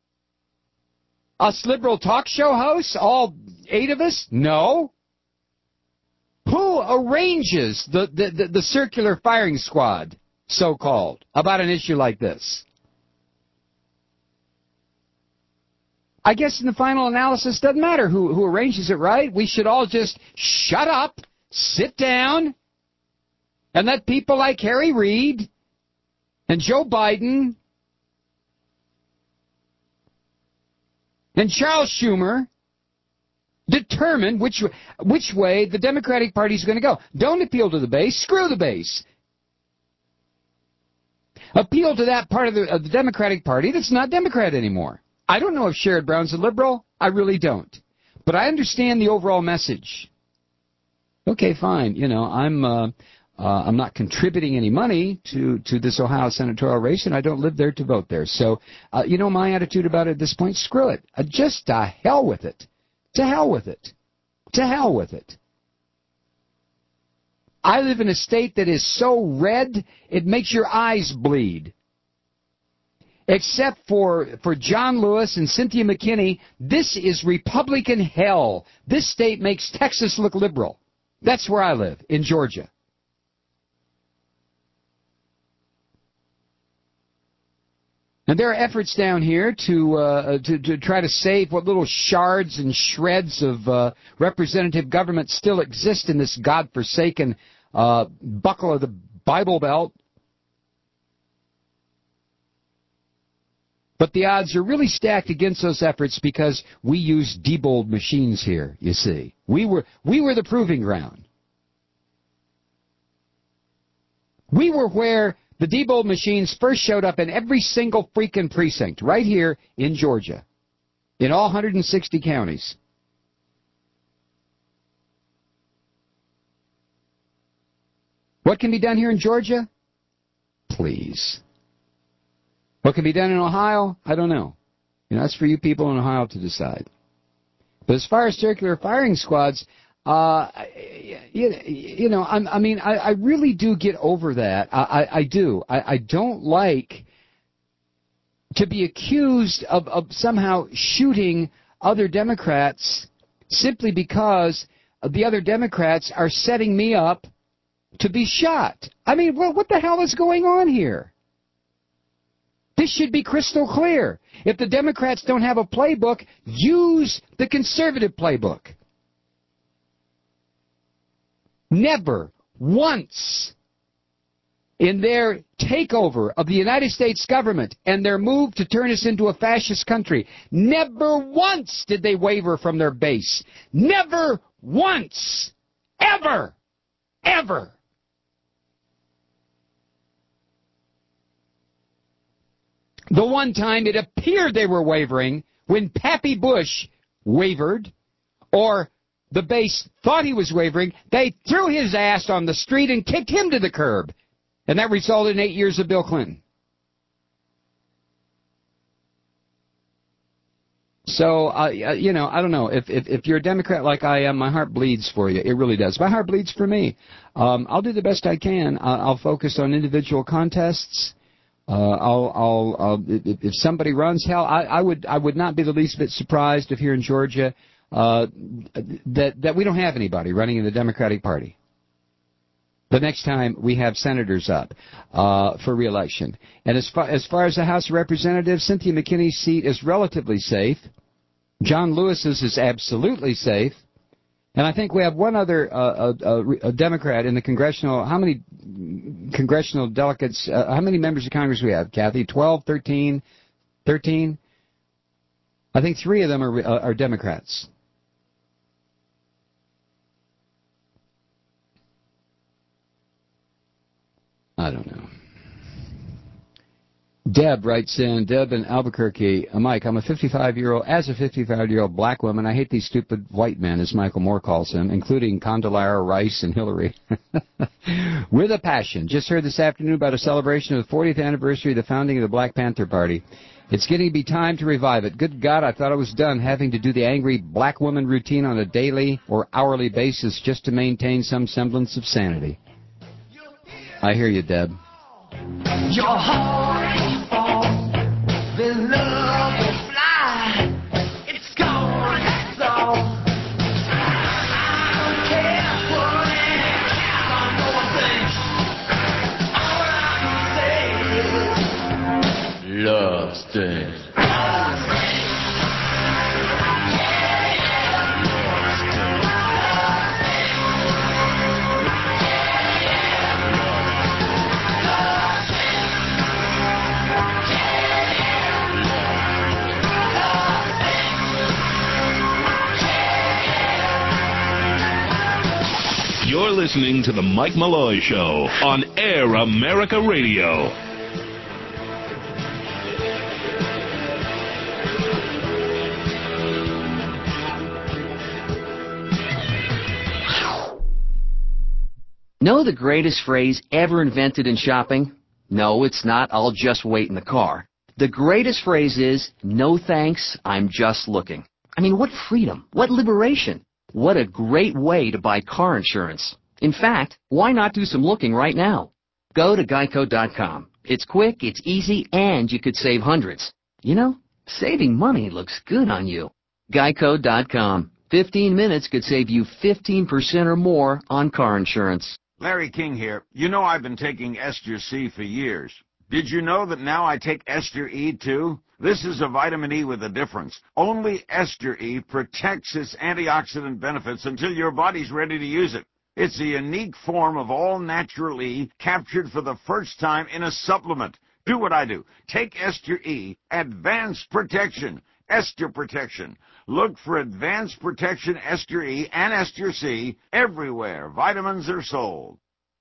Us liberal talk show hosts, all eight of us? No. Who arranges the, the, the, the circular firing squad, so-called, about an issue like this? I guess in the final analysis, doesn't matter who, who arranges it, right? We should all just shut up, sit down, and let people like Harry Reid and Joe Biden And Charles Schumer determine which which way the Democratic Party is going to go. Don't appeal to the base. Screw the base. Appeal to that part of the, of the Democratic Party that's not Democrat anymore. I don't know if Sherrod Brown's a liberal. I really don't. But I understand the overall message. Okay, fine. You know, I'm uh, uh, I'm not contributing any money to, to this Ohio senatorial race, and I don't live there to vote there. So, uh, you know, my attitude about it at this point, screw it. Uh, just to hell with it. To hell with it. To hell with it. I live in a state that is so red, it makes your eyes bleed. Except for, for John Lewis and Cynthia McKinney, this is Republican hell. This state makes Texas look liberal. That's where I live, in Georgia. And there are efforts down here to, uh, to to try to save what little shards and shreds of uh, representative government still exist in this godforsaken uh, buckle of the Bible Belt. But the odds are really stacked against those efforts because we use Diebold machines here, you see. We were we were the proving ground. We were where the Diebold machines first showed up in every single freaking precinct, right here in Georgia, in all one hundred sixty counties. What can be done here in Georgia? Please. What can be done in Ohio? I don't know. You know, that's for you people in Ohio to decide. But as far as circular firing squads, uh, you, you know, I, I mean, I, I really do get over that. I, I, I do. I, I don't like to be accused of, of somehow shooting other Democrats simply because the other Democrats are setting me up to be shot. I mean, well, what the hell is going on here? This should be crystal clear. If the Democrats don't have a playbook, use the conservative playbook. Never once in their takeover of the United States government and their move to turn us into a fascist country, never once did they waver from their base. Never once. Ever. Ever. The one time it appeared they were wavering, when Pappy Bush wavered, or the base thought he was wavering, they threw his ass on the street and kicked him to the curb. And that resulted in eight years of Bill Clinton. So, uh, you know, I don't know. If, if if you're a Democrat like I am, my heart bleeds for you. It really does. My heart bleeds for me. Um, I'll do the best I can. Uh, I'll focus on individual contests. Uh, I'll, I'll, I'll, if, if somebody runs, hell, I, I would, I would not be the least bit surprised if here in Georgia, uh, that, that we don't have anybody running in the Democratic Party the next time we have senators up, uh, for re-election. And as far, as far as the House of Representatives, Cynthia McKinney's seat is relatively safe. John Lewis's is absolutely safe. And I think we have one other uh, uh, uh, Democrat in the congressional. How many congressional delegates? Uh, how many members of Congress do we have, Kathy? Twelve, thirteen, thirteen. I think three of them are uh, are Democrats. I don't know. Deb writes in, Deb in Albuquerque, uh, Mike, I'm a fifty-five-year-old, as a fifty-five-year-old black woman, I hate these stupid white men, as Michael Moore calls them, including Condoleezza Rice and Hillary. With a passion. Just heard this afternoon about a celebration of the fortieth anniversary of the founding of the Black Panther Party. It's getting to be time to revive it. Good God, I thought I was done having to do the angry black woman routine on a daily or hourly basis just to maintain some semblance of sanity. I hear you, Deb. Your heart falls, the love will fly. It's gone, that's all. I don't care what anyone thinks. All I can say is love stings. You're listening to The Mike Malloy Show on Air America Radio. Know the greatest phrase ever invented in shopping? No, it's not, "I'll just wait in the car." The greatest phrase is, "No thanks, I'm just looking." I mean, what freedom, what liberation, what a great way to buy car insurance. In fact, why not do some looking right now? Go to geico dot com. It's quick, it's easy, and you could save hundreds. You know, saving money looks good on you. geico dot com. fifteen minutes could save you fifteen percent or more on car insurance. Larry King here. You know I've been taking Ester C for years. Did you know that now I take Ester E too? This is a vitamin E with a difference. Only Ester E protects its antioxidant benefits until your body's ready to use it. It's a unique form of all-natural E captured for the first time in a supplement. Do what I do. Take Ester E, Advanced Protection. Ester Protection. Look for Advanced Protection Ester E and Ester C everywhere vitamins are sold.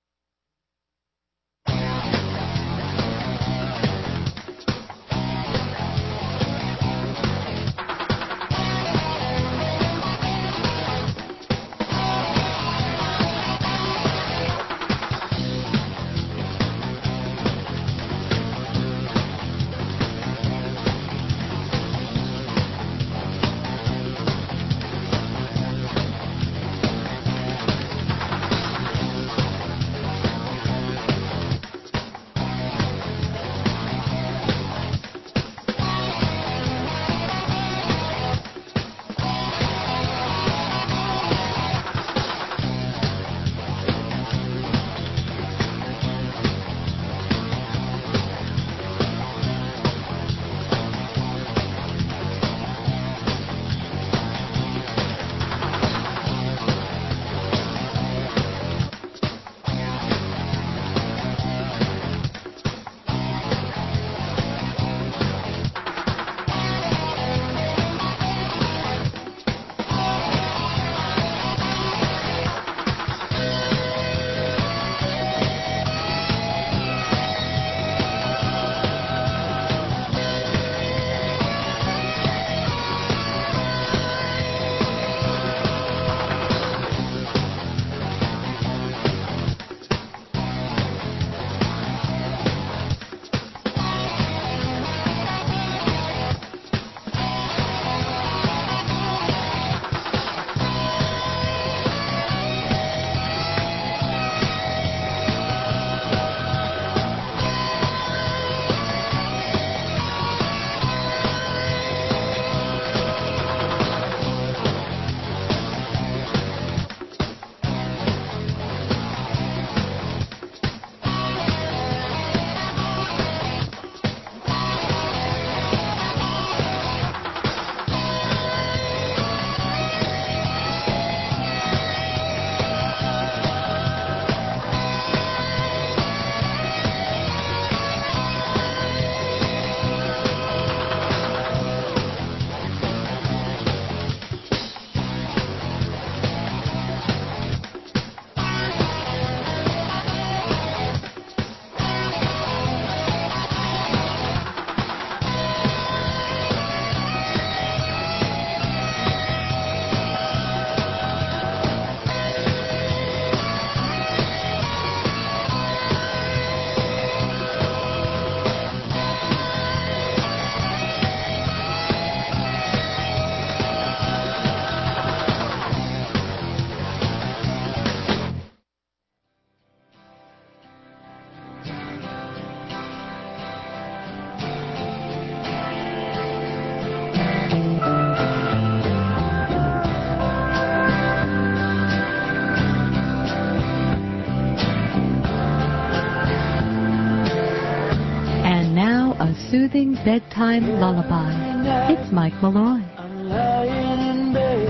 Soothing bedtime lullaby. It's Mike Malloy. I'm lying in bed,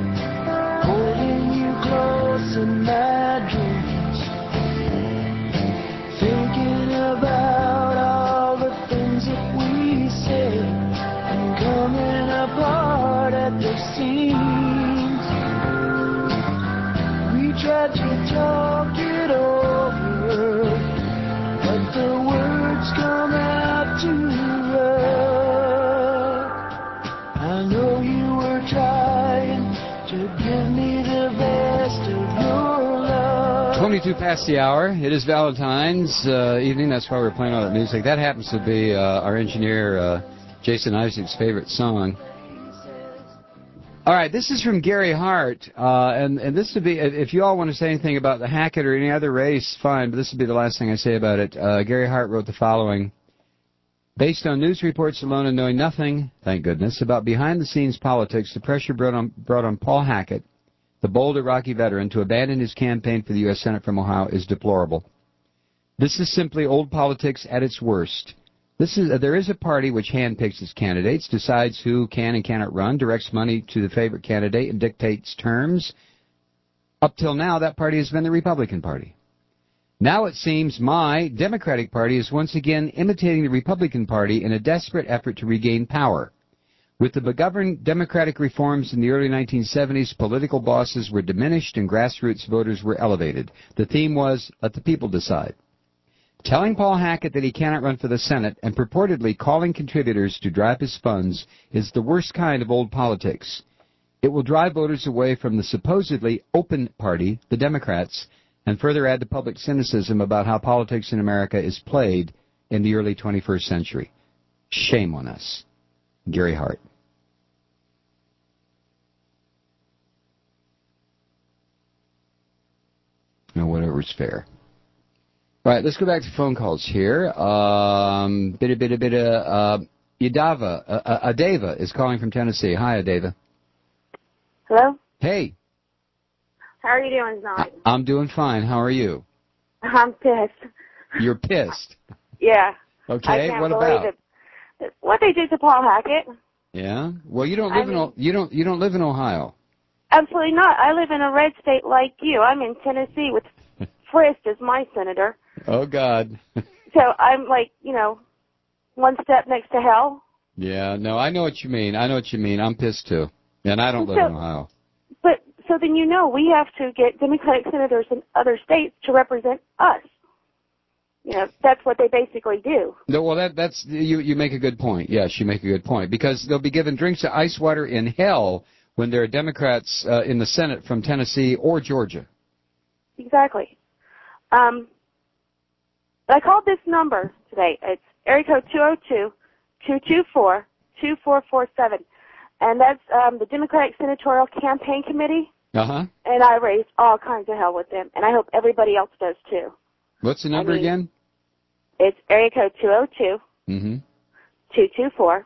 holding you close in my dreams, thinking about all the things that we said and coming apart at the seams. We tried to talk twenty-two past the hour. It is Valentine's uh, evening. That's why we're playing all that music. That happens to be uh, our engineer, uh, Jason Isaac's favorite song. All right, this is from Gary Hart, uh, and, and this would be, if you all want to say anything about the Hackett or any other race, fine, but this would be the last thing I say about it. Uh, Gary Hart wrote the following. Based on news reports alone and knowing nothing, thank goodness, about behind-the-scenes politics, the pressure brought on, brought on Paul Hackett, the bold Iraqi veteran, to abandon his campaign for the U S Senate from Ohio is deplorable. This is simply old politics at its worst. This is, uh, there is a party which handpicks its candidates, decides who can and cannot run, directs money to the favorite candidate, and dictates terms. Up till now, that party has been the Republican Party. Now it seems my Democratic Party is once again imitating the Republican Party in a desperate effort to regain power. With the McGovern Democratic reforms in the early nineteen seventies, political bosses were diminished and grassroots voters were elevated. The theme was, let the people decide. Telling Paul Hackett that he cannot run for the Senate and purportedly calling contributors to drive his funds is the worst kind of old politics. It will drive voters away from the supposedly open party, the Democrats, and further add to public cynicism about how politics in America is played in the early twenty-first century. Shame on us. Gary Hart. No, whatever's fair. All right, let's go back to phone calls here. Um, bit, bit, bit, uh, Yadava, uh, uh, Adeva is calling from Tennessee. Hi, Adeva. Hello? Hey. How are you doing tonight? I'm doing fine. How are you? I'm pissed. You're pissed. Yeah. Okay, I can't what believe about? It. What they did to Paul Hackett? Yeah. Well, you don't live I in mean, you don't you don't live in Ohio. Absolutely not. I live in a red state like you. I'm in Tennessee with Frist as my senator. Oh God. So I'm like, you know, one step next to hell. Yeah. No, I know what you mean. I know what you mean. I'm pissed too, and I don't live So- in Ohio. But so then you know we have to get Democratic senators in other states to represent us. You know, that's what they basically do. No, well, that that's you. You make a good point. Yes, you make a good point because they'll be given drinks of ice water in hell when there are Democrats uh, in the Senate from Tennessee or Georgia. Exactly. Um, I called this number today. It's area code two oh two, two two four, two four four seven. And that's um, the Democratic Senatorial Campaign Committee. Uh-huh. And I raised all kinds of hell with them. And I hope everybody else does, too. What's the number I mean, again? It's area code two oh two, Mm-hmm. two two four,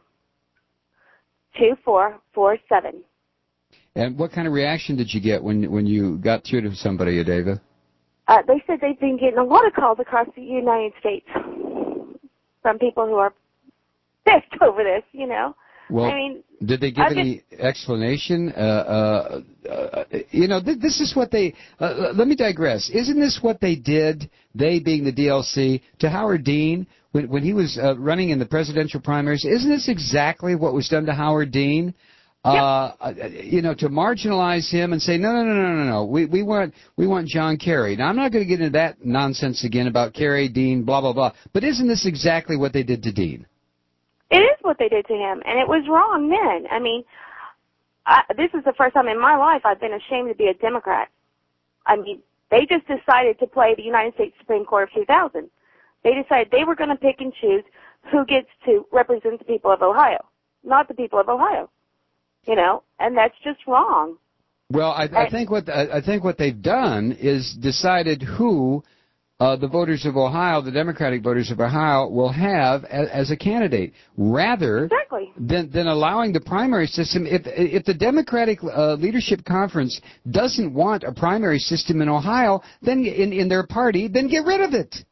two four four seven. And what kind of reaction did you get when when you got through to somebody, Adeva? Uh, they said they've been getting a lot of calls across the United States from people who are pissed over this, you know. Well, I mean, did they give I've any explanation? Uh, uh, uh, you know, th- this is what they, uh, let me digress. Isn't this what they did, they being the D L C, to Howard Dean when, when he was uh, running in the presidential primaries? Isn't this exactly what was done to Howard Dean? Uh, yep. You know, to marginalize him and say, no, no, no, no, no, no, we, we want, we want John Kerry. Now, I'm not going to get into that nonsense again about Kerry, Dean, blah, blah, blah. But isn't this exactly what they did to Dean? It is what they did to him, and it was wrong then. I mean, I, this is the first time in my life I've been ashamed to be a Democrat. I mean, they just decided to play the United States Supreme Court of two thousand. They decided they were going to pick and choose who gets to represent the people of Ohio, not the people of Ohio. You know, and that's just wrong. Well, I, I think what I, I think what they've done is decided who uh, the voters of Ohio, the Democratic voters of Ohio, will have as, as a candidate, rather exactly. than than allowing the primary system. If if the Democratic uh, Leadership Conference doesn't want a primary system in Ohio, then in in their party, then get rid of it.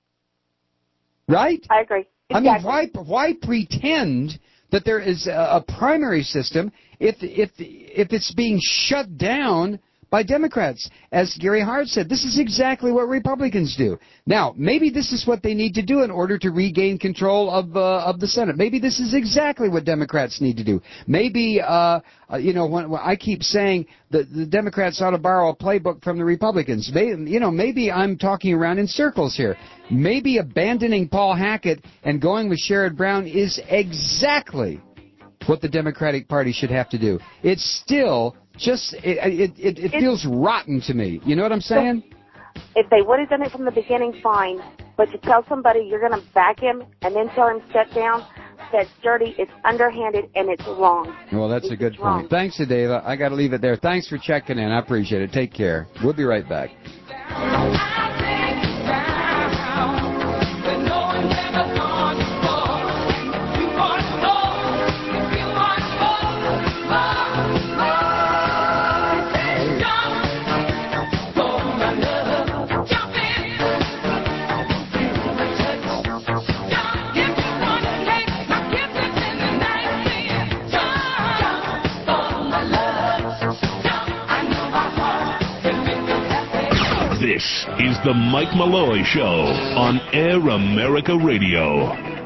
Right? I agree. Exactly. I mean, why why pretend that there is a, a primary system if if if it's being shut down by Democrats? As Gary Hart said, this is exactly what Republicans do. Now, maybe this is what they need to do in order to regain control of uh, of the Senate. Maybe this is exactly what Democrats need to do. Maybe, uh, uh, you know, when, when I keep saying that the Democrats ought to borrow a playbook from the Republicans. Maybe, you know, maybe I'm talking around in circles here. Maybe abandoning Paul Hackett and going with Sherrod Brown is exactly what the Democratic Party should have to do. It's still just, it it, it, it feels rotten to me. You know what I'm saying? If they would have done it from the beginning, fine. But to tell somebody you're going to back him and then tell him step down, that's dirty, it's underhanded, and it's wrong. Well, that's it's a good point. Wrong. Thanks, Adela. I got to leave it there. Thanks for checking in. I appreciate it. Take care. We'll be right back. This is the Mike Malloy Show on Air America Radio.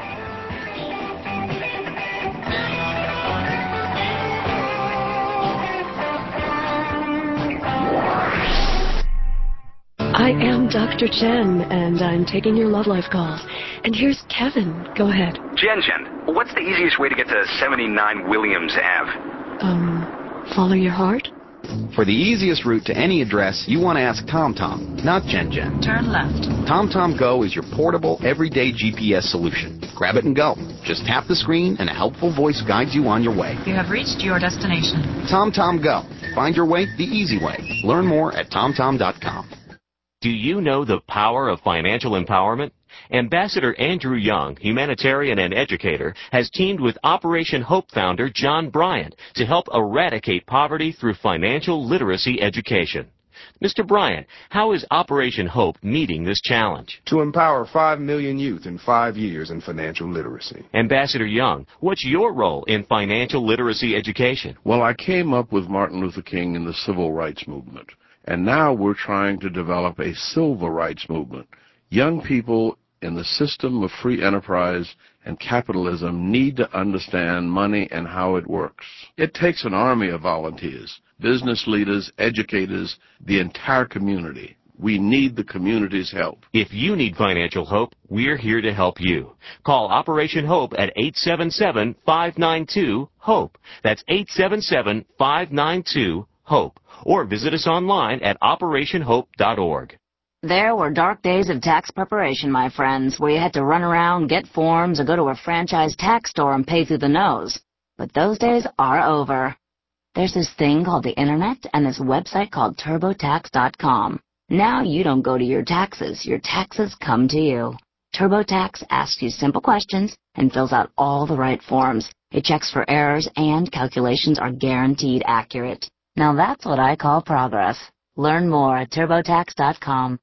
I am Doctor Chen, and I'm taking your Love Life calls. And here's Kevin. Go ahead. Jen Jen, what's the easiest way to get to seventy-nine Williams Avenue? Um, follow your heart? For the easiest route to any address, you want to ask TomTom, not Jen Jen. Turn left. TomTom Go is your portable, everyday G P S solution. Grab it and go. Just tap the screen and a helpful voice guides you on your way. You have reached your destination. TomTom Go. Find your way the easy way. Learn more at tom tom dot com. Do you know the power of financial empowerment? Ambassador Andrew Young, humanitarian and educator, has teamed with Operation Hope founder John Bryant to help eradicate poverty through financial literacy education. Mister Bryant, how is Operation Hope meeting this challenge? To empower five million youth in five years in financial literacy. Ambassador Young, what's your role in financial literacy education? Well, I came up with Martin Luther King in the civil rights movement, and now we're trying to develop a civil rights movement. Young people in the system of free enterprise and capitalism need to understand money and how it works. It takes an army of volunteers, business leaders, educators, the entire community. We need the community's help. If you need financial hope, we're here to help you. Call Operation Hope at eight seven seven, five nine two, HOPE. That's eight seven seven, five nine two, HOPE. Or visit us online at operation hope dot org. There were dark days of tax preparation, my friends, where you had to run around, get forms, or go to a franchise tax store and pay through the nose. But those days are over. There's this thing called the Internet and this website called turbo tax dot com. Now you don't go to your taxes. Your taxes come to you. TurboTax asks you simple questions and fills out all the right forms. It checks for errors, and calculations are guaranteed accurate. Now that's what I call progress. Learn more at turbo tax dot com.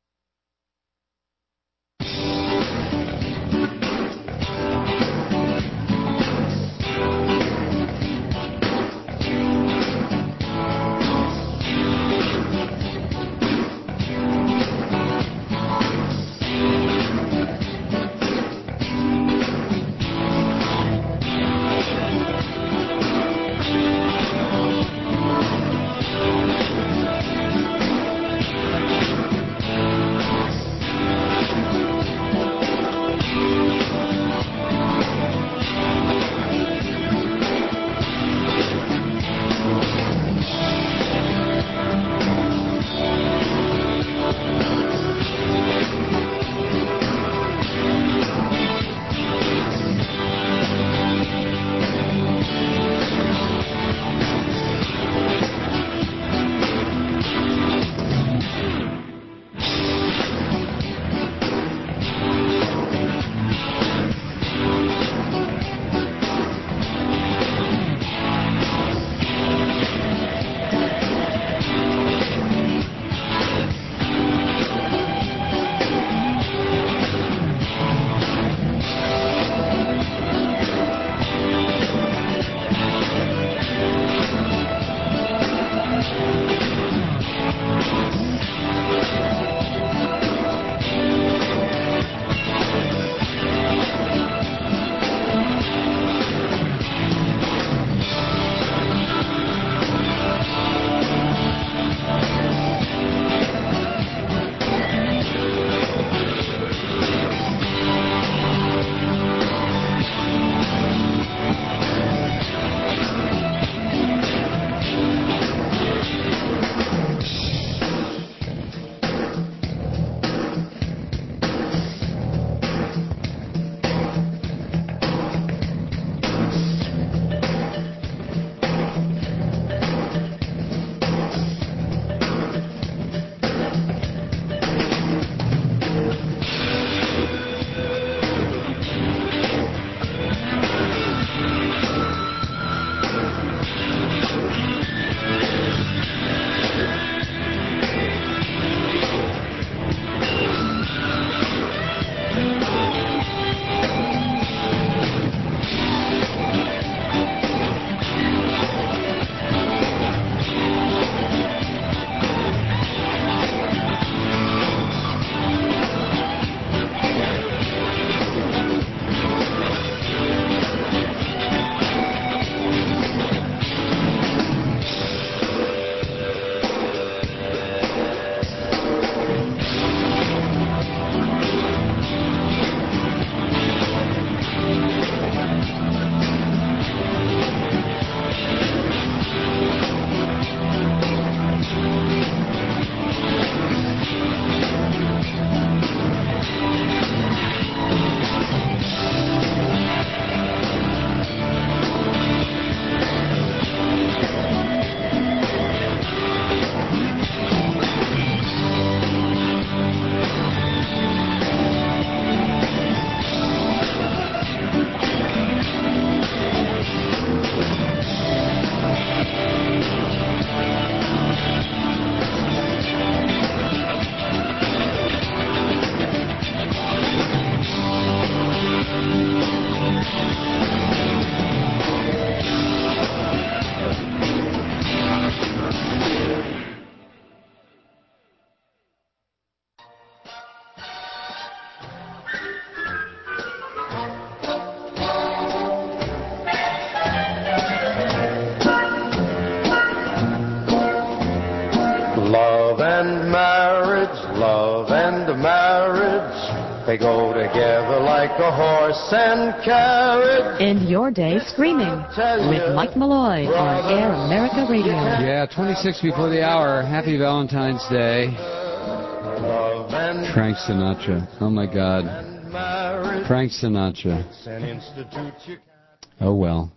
go together like a horse and carriage. End your day screaming with Mike Malloy on Air America Radio. Yeah, twenty-six before the hour. Happy Valentine's Day. Frank Sinatra. Oh, my God. Frank Sinatra. Oh, well.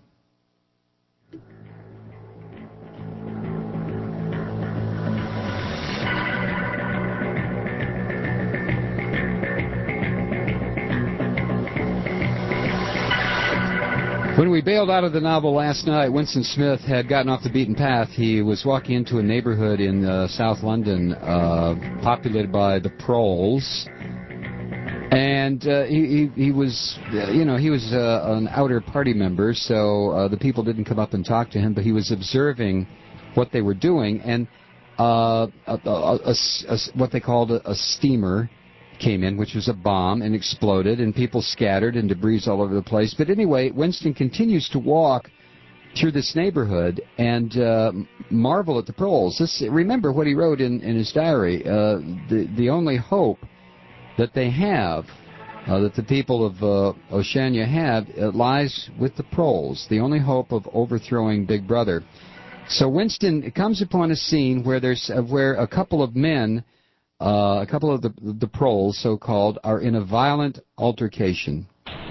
When we bailed out of the novel last night, Winston Smith had gotten off the beaten path. He was walking into a neighborhood in uh, South London uh, populated by the proles. And uh, he, he, he was, uh, you know, he was uh, an outer party member, so uh, the people didn't come up and talk to him, but he was observing what they were doing. And uh, a, a, a, a, what they called a, a steamer came in, which was a bomb, and exploded, and people scattered, and debris all over the place. But anyway, Winston continues to walk through this neighborhood and uh, marvel at the proles. This, remember what he wrote in, in his diary. Uh, the, the only hope that they have, uh, that the people of uh, Oceania have, uh, lies with the proles, the only hope of overthrowing Big Brother. So Winston comes upon a scene where there's uh, where a couple of men Uh, a couple of the, the proles, so-called, are in a violent altercation.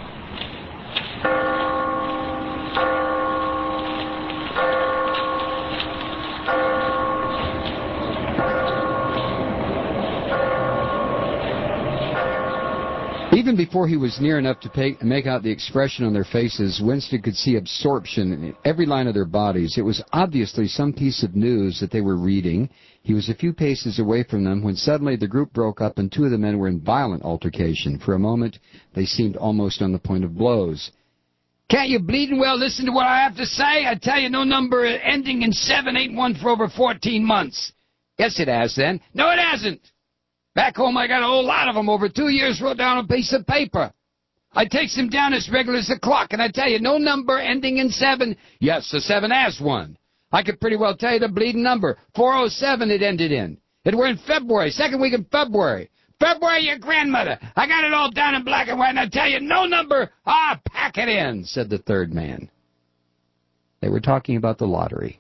Even before he was near enough to pay, make out the expression on their faces, Winston could see absorption in every line of their bodies. It was obviously some piece of news that they were reading. He was a few paces away from them when suddenly the group broke up and two of the men were in violent altercation. For a moment, they seemed almost on the point of blows. Can't you bleeding well listen to what I have to say? I tell you, no number ending in seven ain't one for over fourteen months. Yes, it has, then. No, it hasn't. Back home, I got a whole lot of them. Over two years, wrote down a piece of paper. I takes them down as regular as a clock, and I tell you, no number ending in seven. Yes, the seven has one. I could pretty well tell you the bleeding number. four oh seven it ended in. It were in February, second week of February. February, your grandmother. I got it all down in black and white, and I tell you, no number. Ah, pack it in, said the third man. They were talking about the lottery.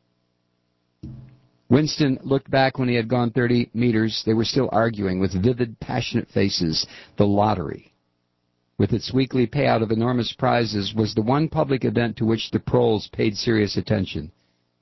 Winston looked back when he had gone thirty meters. They were still arguing with vivid, passionate faces. The lottery, with its weekly payout of enormous prizes, was the one public event to which the proles paid serious attention.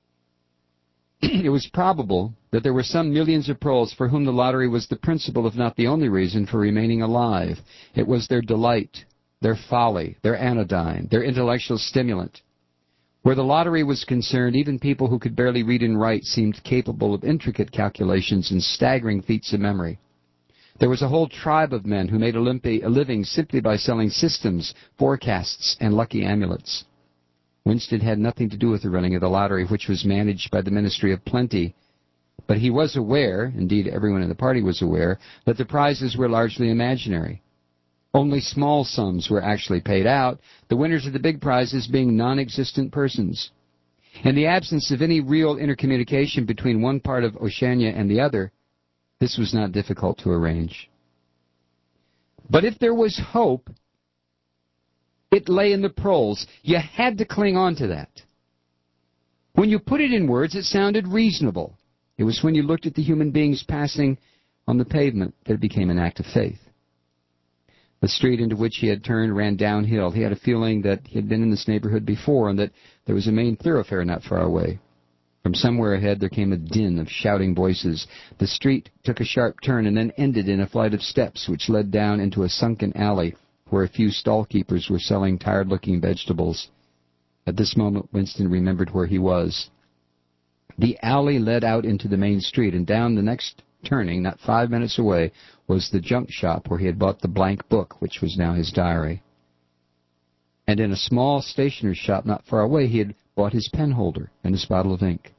It was probable that there were some millions of proles for whom the lottery was the principal, if not the only reason, for remaining alive. It was their delight, their folly, their anodyne, their intellectual stimulant. Where the lottery was concerned, even people who could barely read and write seemed capable of intricate calculations and staggering feats of memory. There was a whole tribe of men who made Olympi a living simply by selling systems, forecasts, and lucky amulets. Winston had nothing to do with the running of the lottery, which was managed by the Ministry of Plenty. But he was aware, indeed everyone in the party was aware, that the prizes were largely imaginary. Only small sums were actually paid out, the winners of the big prizes being non-existent persons. In the absence of any real intercommunication between one part of Oceania and the other, this was not difficult to arrange. But if there was hope, it lay in the proles. You had to cling on to that. When you put it in words, it sounded reasonable. It was when you looked at the human beings passing on the pavement that it became an act of faith. The street into which he had turned ran downhill. He had a feeling that he had been in this neighborhood before and that there was a main thoroughfare not far away. From somewhere ahead there came a din of shouting voices. The street took a sharp turn and then ended in a flight of steps which led down into a sunken alley where a few stall-keepers were selling tired-looking vegetables. At this moment Winston remembered where he was. The alley led out into the main street, and down the next turning, not five minutes away, was the junk shop where he had bought the blank book, which was now his diary. And in a small stationer's shop not far away, he had bought his pen holder and his bottle of ink.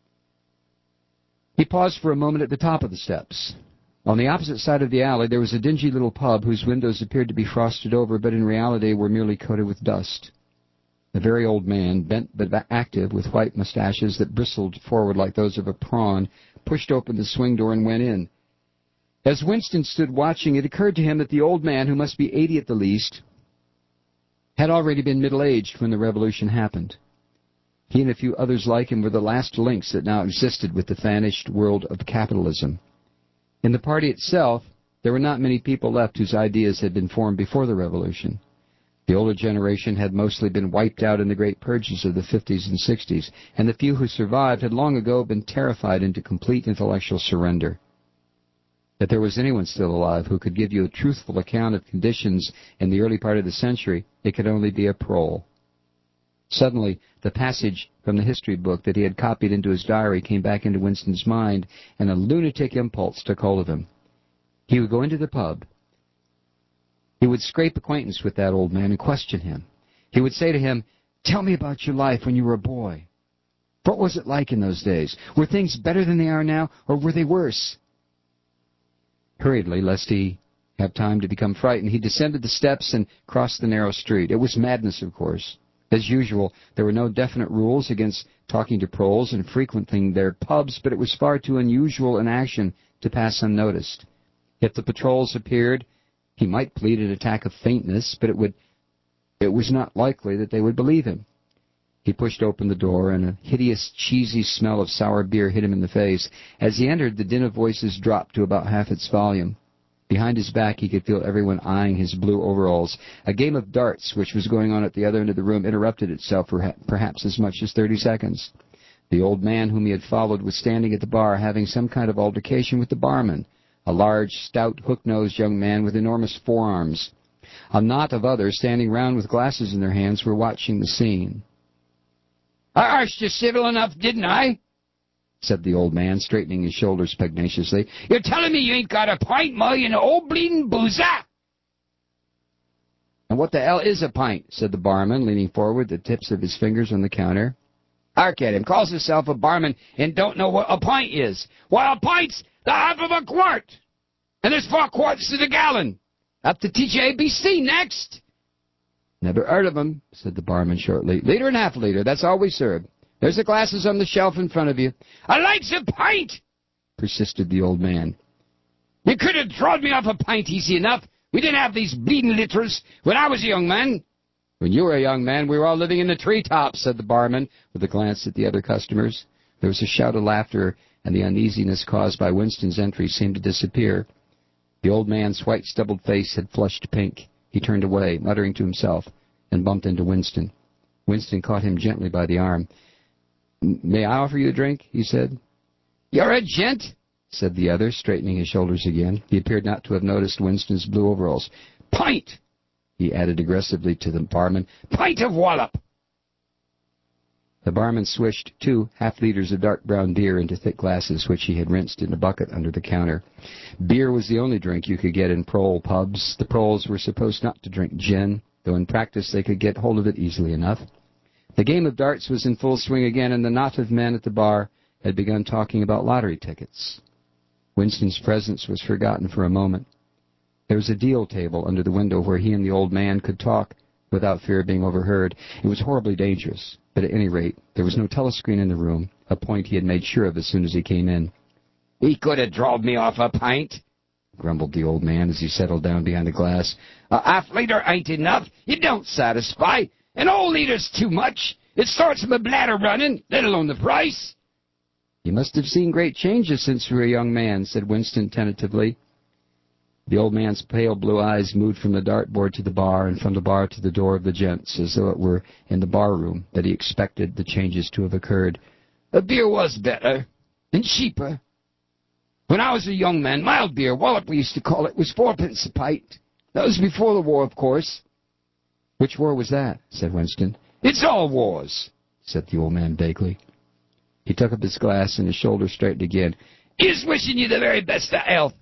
He paused for a moment at the top of the steps. On the opposite side of the alley, there was a dingy little pub whose windows appeared to be frosted over, but in reality were merely coated with dust. A very old man, bent but active, with white mustaches that bristled forward like those of a prawn, pushed open the swing door and went in. As Winston stood watching, it occurred to him that the old man, who must be eighty at the least, had already been middle-aged when the revolution happened. He and a few others like him were the last links that now existed with the vanished world of capitalism. In the party itself, there were not many people left whose ideas had been formed before the revolution. The older generation had mostly been wiped out in the great purges of the fifties and sixties, and the few who survived had long ago been terrified into complete intellectual surrender. That there was anyone still alive who could give you a truthful account of conditions in the early part of the century, it could only be a prole. Suddenly, the passage from the history book that he had copied into his diary came back into Winston's mind, and a lunatic impulse took hold of him. He would go into the pub. He would scrape acquaintance with that old man and question him. He would say to him, "Tell me about your life when you were a boy. What was it like in those days? Were things better than they are now, or were they worse?" Hurriedly, lest he have time to become frightened, he descended the steps and crossed the narrow street. It was madness, of course. As usual, there were no definite rules against talking to proles and frequenting their pubs, but it was far too unusual an action to pass unnoticed. If the patrols appeared, he might plead an attack of faintness, but it would it was not likely that they would believe him. He pushed open the door, and a hideous, cheesy smell of sour beer hit him in the face. As he entered, the din of voices dropped to about half its volume. Behind his back, he could feel everyone eyeing his blue overalls. A game of darts, which was going on at the other end of the room, interrupted itself for perhaps as much as thirty seconds. The old man whom he had followed was standing at the bar, having some kind of altercation with the barman, a large, stout, hook-nosed young man with enormous forearms. A knot of others, standing round with glasses in their hands, were watching the scene. "I asked you civil enough, didn't I?" said the old man, straightening his shoulders pugnaciously. "You're telling me you ain't got a pint, Ma, you old bleeding boozer?" "And what the hell is a pint?" said the barman, leaning forward, the tips of his fingers on the counter. Hark at him, calls himself a barman and don't know what a pint is. Why, a pint's the half of a quart, and there's four quarts to the gallon. Have to teach you A B C next. "Never heard of 'em," said the barman shortly. "Liter and half a liter, that's all we serve. There's the glasses on the shelf in front of you." "I likes a pint," persisted the old man. "You could have drawed me off a pint easy enough. We didn't have these bleeding litres when I was a young man." "When you were a young man, we were all living in the treetops," said the barman, with a glance at the other customers. There was a shout of laughter, and the uneasiness caused by Winston's entry seemed to disappear. The old man's white, stubbled face had flushed pink. He turned away, muttering to himself, and bumped into Winston. Winston caught him gently by the arm. "May I offer you a drink?" he said. "You're a gent," said the other, straightening his shoulders again. He appeared not to have noticed Winston's blue overalls. "Pint," he added aggressively to the barman. "Pint of wallop." The barman swished two half-liters of dark brown beer into thick glasses, which he had rinsed in a bucket under the counter. Beer was the only drink you could get in prole pubs. The proles were supposed not to drink gin, though in practice they could get hold of it easily enough. The game of darts was in full swing again, and the knot of men at the bar had begun talking about lottery tickets. Winston's presence was forgotten for a moment. There was a deal table under the window where he and the old man could talk without fear of being overheard. It was horribly dangerous, but at any rate, there was no telescreen in the room, a point he had made sure of as soon as he came in. "He could have drawed me off a pint," grumbled the old man as he settled down behind the glass. "A half-liter ain't enough. It don't satisfy. An old liter's too much. It starts my bladder running, let alone the price." "You must have seen great changes since you were a young man," said Winston tentatively. The old man's pale blue eyes moved from the dartboard to the bar, and from the bar to the door of the gents, as though it were in the bar-room that he expected the changes to have occurred. "The beer was better, and cheaper. When I was a young man, mild beer, wallop we used to call it, was fourpence a pint. That was before the war, of course." "Which war was that?" said Winston. "It's all wars," said the old man vaguely. He took up his glass, and his shoulders straightened again. "He's wishing you the very best of health."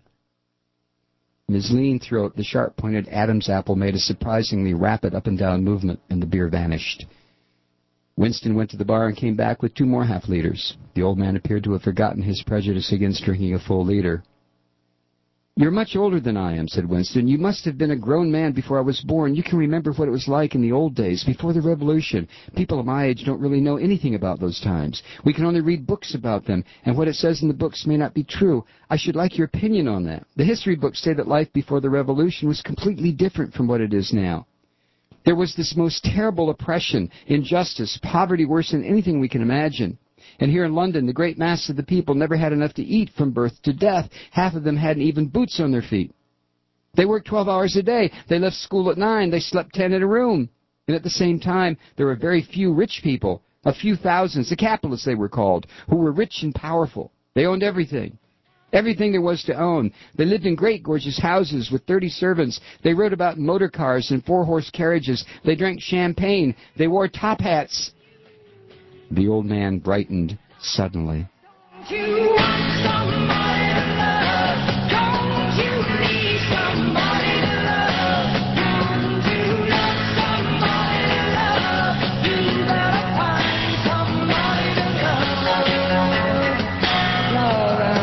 In his lean throat, the sharp-pointed Adam's apple made a surprisingly rapid up-and-down movement, and the beer vanished. Winston went to the bar and came back with two more half-liters. The old man appeared to have forgotten his prejudice against drinking a full liter. You're much older than I am, said Winston. You must have been a grown man before I was born. You can remember what it was like in the old days, before the Revolution. People of my age don't really know anything about those times. We can only read books about them, and what it says in the books may not be true. I should like your opinion on that. The history books say that life before the Revolution was completely different from what it is now. There was this most terrible oppression, injustice, poverty worse than anything we can imagine. And here in London, the great mass of the people never had enough to eat from birth to death. Half of them hadn't even boots on their feet. They worked twelve hours a day. They left school at nine. They slept ten in a room. And at the same time, there were very few rich people, a few thousands, the capitalists they were called, who were rich and powerful. They owned everything. Everything there was to own. They lived in great, gorgeous houses with thirty servants. They rode about in motor cars and four-horse carriages. They drank champagne. They wore top hats. The old man brightened suddenly. Don't you want somebody to love? Don't you need somebody to love? Don't you love somebody to love? You better find somebody to love. Laura.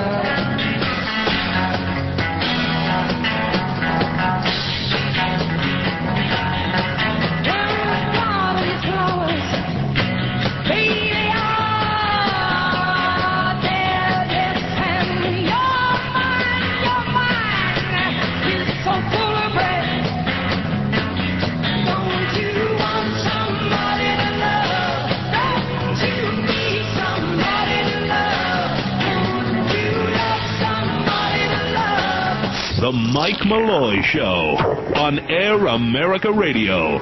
Down garden flowers. Baby, ah, there, yes, and you're mine, you're mine. You're so full of bread. Don't you want somebody to love? Don't you need somebody to love? Don't you love somebody to love? The Mike Malloy Show on Air America Radio.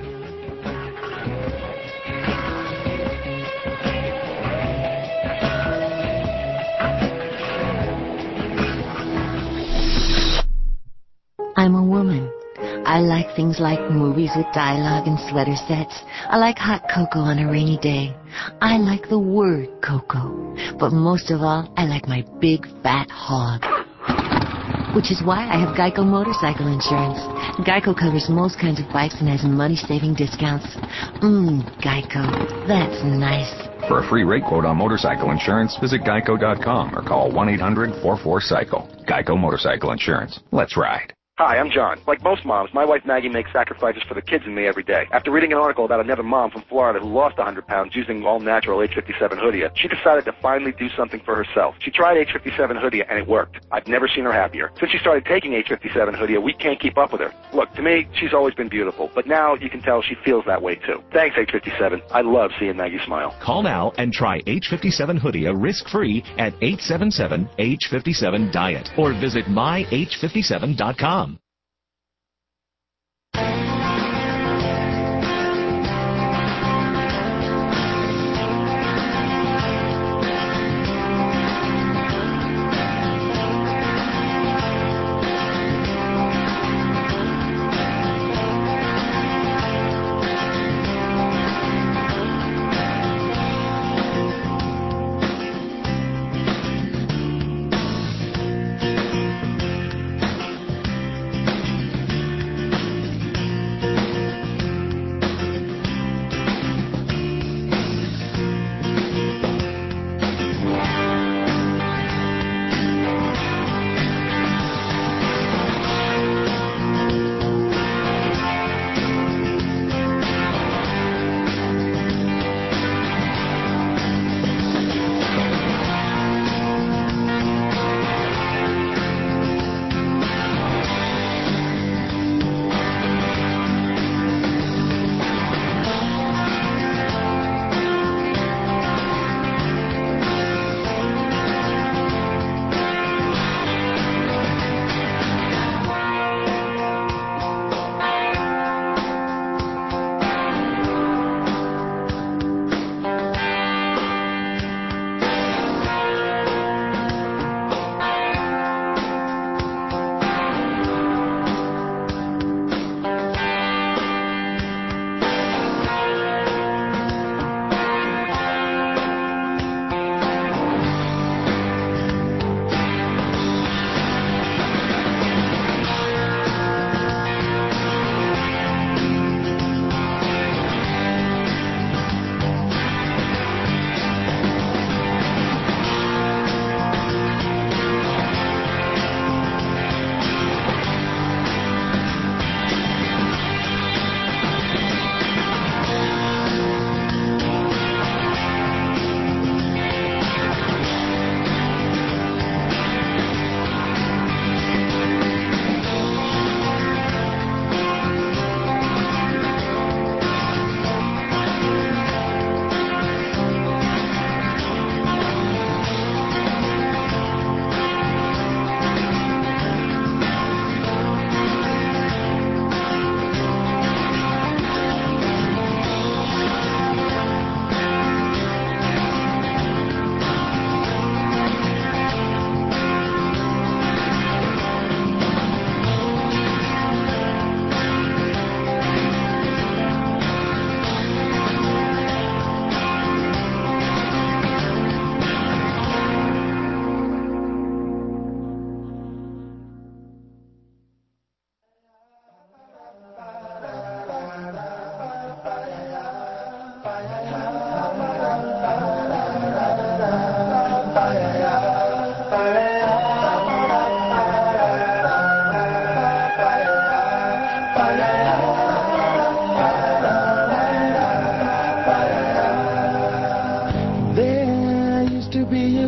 I'm a woman. I like things like movies with dialogue and sweater sets. I like hot cocoa on a rainy day. I like the word cocoa. But most of all, I like my big fat hog. Which is why I have Geico motorcycle insurance. Geico covers most kinds of bikes and has money-saving discounts. Mmm, Geico. That's nice. For a free rate quote on motorcycle insurance, visit geico dot com or call one eight hundred four four cycle. Geico Motorcycle Insurance. Let's ride. Hi, I'm John. Like most moms, my wife Maggie makes sacrifices for the kids and me every day. After reading an article about another mom from Florida who lost one hundred pounds using all-natural H fifty-seven Hoodia, she decided to finally do something for herself. She tried H fifty-seven Hoodia and it worked. I've never seen her happier. Since she started taking H fifty-seven Hoodia, we can't keep up with her. Look, to me, she's always been beautiful, but now you can tell she feels that way too. Thanks, H fifty-seven. I love seeing Maggie smile. Call now and try H fifty-seven Hoodia risk-free at eight seven seven H fifty-seven diet or visit my H fifty-seven dot com.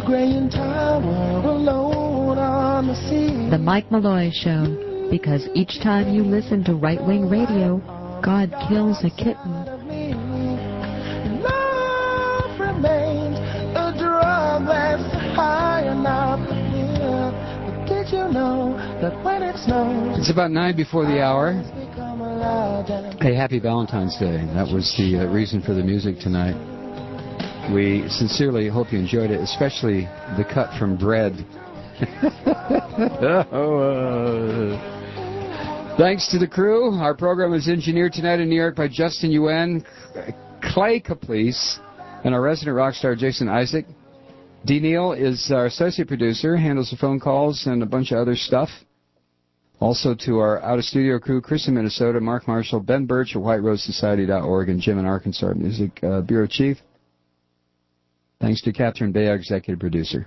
graying tower alone on the sea. The Mike Malloy Show, because each time you listen to right-wing radio, God kills a kitten. Love remains a drum that's high enough to hear. But did you know that when it snows, It's about nine before the hour. become a legend? Hey, happy Valentine's Day. That was the uh, reason for the music tonight. We sincerely hope you enjoyed it, especially the cut from Bread. oh, uh, thanks to the crew. Our program was engineered tonight in New York by Justin Yuen, Clay Caplice, and our resident rock star Jason Isaac. D. Neal is our associate producer, handles the phone calls and a bunch of other stuff. Also to our out-of-studio crew, Chris in Minnesota, Mark Marshall, Ben Birch at white rose society dot org, and Jim in Arkansas, our music uh, bureau chief. Thanks to Catherine Bay, our executive producer.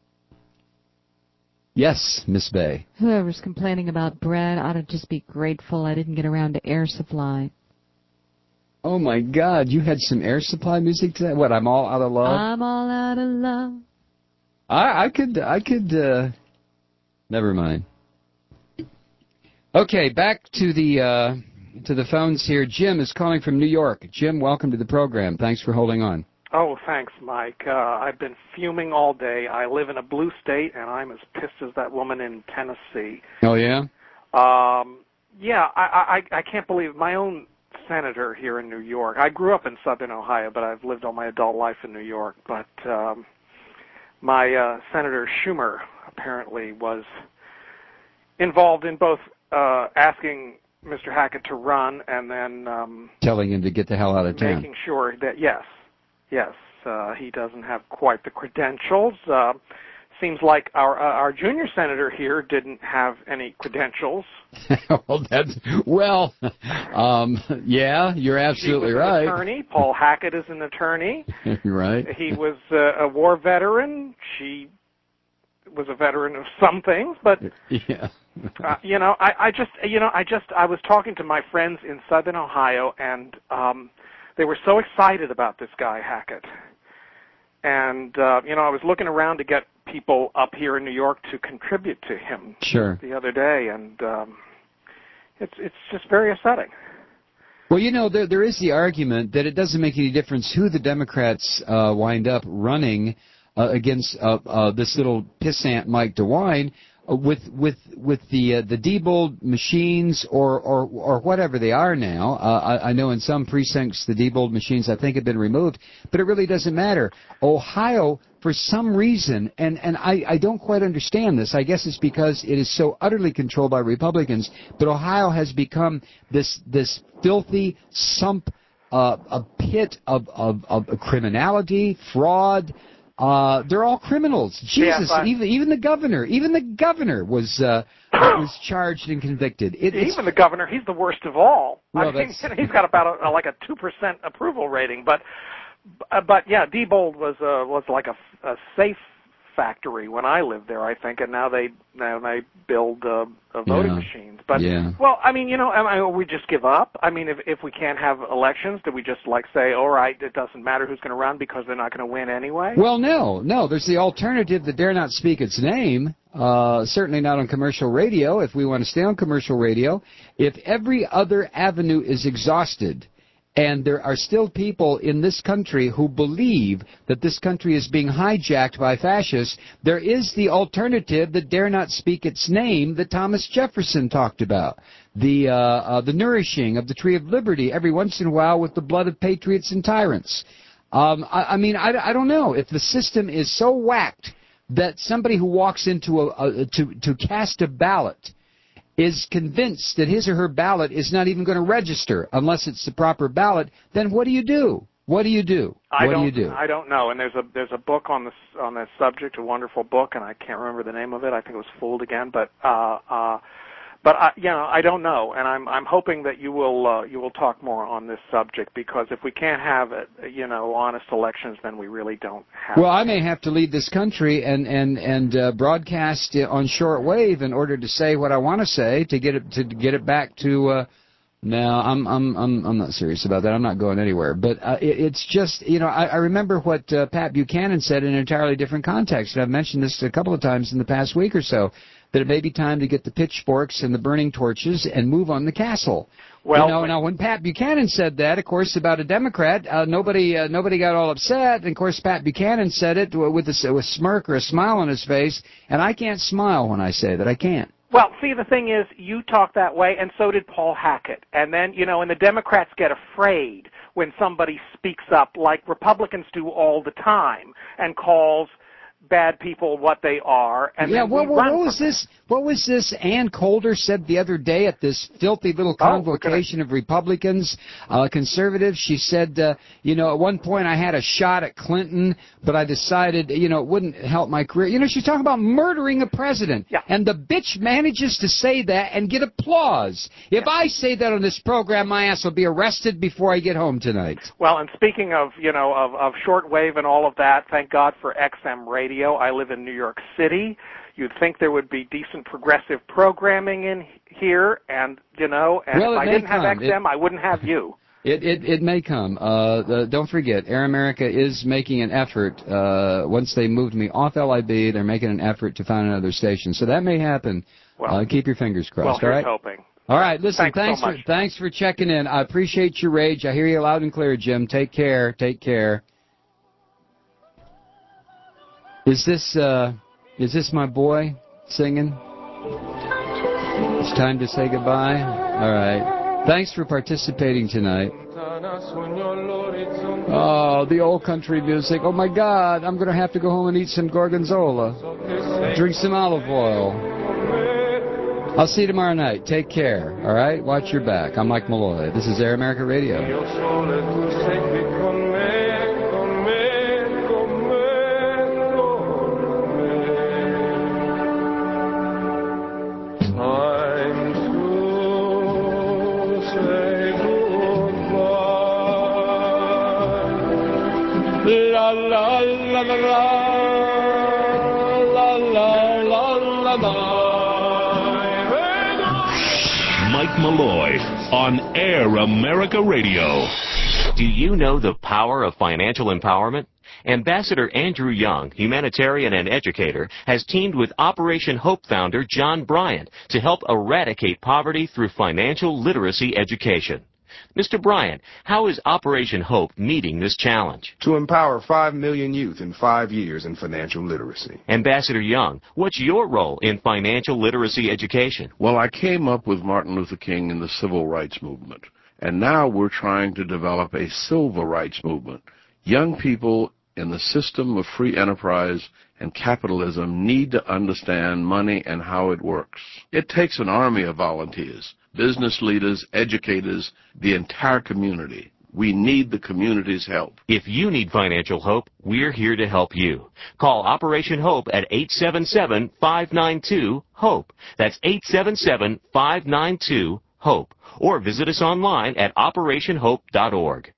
Yes, Miss Bay. Whoever's complaining about bread ought to just be grateful I didn't get around to Air Supply. Oh, my God. You had some Air Supply music today? What, I'm all out of love? I'm all out of love. I, I could, I could, uh, never mind. Okay, back to the, uh, to the phones here. Jim is calling from New York. Jim, welcome to the program. Thanks for holding on. Oh, thanks, Mike. Uh, I've been fuming all day. I live in a blue state, and I'm as pissed as that woman in Tennessee. Oh, yeah? Um, yeah, I, I, I can't believe it. My own senator here in New York. I grew up in Southern Ohio, but I've lived all my adult life in New York. But um, my uh, Senator Schumer apparently was involved in both uh, asking Mister Hackett to run and then um, telling him to get the hell out of town. making sure that, yes, yes, uh, he doesn't have quite the credentials. Uh, seems like our uh, our junior senator here didn't have any credentials. well, that's, well, um, yeah, you're absolutely he was right. An attorney. Paul Hackett is an attorney. You're right. He was uh, a war veteran. She was a veteran of some things, but yeah. uh, you know, I, I just, you know, I just, I was talking to my friends in Southern Ohio, and um, they were so excited about this guy Hackett. And uh, you know, I was looking around to get people up here in New York to contribute to him Sure. the other day, and um, it's it's just very upsetting. Well, you know, there there is the argument that it doesn't make any difference who the Democrats uh, wind up running uh, against uh, uh, this little pissant Mike DeWine. Uh, with with with the uh, the Diebold machines or, or or whatever they are now. Uh, I, I know in some precincts the Diebold machines I think have been removed, but it really doesn't matter. Ohio, for some reason, and and I, I don't quite understand this. I guess it's because it is so utterly controlled by Republicans. But Ohio has become this this filthy sump, uh, a pit of of, of criminality, fraud. Uh, they're all criminals. Jesus, Yeah, but- even even the governor, even the governor was uh, was charged and convicted. It, it's, Even the governor, he's the worst of all. Well, I mean, that's- he's got about a, like a two percent approval rating. But, uh, but yeah, Diebold was uh, was like a, a safe factory when I lived there, I think, and now they now they build uh, uh, voting Yeah. machines. But Yeah. well, I mean, you know, I mean, we just give up. I mean, if if we can't have elections, do we just like say, all right, it doesn't matter who's going to run because they're not going to win anyway? Well, no, no. There's the alternative that dare not speak its name. Uh, certainly not on commercial radio. If we want to stay on commercial radio, if every other avenue is exhausted, and there are still people in this country who believe that this country is being hijacked by fascists, there is the alternative that dare not speak its name that Thomas Jefferson talked about. The, uh, uh, the nourishing of the tree of liberty every once in a while with the blood of patriots and tyrants. Um, I, I mean, I, I don't know. If the system is so whacked that somebody who walks into a, a to, to cast a ballot is convinced that his or her ballot is not even going to register unless it's the proper ballot, then what do you do? What do you do? I what don't, do you do? I don't know. And there's a there's a book on this on this subject, a wonderful book, and I can't remember the name of it. I think it was Fooled Again, but uh, uh, but I, you know, I don't know. And I'm I'm hoping that you will uh, you will talk more on this subject, because if we can't have it, you know, honest elections, then we really don't have. Well, I may have to leave this country and and and uh, broadcast on shortwave in order to say what I want to say to get it to get it back to uh, No, I'm I'm I'm I'm not serious about that. I'm not going anywhere. But uh, it, it's just, you know, I, I remember what uh, Pat Buchanan said in an entirely different context, and I've mentioned this a couple of times in the past week or so, that it may be time to get the pitchforks and the burning torches and move on the castle. Well, you know, now when Pat Buchanan said that, of course, about a Democrat, uh, nobody uh, nobody got all upset. And of course, Pat Buchanan said it with a, with a smirk or a smile on his face, and I can't smile when I say that. I can't. Well, see, the thing is, you talk that way, and so did Paul Hackett. And then, you know, and the Democrats get afraid when somebody speaks up, like Republicans do all the time, and calls bad people what they are. And yeah, then what, we what, run what was this? What was this Ann Coulter said the other day at this filthy little convocation oh, of Republicans, uh, conservatives? She said, uh, you know, at one point I had a shot at Clinton, but I decided, you know, it wouldn't help my career. You know, she's talking about murdering a president. Yeah. And the bitch manages to say that and get applause. If yeah. I say that on this program, my ass will be arrested before I get home tonight. Well, and speaking of, you know, of, of shortwave and all of that, thank God for X M radio. I live in New York City. You'd think there would be decent progressive programming in here, and, you know, and well, if I didn't come. have X M, it, I wouldn't have you. It, it, it may come. Uh, the, don't forget, Air America is making an effort. Uh, once they moved me off L I B, they're making an effort to find another station. So that may happen. Well, uh, keep your fingers crossed, well, all right? hoping. All right, listen, thanks, thanks, so for, thanks for checking in. I appreciate your rage. I hear you loud and clear, Jim. Take care. Take care. Is this, uh, is this my boy singing? It's time to say goodbye? All right. Thanks for participating tonight. Oh, the old country music. Oh, my God. I'm going to have to go home and eat some gorgonzola. Drink some olive oil. I'll see you tomorrow night. Take care. All right? Watch your back. I'm Mike Malloy. This is Air America Radio. La la la la la la la la Mike Malloy on Air America Radio. Do you know the power of financial empowerment? Ambassador Andrew Young, humanitarian and educator, has teamed with Operation Hope founder John Bryant to help eradicate poverty through financial literacy education. Mister Bryant, how is Operation Hope meeting this challenge? To empower five million youth in five years in financial literacy. Ambassador Young, what's your role in financial literacy education? Well, I came up with Martin Luther King in the civil rights movement, and now we're trying to develop a civil rights movement. Young people in the system of free enterprise and capitalism need to understand money and how it works. It takes an army of volunteers, business leaders, educators, the entire community. We need the community's help. If you need financial hope, we're here to help you. Call Operation Hope at eight seven seven, five nine two, HOPE. That's eight seven seven, five nine two, HOPE. Or visit us online at operation hope dot org.